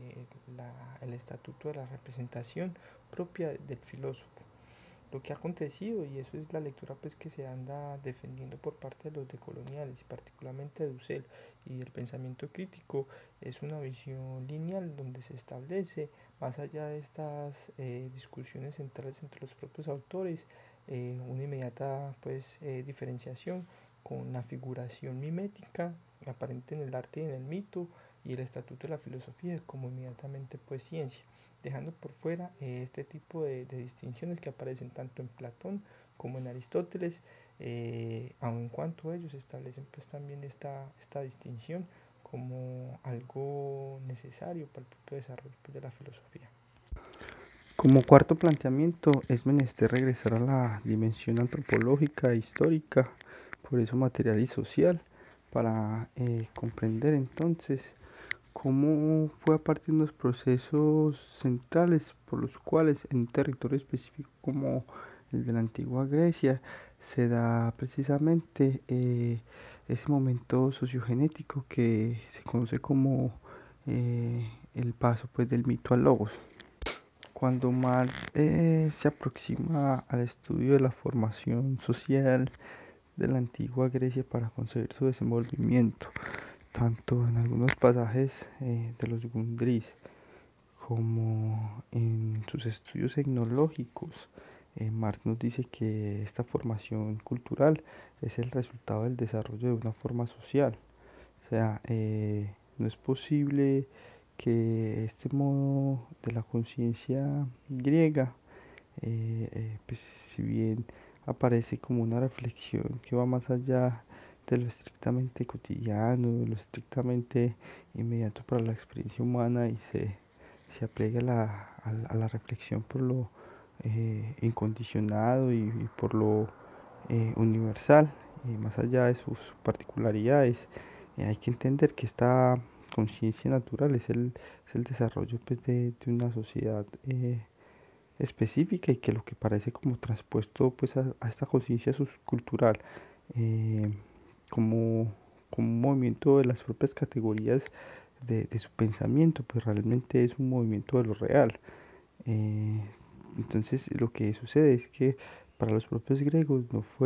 el estatuto de la representación propia del filósofo. Lo que ha acontecido, y eso es la lectura pues que se anda defendiendo por parte de los decoloniales y particularmente de Dussel y el pensamiento crítico, es una visión lineal donde se establece, más allá de estas discusiones centrales entre los propios autores, una inmediata pues diferenciación con la figuración mimética aparente en el arte y en el mito, y el estatuto de la filosofía como inmediatamente pues ciencia, dejando por fuera este tipo de distinciones que aparecen tanto en Platón como en Aristóteles, aun en cuanto ellos establecen pues también esta distinción como algo necesario para el propio desarrollo pues, de la filosofía. Como cuarto planteamiento, es menester regresar a la dimensión antropológica e histórica, por eso material y social, para comprender entonces cómo fue a partir de unos procesos centrales por los cuales en un territorio específico como el de la antigua Grecia se da precisamente ese momento sociogenético que se conoce como el paso pues del mito al logos. Cuando Marx se aproxima al estudio de la formación social de la antigua Grecia para concebir su desenvolvimiento, tanto en algunos pasajes de los Gundris como en sus estudios etnológicos, Marx nos dice que esta formación cultural es el resultado del desarrollo de una forma social. O sea, no es posible que este modo de la conciencia griega, pues si bien aparece como una reflexión que va más allá de lo estrictamente cotidiano, de lo estrictamente inmediato para la experiencia humana, y se aplega a la reflexión por lo incondicionado y por lo universal, y más allá de sus particularidades. Hay que entender que esta conciencia natural es el desarrollo pues, de una sociedad específica, y que lo que parece como transpuesto pues, a esta conciencia subcultural eh, como, como un movimiento de las propias categorías de su pensamiento, pues realmente es un movimiento de lo real. Eh, entonces lo que sucede es que para los propios griegos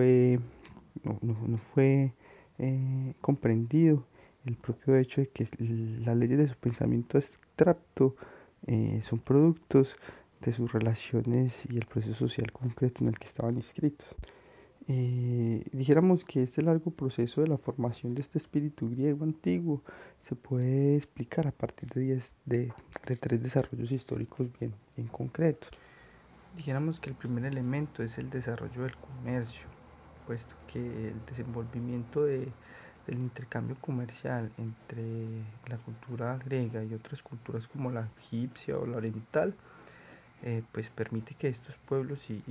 no fue comprendido el propio hecho de que las leyes de su pensamiento abstracto son productos de sus relaciones y el proceso social concreto en el que estaban inscritos. Dijéramos que este largo proceso de la formación de este espíritu griego antiguo se puede explicar a partir de tres desarrollos históricos bien concretos. Dijéramos que el primer elemento es el desarrollo del comercio, puesto que el desenvolvimiento del intercambio comercial entre la cultura griega y otras culturas como la egipcia o la oriental, pues permite que estos pueblos y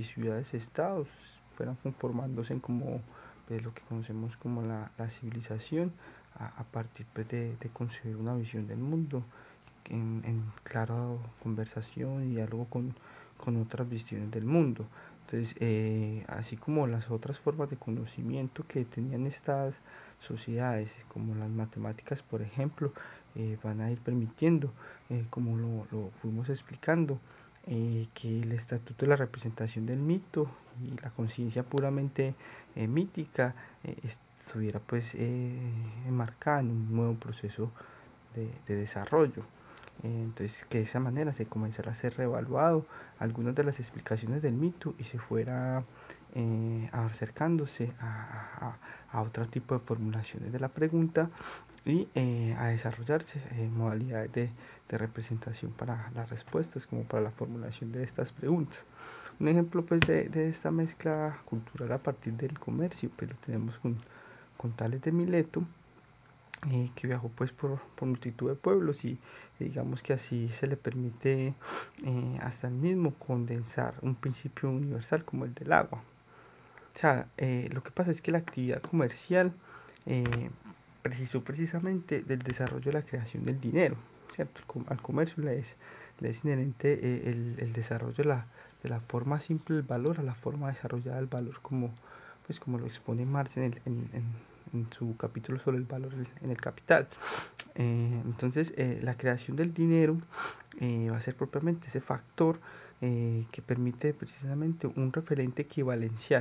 ciudades-estados fueran conformándose en como lo que conocemos como la civilización a partir pues, de concebir una visión del mundo en clara conversación y diálogo con otras visiones del mundo. Entonces, así como las otras formas de conocimiento que tenían estas sociedades, como las matemáticas, por ejemplo, van a ir permitiendo, como lo fuimos explicando, que el estatuto de la representación del mito y la conciencia puramente mítica estuviera pues enmarcada en un nuevo proceso de desarrollo. Entonces, que de esa manera se comenzara a ser reevaluado algunas de las explicaciones del mito y se fuera acercándose a otro tipo de formulaciones de la pregunta y a desarrollarse modalidades de representación para las respuestas como para la formulación de estas preguntas. Un ejemplo pues de esta mezcla cultural a partir del comercio pues lo tenemos con Tales de Mileto, que viajó pues por multitud de pueblos y digamos que así se le permite hasta el mismo condensar un principio universal como el del agua. O sea, lo que pasa es que la actividad comercial precisó precisamente del desarrollo de la creación del dinero, ¿cierto? Al comercio le es inherente el desarrollo de la forma simple del valor a la forma desarrollada del valor, como lo expone Marx en su capítulo sobre el valor en el capital. Entonces, la creación del dinero va a ser propiamente ese factor que permite precisamente un referente equivalencial,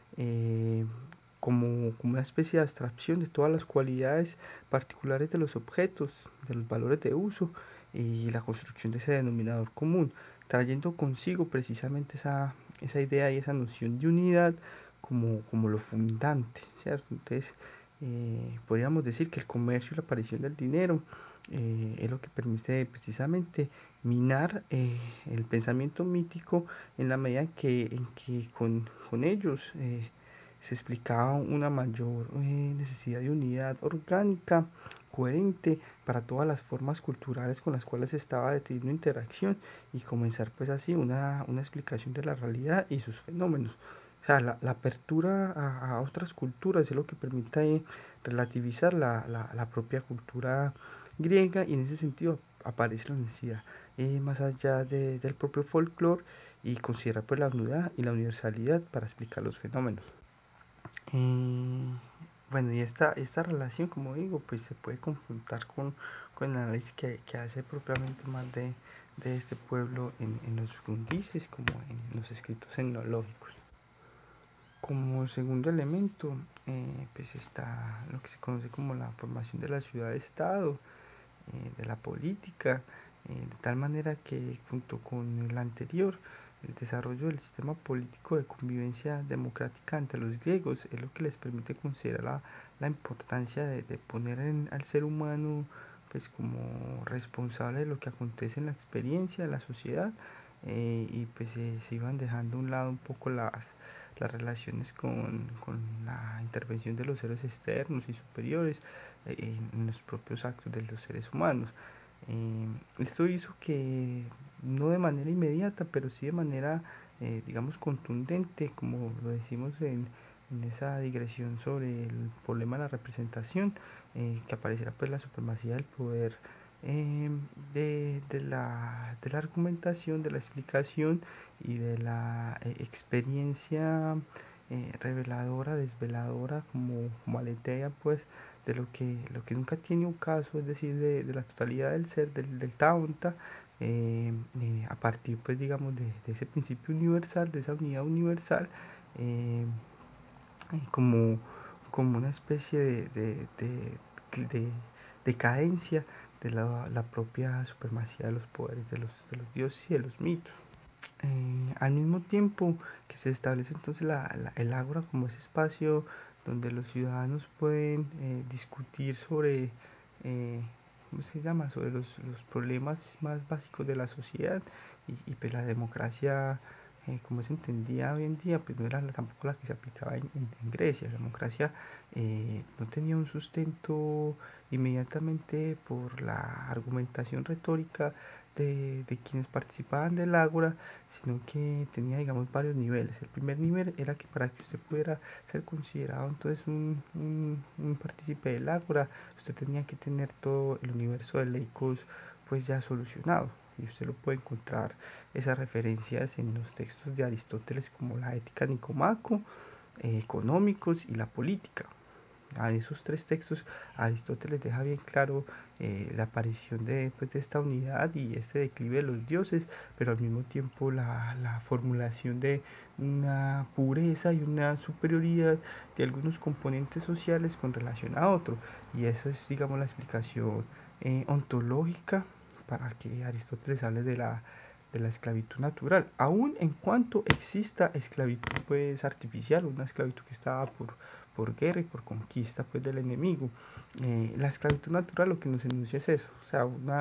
como una especie de abstracción de todas las cualidades particulares de los objetos, de los valores de uso y la construcción de ese denominador común, trayendo consigo precisamente esa idea y esa noción de unidad como lo fundante, ¿cierto? Entonces, podríamos decir que el comercio y la aparición del dinero es lo que permite precisamente minar el pensamiento mítico en la medida en que con ellos se explicaba una mayor necesidad de unidad orgánica, coherente para todas las formas culturales con las cuales estaba teniendo interacción y comenzar pues así una explicación de la realidad y sus fenómenos. O sea, la apertura a otras culturas es lo que permite relativizar la propia cultura griega y en ese sentido aparece la necesidad más allá del propio folclore y considera pues la unidad y la universalidad para explicar los fenómenos. Bueno, y esta relación, como digo, pues se puede confrontar con el análisis que hace propiamente más de este pueblo en los fundices como en los escritos etnológicos. Como segundo elemento, pues está lo que se conoce como la formación de la ciudad-estado, de la política, de tal manera que junto con el anterior, el desarrollo del sistema político de convivencia democrática entre los griegos es lo que les permite considerar la importancia de poner al ser humano pues como responsable de lo que acontece en la experiencia de la sociedad, y pues se iban dejando a un lado un poco las relaciones con la intervención de los seres externos y superiores en los propios actos de los seres humanos. Esto hizo que no de manera inmediata, pero sí de manera, digamos, contundente, como lo decimos en esa digresión sobre el problema de la representación, que apareciera pues la supremacía del poder, de la argumentación, de la explicación y de la experiencia reveladora, desveladora, como aletea pues de lo que nunca tiene un caso, es decir, de la totalidad del ser, del Taunta, a partir pues digamos de ese principio universal, de esa unidad universal, eh, como, como una especie de decadencia de la propia supremacía de los poderes de los dioses y de los mitos. Al mismo tiempo que se establece entonces el ágora como ese espacio donde los ciudadanos pueden discutir sobre, ¿cómo se llama?, sobre los problemas más básicos de la sociedad y pues la democracia, como se entendía hoy en día, pues no era tampoco la que se aplicaba en Grecia. La democracia no tenía un sustento inmediatamente por la argumentación retórica de quienes participaban del ágora, sino que tenía, digamos, varios niveles. El primer nivel era que para que usted pudiera ser considerado entonces un partícipe del ágora, usted tenía que tener todo el universo de Leikos pues ya solucionado. Y usted lo puede encontrar esas referencias en los textos de Aristóteles como la Ética Nicomaco, económicos y la política. En esos tres textos Aristóteles deja bien claro la aparición pues, de esta unidad y este declive de los dioses, pero al mismo tiempo la formulación de una pureza y una superioridad de algunos componentes sociales con relación a otro. Y esa es, digamos, la explicación ontológica para que Aristóteles hable de la esclavitud natural, aun en cuanto exista esclavitud pues artificial, una esclavitud que estaba por guerra y por conquista pues del enemigo. La esclavitud natural lo que nos enuncia es eso, o sea, un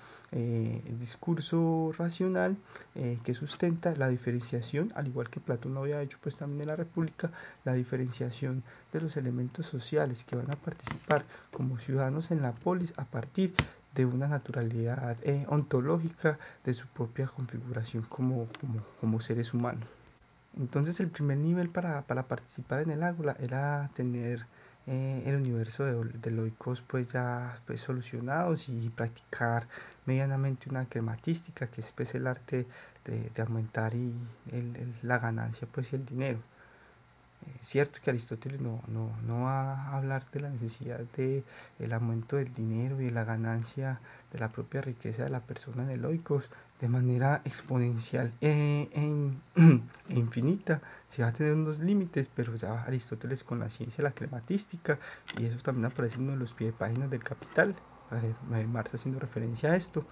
discurso racional que sustenta la diferenciación, al igual que Platón lo había hecho pues también en la República, la diferenciación de los elementos sociales que van a participar como ciudadanos en la polis a partir de una naturalidad ontológica de su propia configuración como seres humanos. Entonces el primer nivel para participar en el ágora era tener el universo de loicos pues ya pues solucionados y practicar medianamente una crematística, que es pues el arte de aumentar la ganancia pues y el dinero. Es cierto que Aristóteles no va a hablar de la necesidad del aumento del dinero y de la ganancia de la propia riqueza de la persona en el oikos de manera exponencial e infinita. Se va a tener unos límites, pero ya Aristóteles con la ciencia de la crematística, y eso también aparece en uno de los pies de páginas del Capital, Marx haciendo referencia a esto,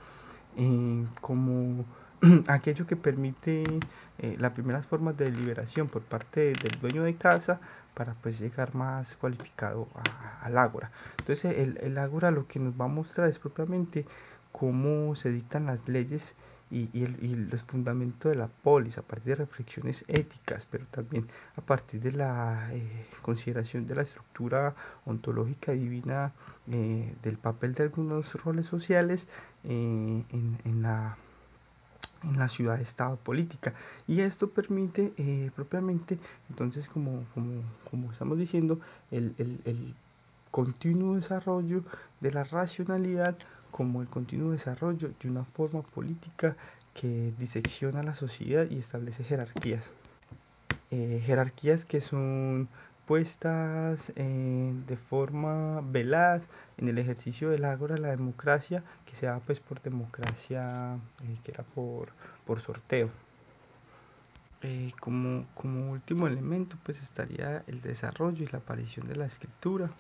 como aquello que permite las primeras formas de deliberación por parte del dueño de casa para pues llegar más cualificado al ágora. Entonces el ágora lo que nos va a mostrar es propiamente cómo se dictan las leyes y los fundamentos de la polis a partir de reflexiones éticas, pero también a partir de la consideración de la estructura ontológica divina del papel de algunos roles sociales en la ciudad-estado política, y esto permite propiamente entonces como estamos diciendo el continuo desarrollo de la racionalidad como el continuo desarrollo de una forma política que disecciona la sociedad y establece jerarquías. Jerarquías que son puestas de forma velaz en el ejercicio del ágora la democracia, que se da pues por democracia que era por sorteo. Como último elemento pues estaría el desarrollo y la aparición de la escritura,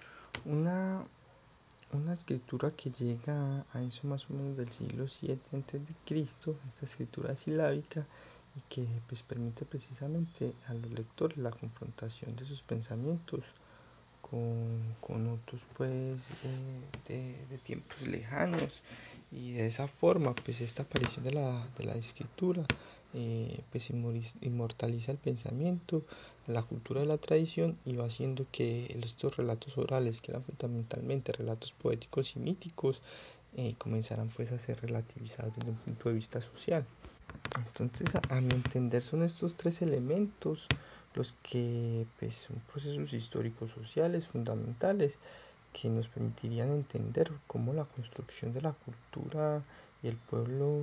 una escritura que llega a eso más o menos del siglo VII a.C., esta escritura silábica, y que pues permite precisamente a los lectores la confrontación de sus pensamientos con otros pues de tiempos lejanos, y de esa forma pues esta aparición de la escritura pues inmortaliza el pensamiento, la cultura de la tradición, y va haciendo que estos relatos orales, que eran fundamentalmente relatos poéticos y míticos, comenzaran pues a ser relativizados desde un punto de vista social. Entonces a mi entender son estos tres elementos los que pues son procesos históricos sociales fundamentales que nos permitirían entender cómo la construcción de la cultura y el pueblo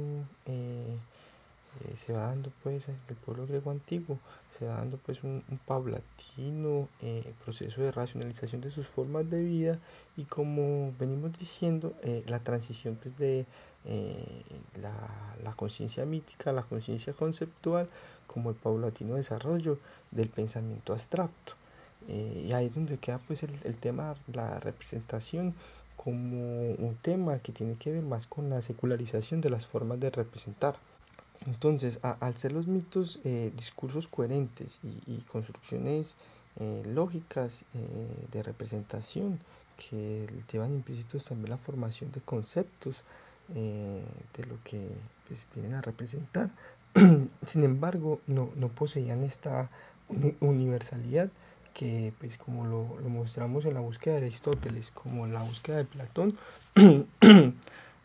se va dando pues el pueblo griego antiguo se va dando pues un paulatino proceso de racionalización de sus formas de vida, y como venimos diciendo la transición pues de la conciencia mítica a la conciencia conceptual como el paulatino desarrollo del pensamiento abstracto, y ahí es donde queda pues el tema, la representación como un tema que tiene que ver más con la secularización de las formas de representar. Entonces, al ser los mitos discursos coherentes y construcciones lógicas de representación que llevan implícitos también la formación de conceptos de lo que pues, vienen a representar, sin embargo, no poseían esta universalidad que, pues, como lo mostramos en la búsqueda de Aristóteles, como en la búsqueda de Platón,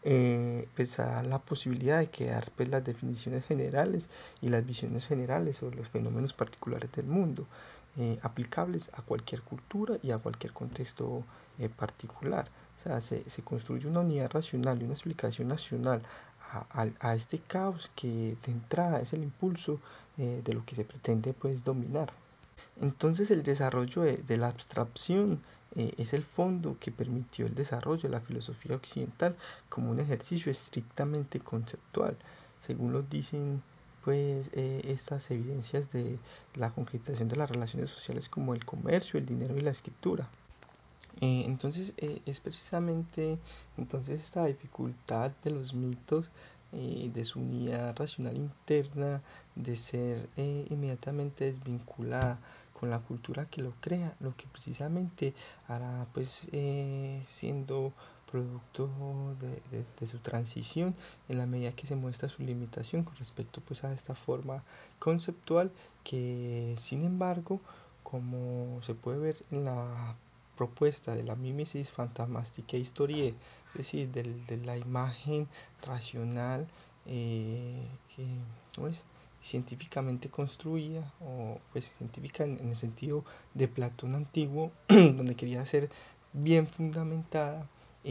pues da la posibilidad de crear pues las definiciones generales y las visiones generales sobre los fenómenos particulares del mundo, aplicables a cualquier cultura y a cualquier contexto particular. O sea, se construye una unidad racional y una explicación nacional a este caos que de entrada es el impulso de lo que se pretende pues dominar. Entonces el desarrollo de la abstracción es el fondo que permitió el desarrollo de la filosofía occidental como un ejercicio estrictamente conceptual, según lo dicen pues estas evidencias de la concretización de las relaciones sociales como el comercio, el dinero y la escritura. Entonces es precisamente entonces esta dificultad de los mitos, de su unidad racional interna, de ser inmediatamente desvinculada con la cultura que lo crea, lo que precisamente hará pues siendo producto de su transición en la medida que se muestra su limitación con respecto pues a esta forma conceptual que sin embargo como se puede ver en la propuesta de la mimesis fantasmatique historiae, es decir, de la imagen racional ¿cómo es? Científicamente construida, o pues científica en el sentido de Platón antiguo, donde quería ser bien fundamentada,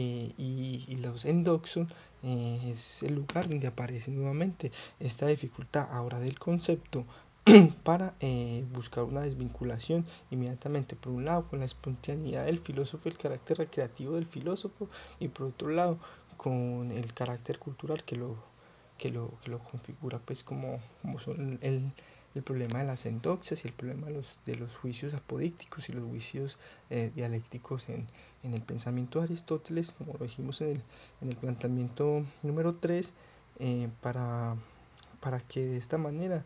y los endoxon es el lugar donde aparece nuevamente esta dificultad ahora del concepto para buscar una desvinculación inmediatamente, por un lado con la espontaneidad del filósofo, el carácter recreativo del filósofo, y por otro lado con el carácter cultural que lo configura pues como son el problema de las endoxias y el problema de los juicios apodícticos y los juicios dialécticos en el pensamiento de Aristóteles, como lo dijimos en el planteamiento número 3, para que de esta manera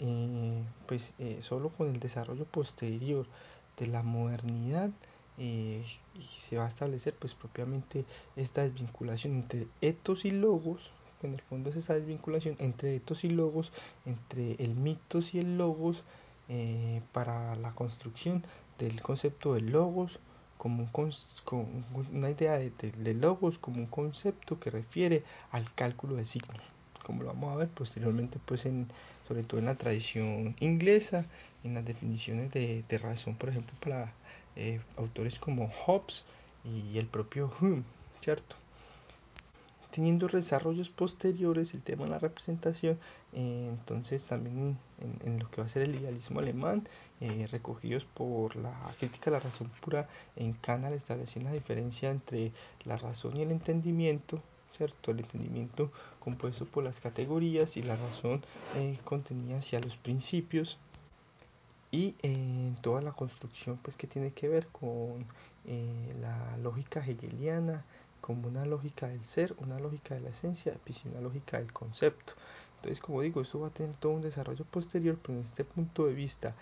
solo con el desarrollo posterior de la modernidad y se va a establecer pues propiamente esta desvinculación entre etos y logos. En el fondo es esa desvinculación entre etos y logos, entre el mitos y el logos, para la construcción del concepto de logos como una idea de logos como un concepto que refiere al cálculo de signos, como lo vamos a ver posteriormente pues sobre todo en la tradición inglesa, en las definiciones de razón, por ejemplo, para autores como Hobbes y el propio Hume, ¿cierto? Teniendo desarrollos posteriores el tema de la representación, entonces también en lo que va a ser el idealismo alemán, recogidos por la crítica a la razón pura en Kant, al establecer la diferencia entre la razón y el entendimiento, ¿cierto? El entendimiento compuesto por las categorías y la razón contenida hacia los principios, y toda la construcción pues que tiene que ver con la lógica hegeliana como una lógica del ser, una lógica de la esencia y una lógica del concepto. Entonces, como digo, esto va a tener todo un desarrollo posterior, pero en este punto de vista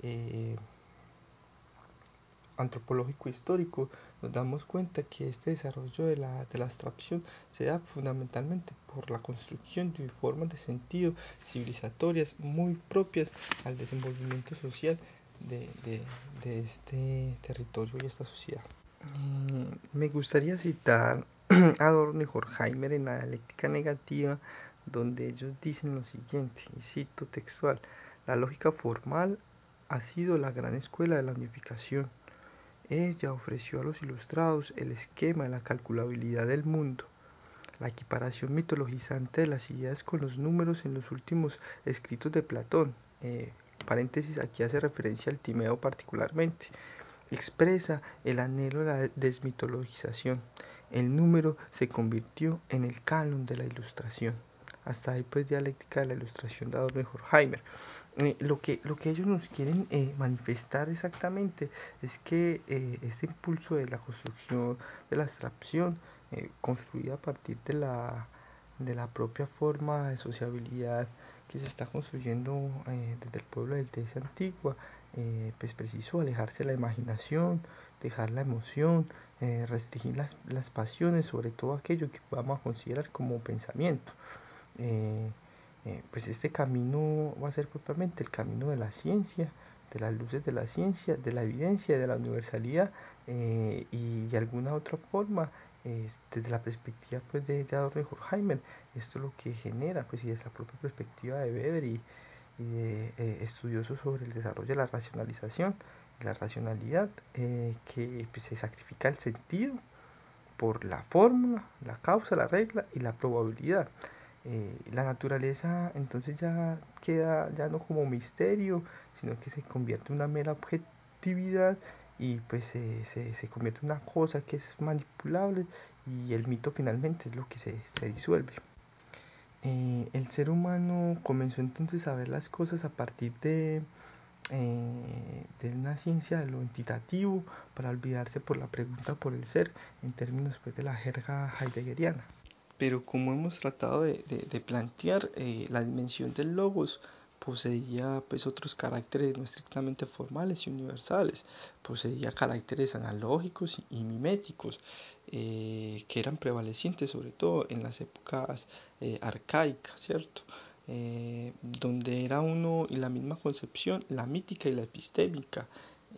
antropológico histórico nos damos cuenta que este desarrollo de la abstracción se da fundamentalmente por la construcción de formas de sentido civilizatorias muy propias al desenvolvimiento social de este territorio y esta sociedad. Me gustaría citar a Adorno y Horkheimer en la dialéctica negativa, donde ellos dicen lo siguiente, y cito textual: la lógica formal ha sido la gran escuela de la unificación. Ella ofreció a los ilustrados el esquema de la calculabilidad del mundo, la equiparación mitologizante de las ideas con los números en los últimos escritos de Platón. Paréntesis, aquí hace referencia al Timeo particularmente. Expresa el anhelo de la desmitologización. El número se convirtió en el canon de la ilustración. Hasta ahí pues dialéctica de la ilustración de Adorno y Horkheimer. Lo que ellos nos quieren manifestar exactamente es que este impulso de la construcción de la abstracción, construida a partir de la propia forma de sociabilidad que se está construyendo desde el pueblo de Grecia antigua, pues preciso alejarse de la imaginación, dejar la emoción, restringir las pasiones, sobre todo aquello que vamos a considerar como pensamiento. Pues este camino va a ser propiamente el camino de la ciencia, de las luces de la ciencia, de la evidencia, de la universalidad, y de alguna otra forma desde la perspectiva pues de Adorno y Horkheimer, esto lo que genera, pues y desde la propia perspectiva de Weber y de estudiosos sobre el desarrollo de la racionalización, la racionalidad, que pues, se sacrifica el sentido por la fórmula, la causa, la regla y la probabilidad. La naturaleza entonces ya queda ya no como misterio, sino que se convierte en una mera objetividad y pues se convierte en una cosa que es manipulable y el mito finalmente es lo que se disuelve. El ser humano comenzó entonces a ver las cosas a partir de una ciencia de lo entitativo para olvidarse por la pregunta por el ser en términos pues, de la jerga heideggeriana. Pero como hemos tratado de plantear, la dimensión del logos poseía pues otros caracteres no estrictamente formales y universales, poseía caracteres analógicos y miméticos, que eran prevalecientes sobre todo en las épocas arcaicas, ¿cierto? Donde era uno y la misma concepción, la mítica y la epistémica,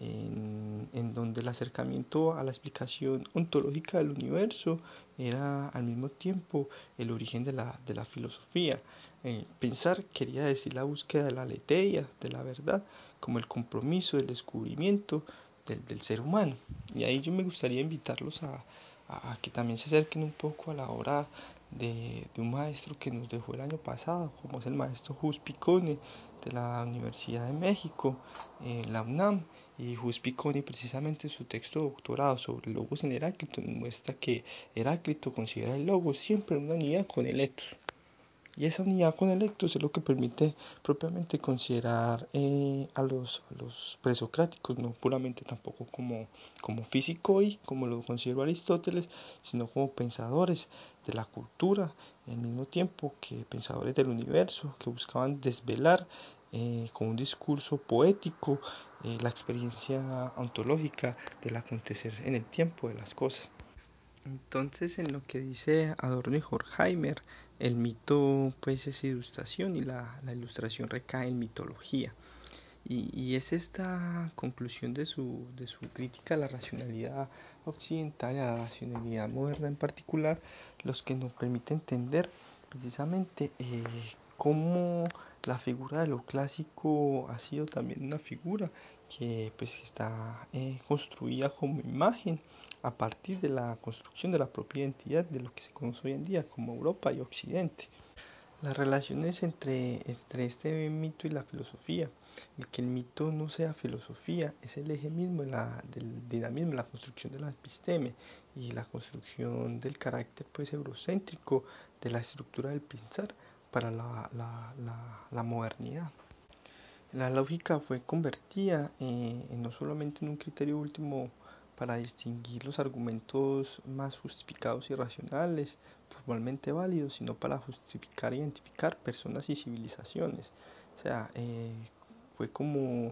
en donde el acercamiento a la explicación ontológica del universo era al mismo tiempo el origen de la filosofía. Pensar quería decir la búsqueda de la aletheia, de la verdad, como el compromiso del descubrimiento del ser humano. Y ahí yo me gustaría invitarlos a que también se acerquen un poco a la obra de un maestro que nos dejó el año pasado, como es el maestro Hus Picone de la Universidad de México, la UNAM, y Hus Picone precisamente en su texto de doctorado sobre logos en Heráclito muestra que Heráclito considera el logos siempre una unidad con el ethos. Y esa unidad con el ectos es lo que permite propiamente considerar a los presocráticos, no puramente tampoco como físicos, como lo consideró Aristóteles, sino como pensadores de la cultura, al mismo tiempo que pensadores del universo, que buscaban desvelar con un discurso poético la experiencia ontológica del acontecer en el tiempo de las cosas. Entonces, en lo que dice Adorno y Horkheimer, el mito pues es ilustración y la ilustración recae en mitología. Y es esta conclusión de su crítica a la racionalidad occidental y a la racionalidad moderna en particular, los que nos permite entender precisamente cómo la figura de lo clásico ha sido también una figura que pues está construida como imagen a partir de la construcción de la propia identidad de lo que se conoce hoy en día como Europa y Occidente. Las relaciones entre este mito y la filosofía, el que el mito no sea filosofía, es el eje mismo del dinamismo, la construcción de la episteme y la construcción del carácter pues eurocéntrico de la estructura del pensar para la modernidad. La lógica fue convertida no solamente en un criterio último para distinguir los argumentos más justificados y racionales, formalmente válidos, sino para justificar e identificar personas y civilizaciones. O sea, fue como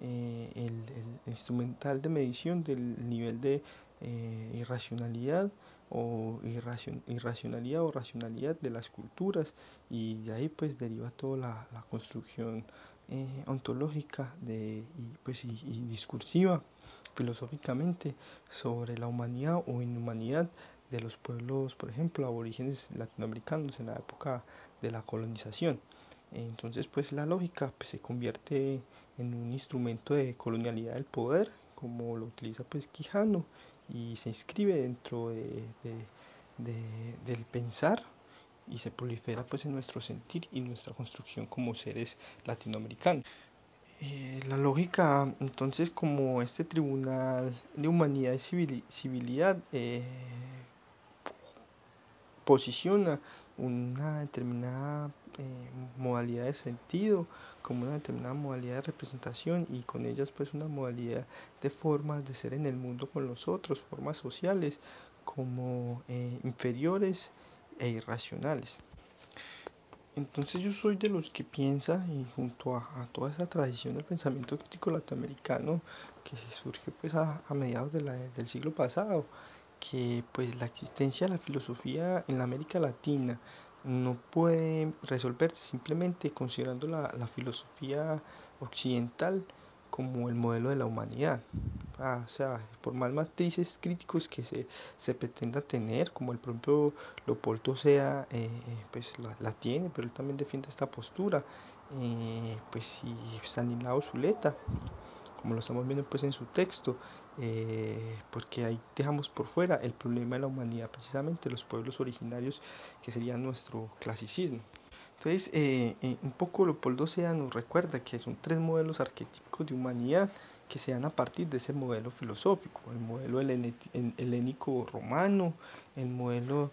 el instrumental de medición del nivel de irracionalidad o irracionalidad o racionalidad de las culturas, y de ahí pues deriva toda la construcción ontológica y discursiva filosóficamente sobre la humanidad o inhumanidad de los pueblos, por ejemplo, aborígenes latinoamericanos en la época de la colonización. Entonces, pues la lógica pues, se convierte en un instrumento de colonialidad del poder, como lo utiliza pues Quijano, y se inscribe dentro del pensar y se prolifera pues en nuestro sentir y nuestra construcción como seres latinoamericanos. La lógica entonces como este tribunal de humanidad y civilidad posiciona una determinada modalidad de sentido como una determinada modalidad de representación, y con ellas pues una modalidad de formas de ser en el mundo con los otros, formas sociales como inferiores e irracionales. Entonces yo soy de los que piensa, y junto a toda esa tradición del pensamiento crítico latinoamericano que surgió pues a mediados del siglo pasado, que pues la existencia de la filosofía en la América Latina no puede resolverse simplemente considerando la filosofía occidental como el modelo de la humanidad, o sea, por más matices críticos que se pretenda tener, como el propio Leopoldo Sea pues la tiene, pero él también defiende esta postura, pues y Stanislao Zuleta, como lo estamos viendo pues en su texto, porque ahí dejamos por fuera el problema de la humanidad, precisamente los pueblos originarios, que serían nuestro clasicismo. Entonces, un poco Leopoldo Sea nos recuerda que son tres modelos arquetípicos de humanidad que se dan a partir de ese modelo filosófico: el modelo helénico romano, el modelo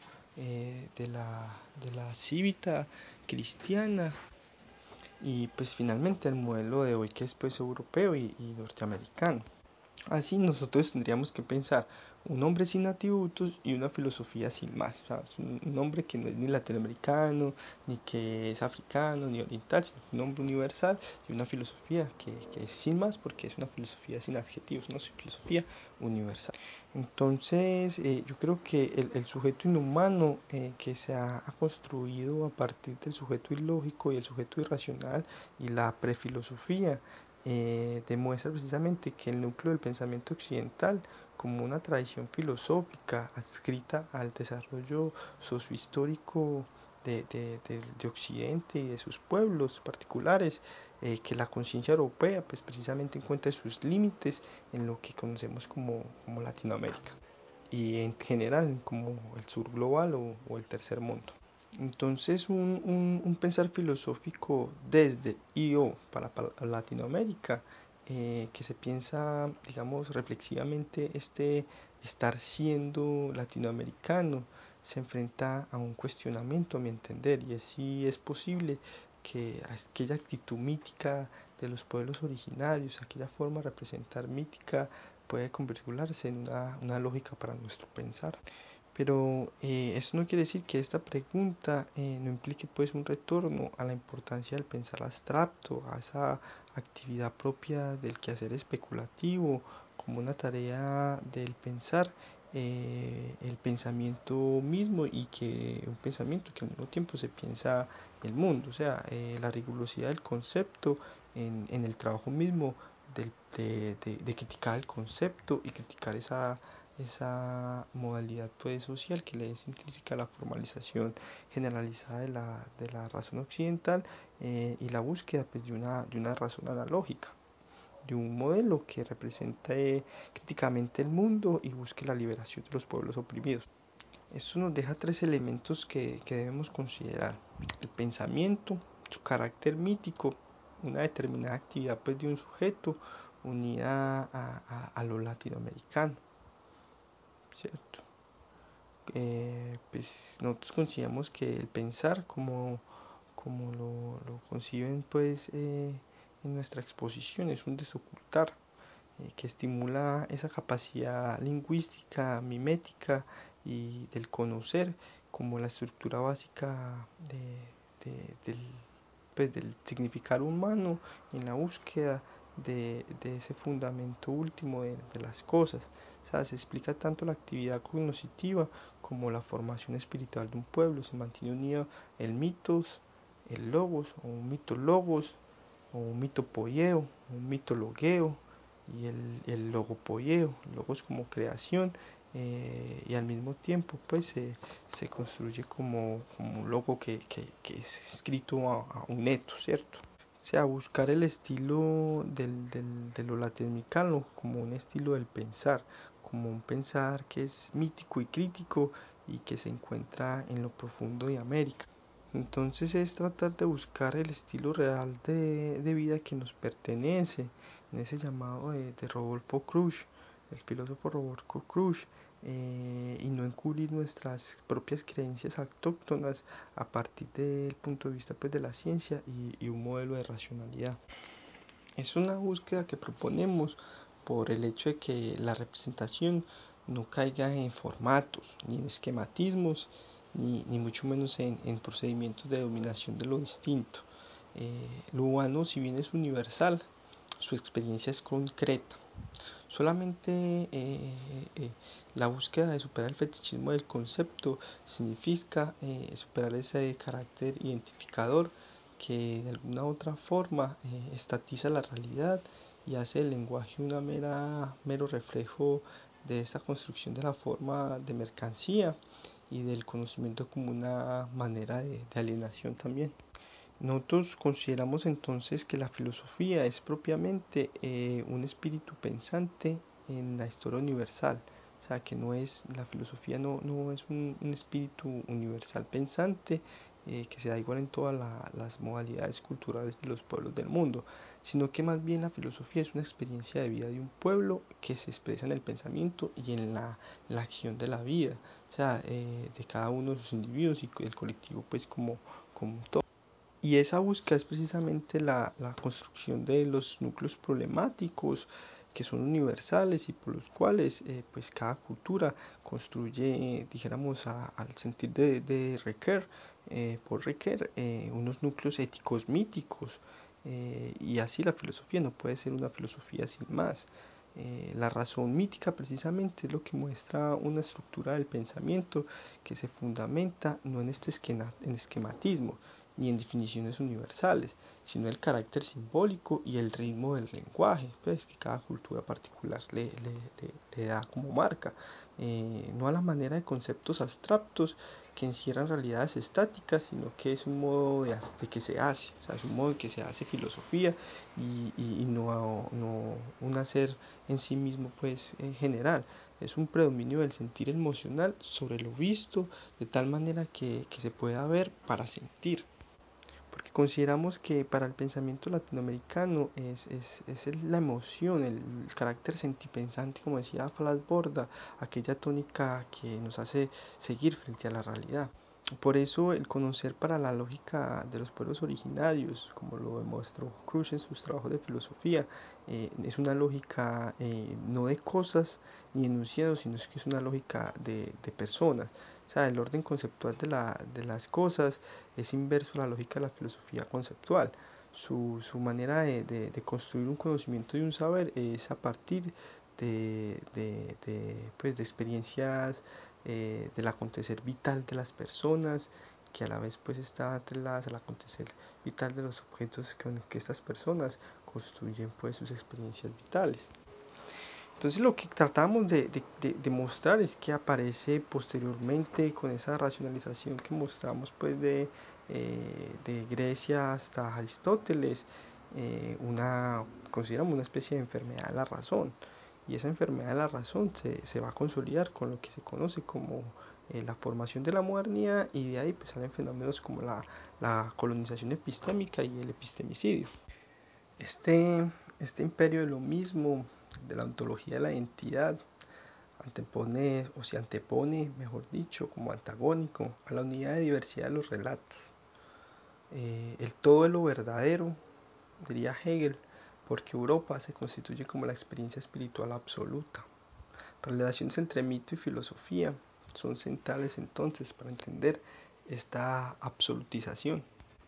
de la cívita cristiana, y pues finalmente el modelo de hoy, que es pues europeo y norteamericano. Así nosotros tendríamos que pensar un hombre sin atributos y una filosofía sin más. O sea, es un hombre que no es ni latinoamericano, ni que es africano, ni oriental, sino un hombre universal, y una filosofía que es sin más, porque es una filosofía sin adjetivos, una filosofía universal. Entonces, yo creo que el sujeto inhumano que se ha construido a partir del sujeto ilógico y el sujeto irracional y la prefilosofía, demuestra precisamente que el núcleo del pensamiento occidental, como una tradición filosófica adscrita al desarrollo sociohistórico de Occidente y de sus pueblos particulares, que la conciencia europea pues precisamente encuentra sus límites en lo que conocemos como Latinoamérica, y en general como el sur global o el tercer mundo. Entonces, un pensar filosófico desde y o para Latinoamérica, que se piensa, digamos, reflexivamente, estar siendo latinoamericano, se enfrenta a un cuestionamiento, a mi entender, y es si es posible que aquella actitud mítica de los pueblos originarios, aquella forma de representar mítica, puede configurarse en una lógica para nuestro pensar. Pero eso no quiere decir que esta pregunta no implique pues un retorno a la importancia del pensar abstracto, a esa actividad propia del quehacer especulativo, como una tarea del pensar el pensamiento mismo, y que un pensamiento que al mismo tiempo se piensa el mundo, o sea, la rigurosidad del concepto en el trabajo mismo de criticar el concepto y criticar esa modalidad pues social que le es intrínseca a la formalización generalizada de la razón occidental, y la búsqueda pues de una razón analógica, de un modelo que represente críticamente el mundo y busque la liberación de los pueblos oprimidos. Esto nos deja tres elementos que debemos considerar: el pensamiento, su carácter mítico, una determinada actividad pues de un sujeto unida a lo latinoamericano, ¿cierto? Pues nosotros consideramos que el pensar, como lo conciben pues en nuestra exposición, es un desocultar, que estimula esa capacidad lingüística, mimética y del conocer como la estructura básica del, pues, del significado humano, en la búsqueda de ese fundamento último de las cosas. O sea, se explica tanto la actividad cognitiva como la formación espiritual de un pueblo. Se mantiene unido el mitos, el logos, o un mito logos, o un mito poieo, un mito logeo, y el logopoieo, logos como creación, y al mismo tiempo pues se construye como un logo que es escrito a un neto, ¿cierto? O sea, buscar el estilo de lo latinoamericano como un estilo del pensar, como un pensar que es mítico y crítico y que se encuentra en lo profundo de América. Entonces es tratar de buscar el estilo real de vida que nos pertenece, en ese llamado de Rodolfo Cruz, el filósofo Rodolfo Cruz, y no encubrir nuestras propias creencias autóctonas a partir del punto de vista pues, de la ciencia y un modelo de racionalidad. Es una búsqueda que proponemos por el hecho de que la representación no caiga en formatos, ni en esquematismos, ni mucho menos en procedimientos de dominación de lo distinto. Lo humano, si bien es universal, su experiencia es concreta. Solamente la búsqueda de superar el fetichismo del concepto significa superar ese carácter identificador que de alguna u otra forma estatiza la realidad y hace el lenguaje una mero reflejo de esa construcción de la forma de mercancía y del conocimiento como una manera de alienación también. Nosotros consideramos entonces que la filosofía es propiamente un espíritu pensante en la historia universal. O sea, que la filosofía no es un espíritu universal pensante que se da igual en todas las modalidades culturales de los pueblos del mundo, sino que más bien la filosofía es una experiencia de vida de un pueblo que se expresa en el pensamiento y en la acción de la vida, o sea, de cada uno de sus individuos y el colectivo pues como todo. Y esa búsqueda es precisamente la construcción de los núcleos problemáticos que son universales y por los cuales pues cada cultura construye, dijéramos, al sentir de Ricoeur, por Ricoeur, unos núcleos éticos míticos, y así la filosofía no puede ser una filosofía sin más. La razón mítica precisamente es lo que muestra una estructura del pensamiento que se fundamenta no en este esquematismo ni en definiciones universales, sino el carácter simbólico y el ritmo del lenguaje, pues, que cada cultura particular le da como marca, no a la manera de conceptos abstractos que encierran realidades estáticas, sino que es un modo de que se hace, o sea, es un modo en que se hace filosofía y no un hacer en sí mismo pues general. Es un predominio del sentir emocional sobre lo visto, de tal manera que se pueda ver para sentir. Porque consideramos que para el pensamiento latinoamericano es la emoción, el carácter sentipensante, como decía Flas Borda, aquella tónica que nos hace seguir frente a la realidad. Por eso el conocer para la lógica de los pueblos originarios, como lo demostró Cruz en sus trabajos de filosofía, es una lógica no de cosas ni enunciados, sino que es una lógica de personas. O sea, el orden conceptual de las cosas es inverso a la lógica de la filosofía conceptual. Su manera de construir un conocimiento y un saber es a partir pues, de experiencias del acontecer vital de las personas, que a la vez pues está atreladas al acontecer vital de los objetos con que estas personas construyen pues sus experiencias vitales. Entonces lo que tratamos de mostrar es que aparece posteriormente con esa racionalización que mostramos pues de Grecia hasta Aristóteles, consideramos una especie de enfermedad de la razón, y esa enfermedad de la razón se va a consolidar con lo que se conoce como la formación de la modernidad, y de ahí pues salen fenómenos como la colonización epistémica y el epistemicidio. Este imperio de lo mismo, de la ontología de la identidad, se antepone, mejor dicho, como antagónico a la unidad de diversidad de los relatos. El todo es lo verdadero, diría Hegel, porque Europa se constituye como la experiencia espiritual absoluta. Las relaciones entre mito y filosofía son centrales entonces para entender esta absolutización.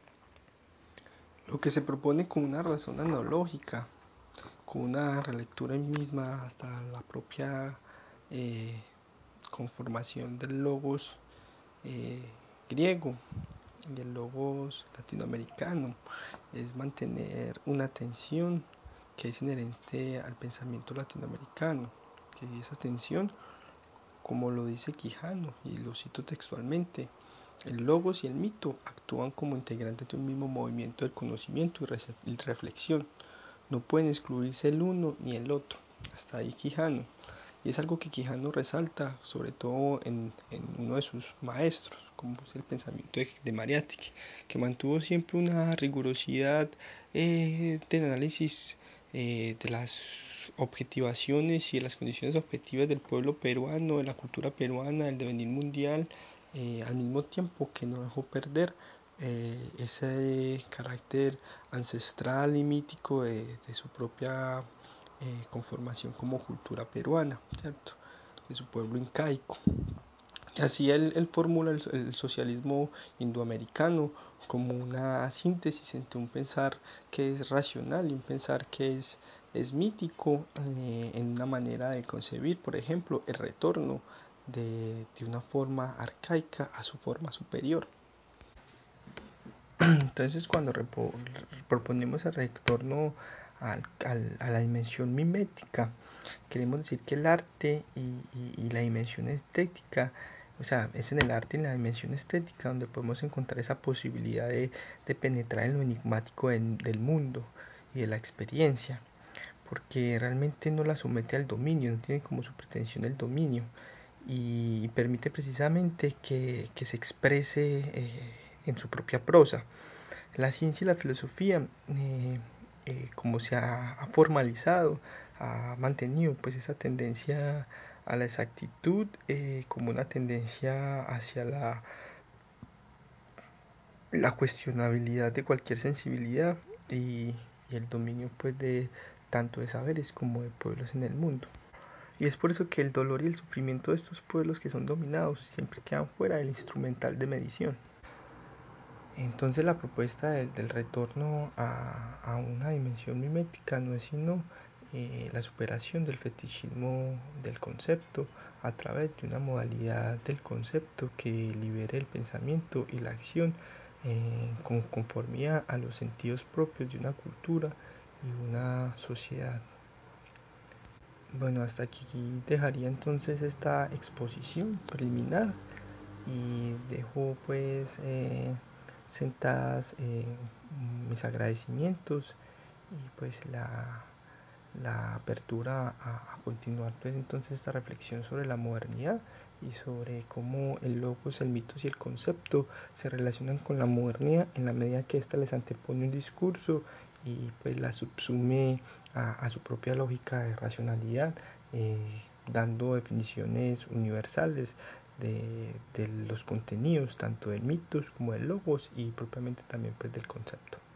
Lo que se propone con una razón analógica, con una relectura misma hasta la propia conformación del logos griego y el logos latinoamericano, es mantener una tensión que es inherente al pensamiento latinoamericano, que esa tensión, como lo dice Quijano, y lo cito textualmente, el logos y el mito actúan como integrantes de un mismo movimiento del conocimiento y reflexión. No pueden excluirse el uno ni el otro. Hasta ahí Quijano. Y es algo que Quijano resalta, sobre todo en uno de sus maestros, como es el pensamiento de Mariátegui, que mantuvo siempre una rigurosidad del análisis de las objetivaciones y de las condiciones objetivas del pueblo peruano, de la cultura peruana, del devenir mundial, al mismo tiempo que no dejó perder ese carácter ancestral y mítico de su propia conformación como cultura peruana, ¿cierto? De su pueblo incaico. Y así él formula el socialismo indoamericano como una síntesis entre un pensar que es racional y un pensar que es mítico, en una manera de concebir, por ejemplo, el retorno de una forma arcaica a su forma superior. Entonces, cuando proponemos el retorno a la dimensión mimética. Queremos decir que el arte y la dimensión estética, o sea, es en el arte y en la dimensión estética donde podemos encontrar esa posibilidad de penetrar en lo enigmático del mundo y de la experiencia, porque realmente no la somete al dominio, no tiene como su pretensión el dominio, y permite precisamente que se exprese en su propia prosa. La ciencia y la filosofía, como se ha formalizado, ha mantenido pues esa tendencia a la exactitud como una tendencia hacia la cuestionabilidad de cualquier sensibilidad y el dominio pues de tanto de saberes como de pueblos en el mundo. Y es por eso que el dolor y el sufrimiento de estos pueblos que son dominados siempre quedan fuera del instrumental de medición. Entonces la propuesta del retorno a una dimensión mimética no es sino la superación del fetichismo del concepto a través de una modalidad del concepto que libere el pensamiento y la acción con conformidad a los sentidos propios de una cultura y una sociedad. Bueno, hasta aquí dejaría entonces esta exposición preliminar y dejo pues sentadas mis agradecimientos y pues la apertura a continuar pues entonces esta reflexión sobre la modernidad y sobre cómo el logos, el mitos y el concepto se relacionan con la modernidad en la medida que ésta les antepone un discurso y pues la subsume a su propia lógica de racionalidad, dando definiciones universales de los contenidos tanto del mitos como del logos y propiamente también pues del concepto.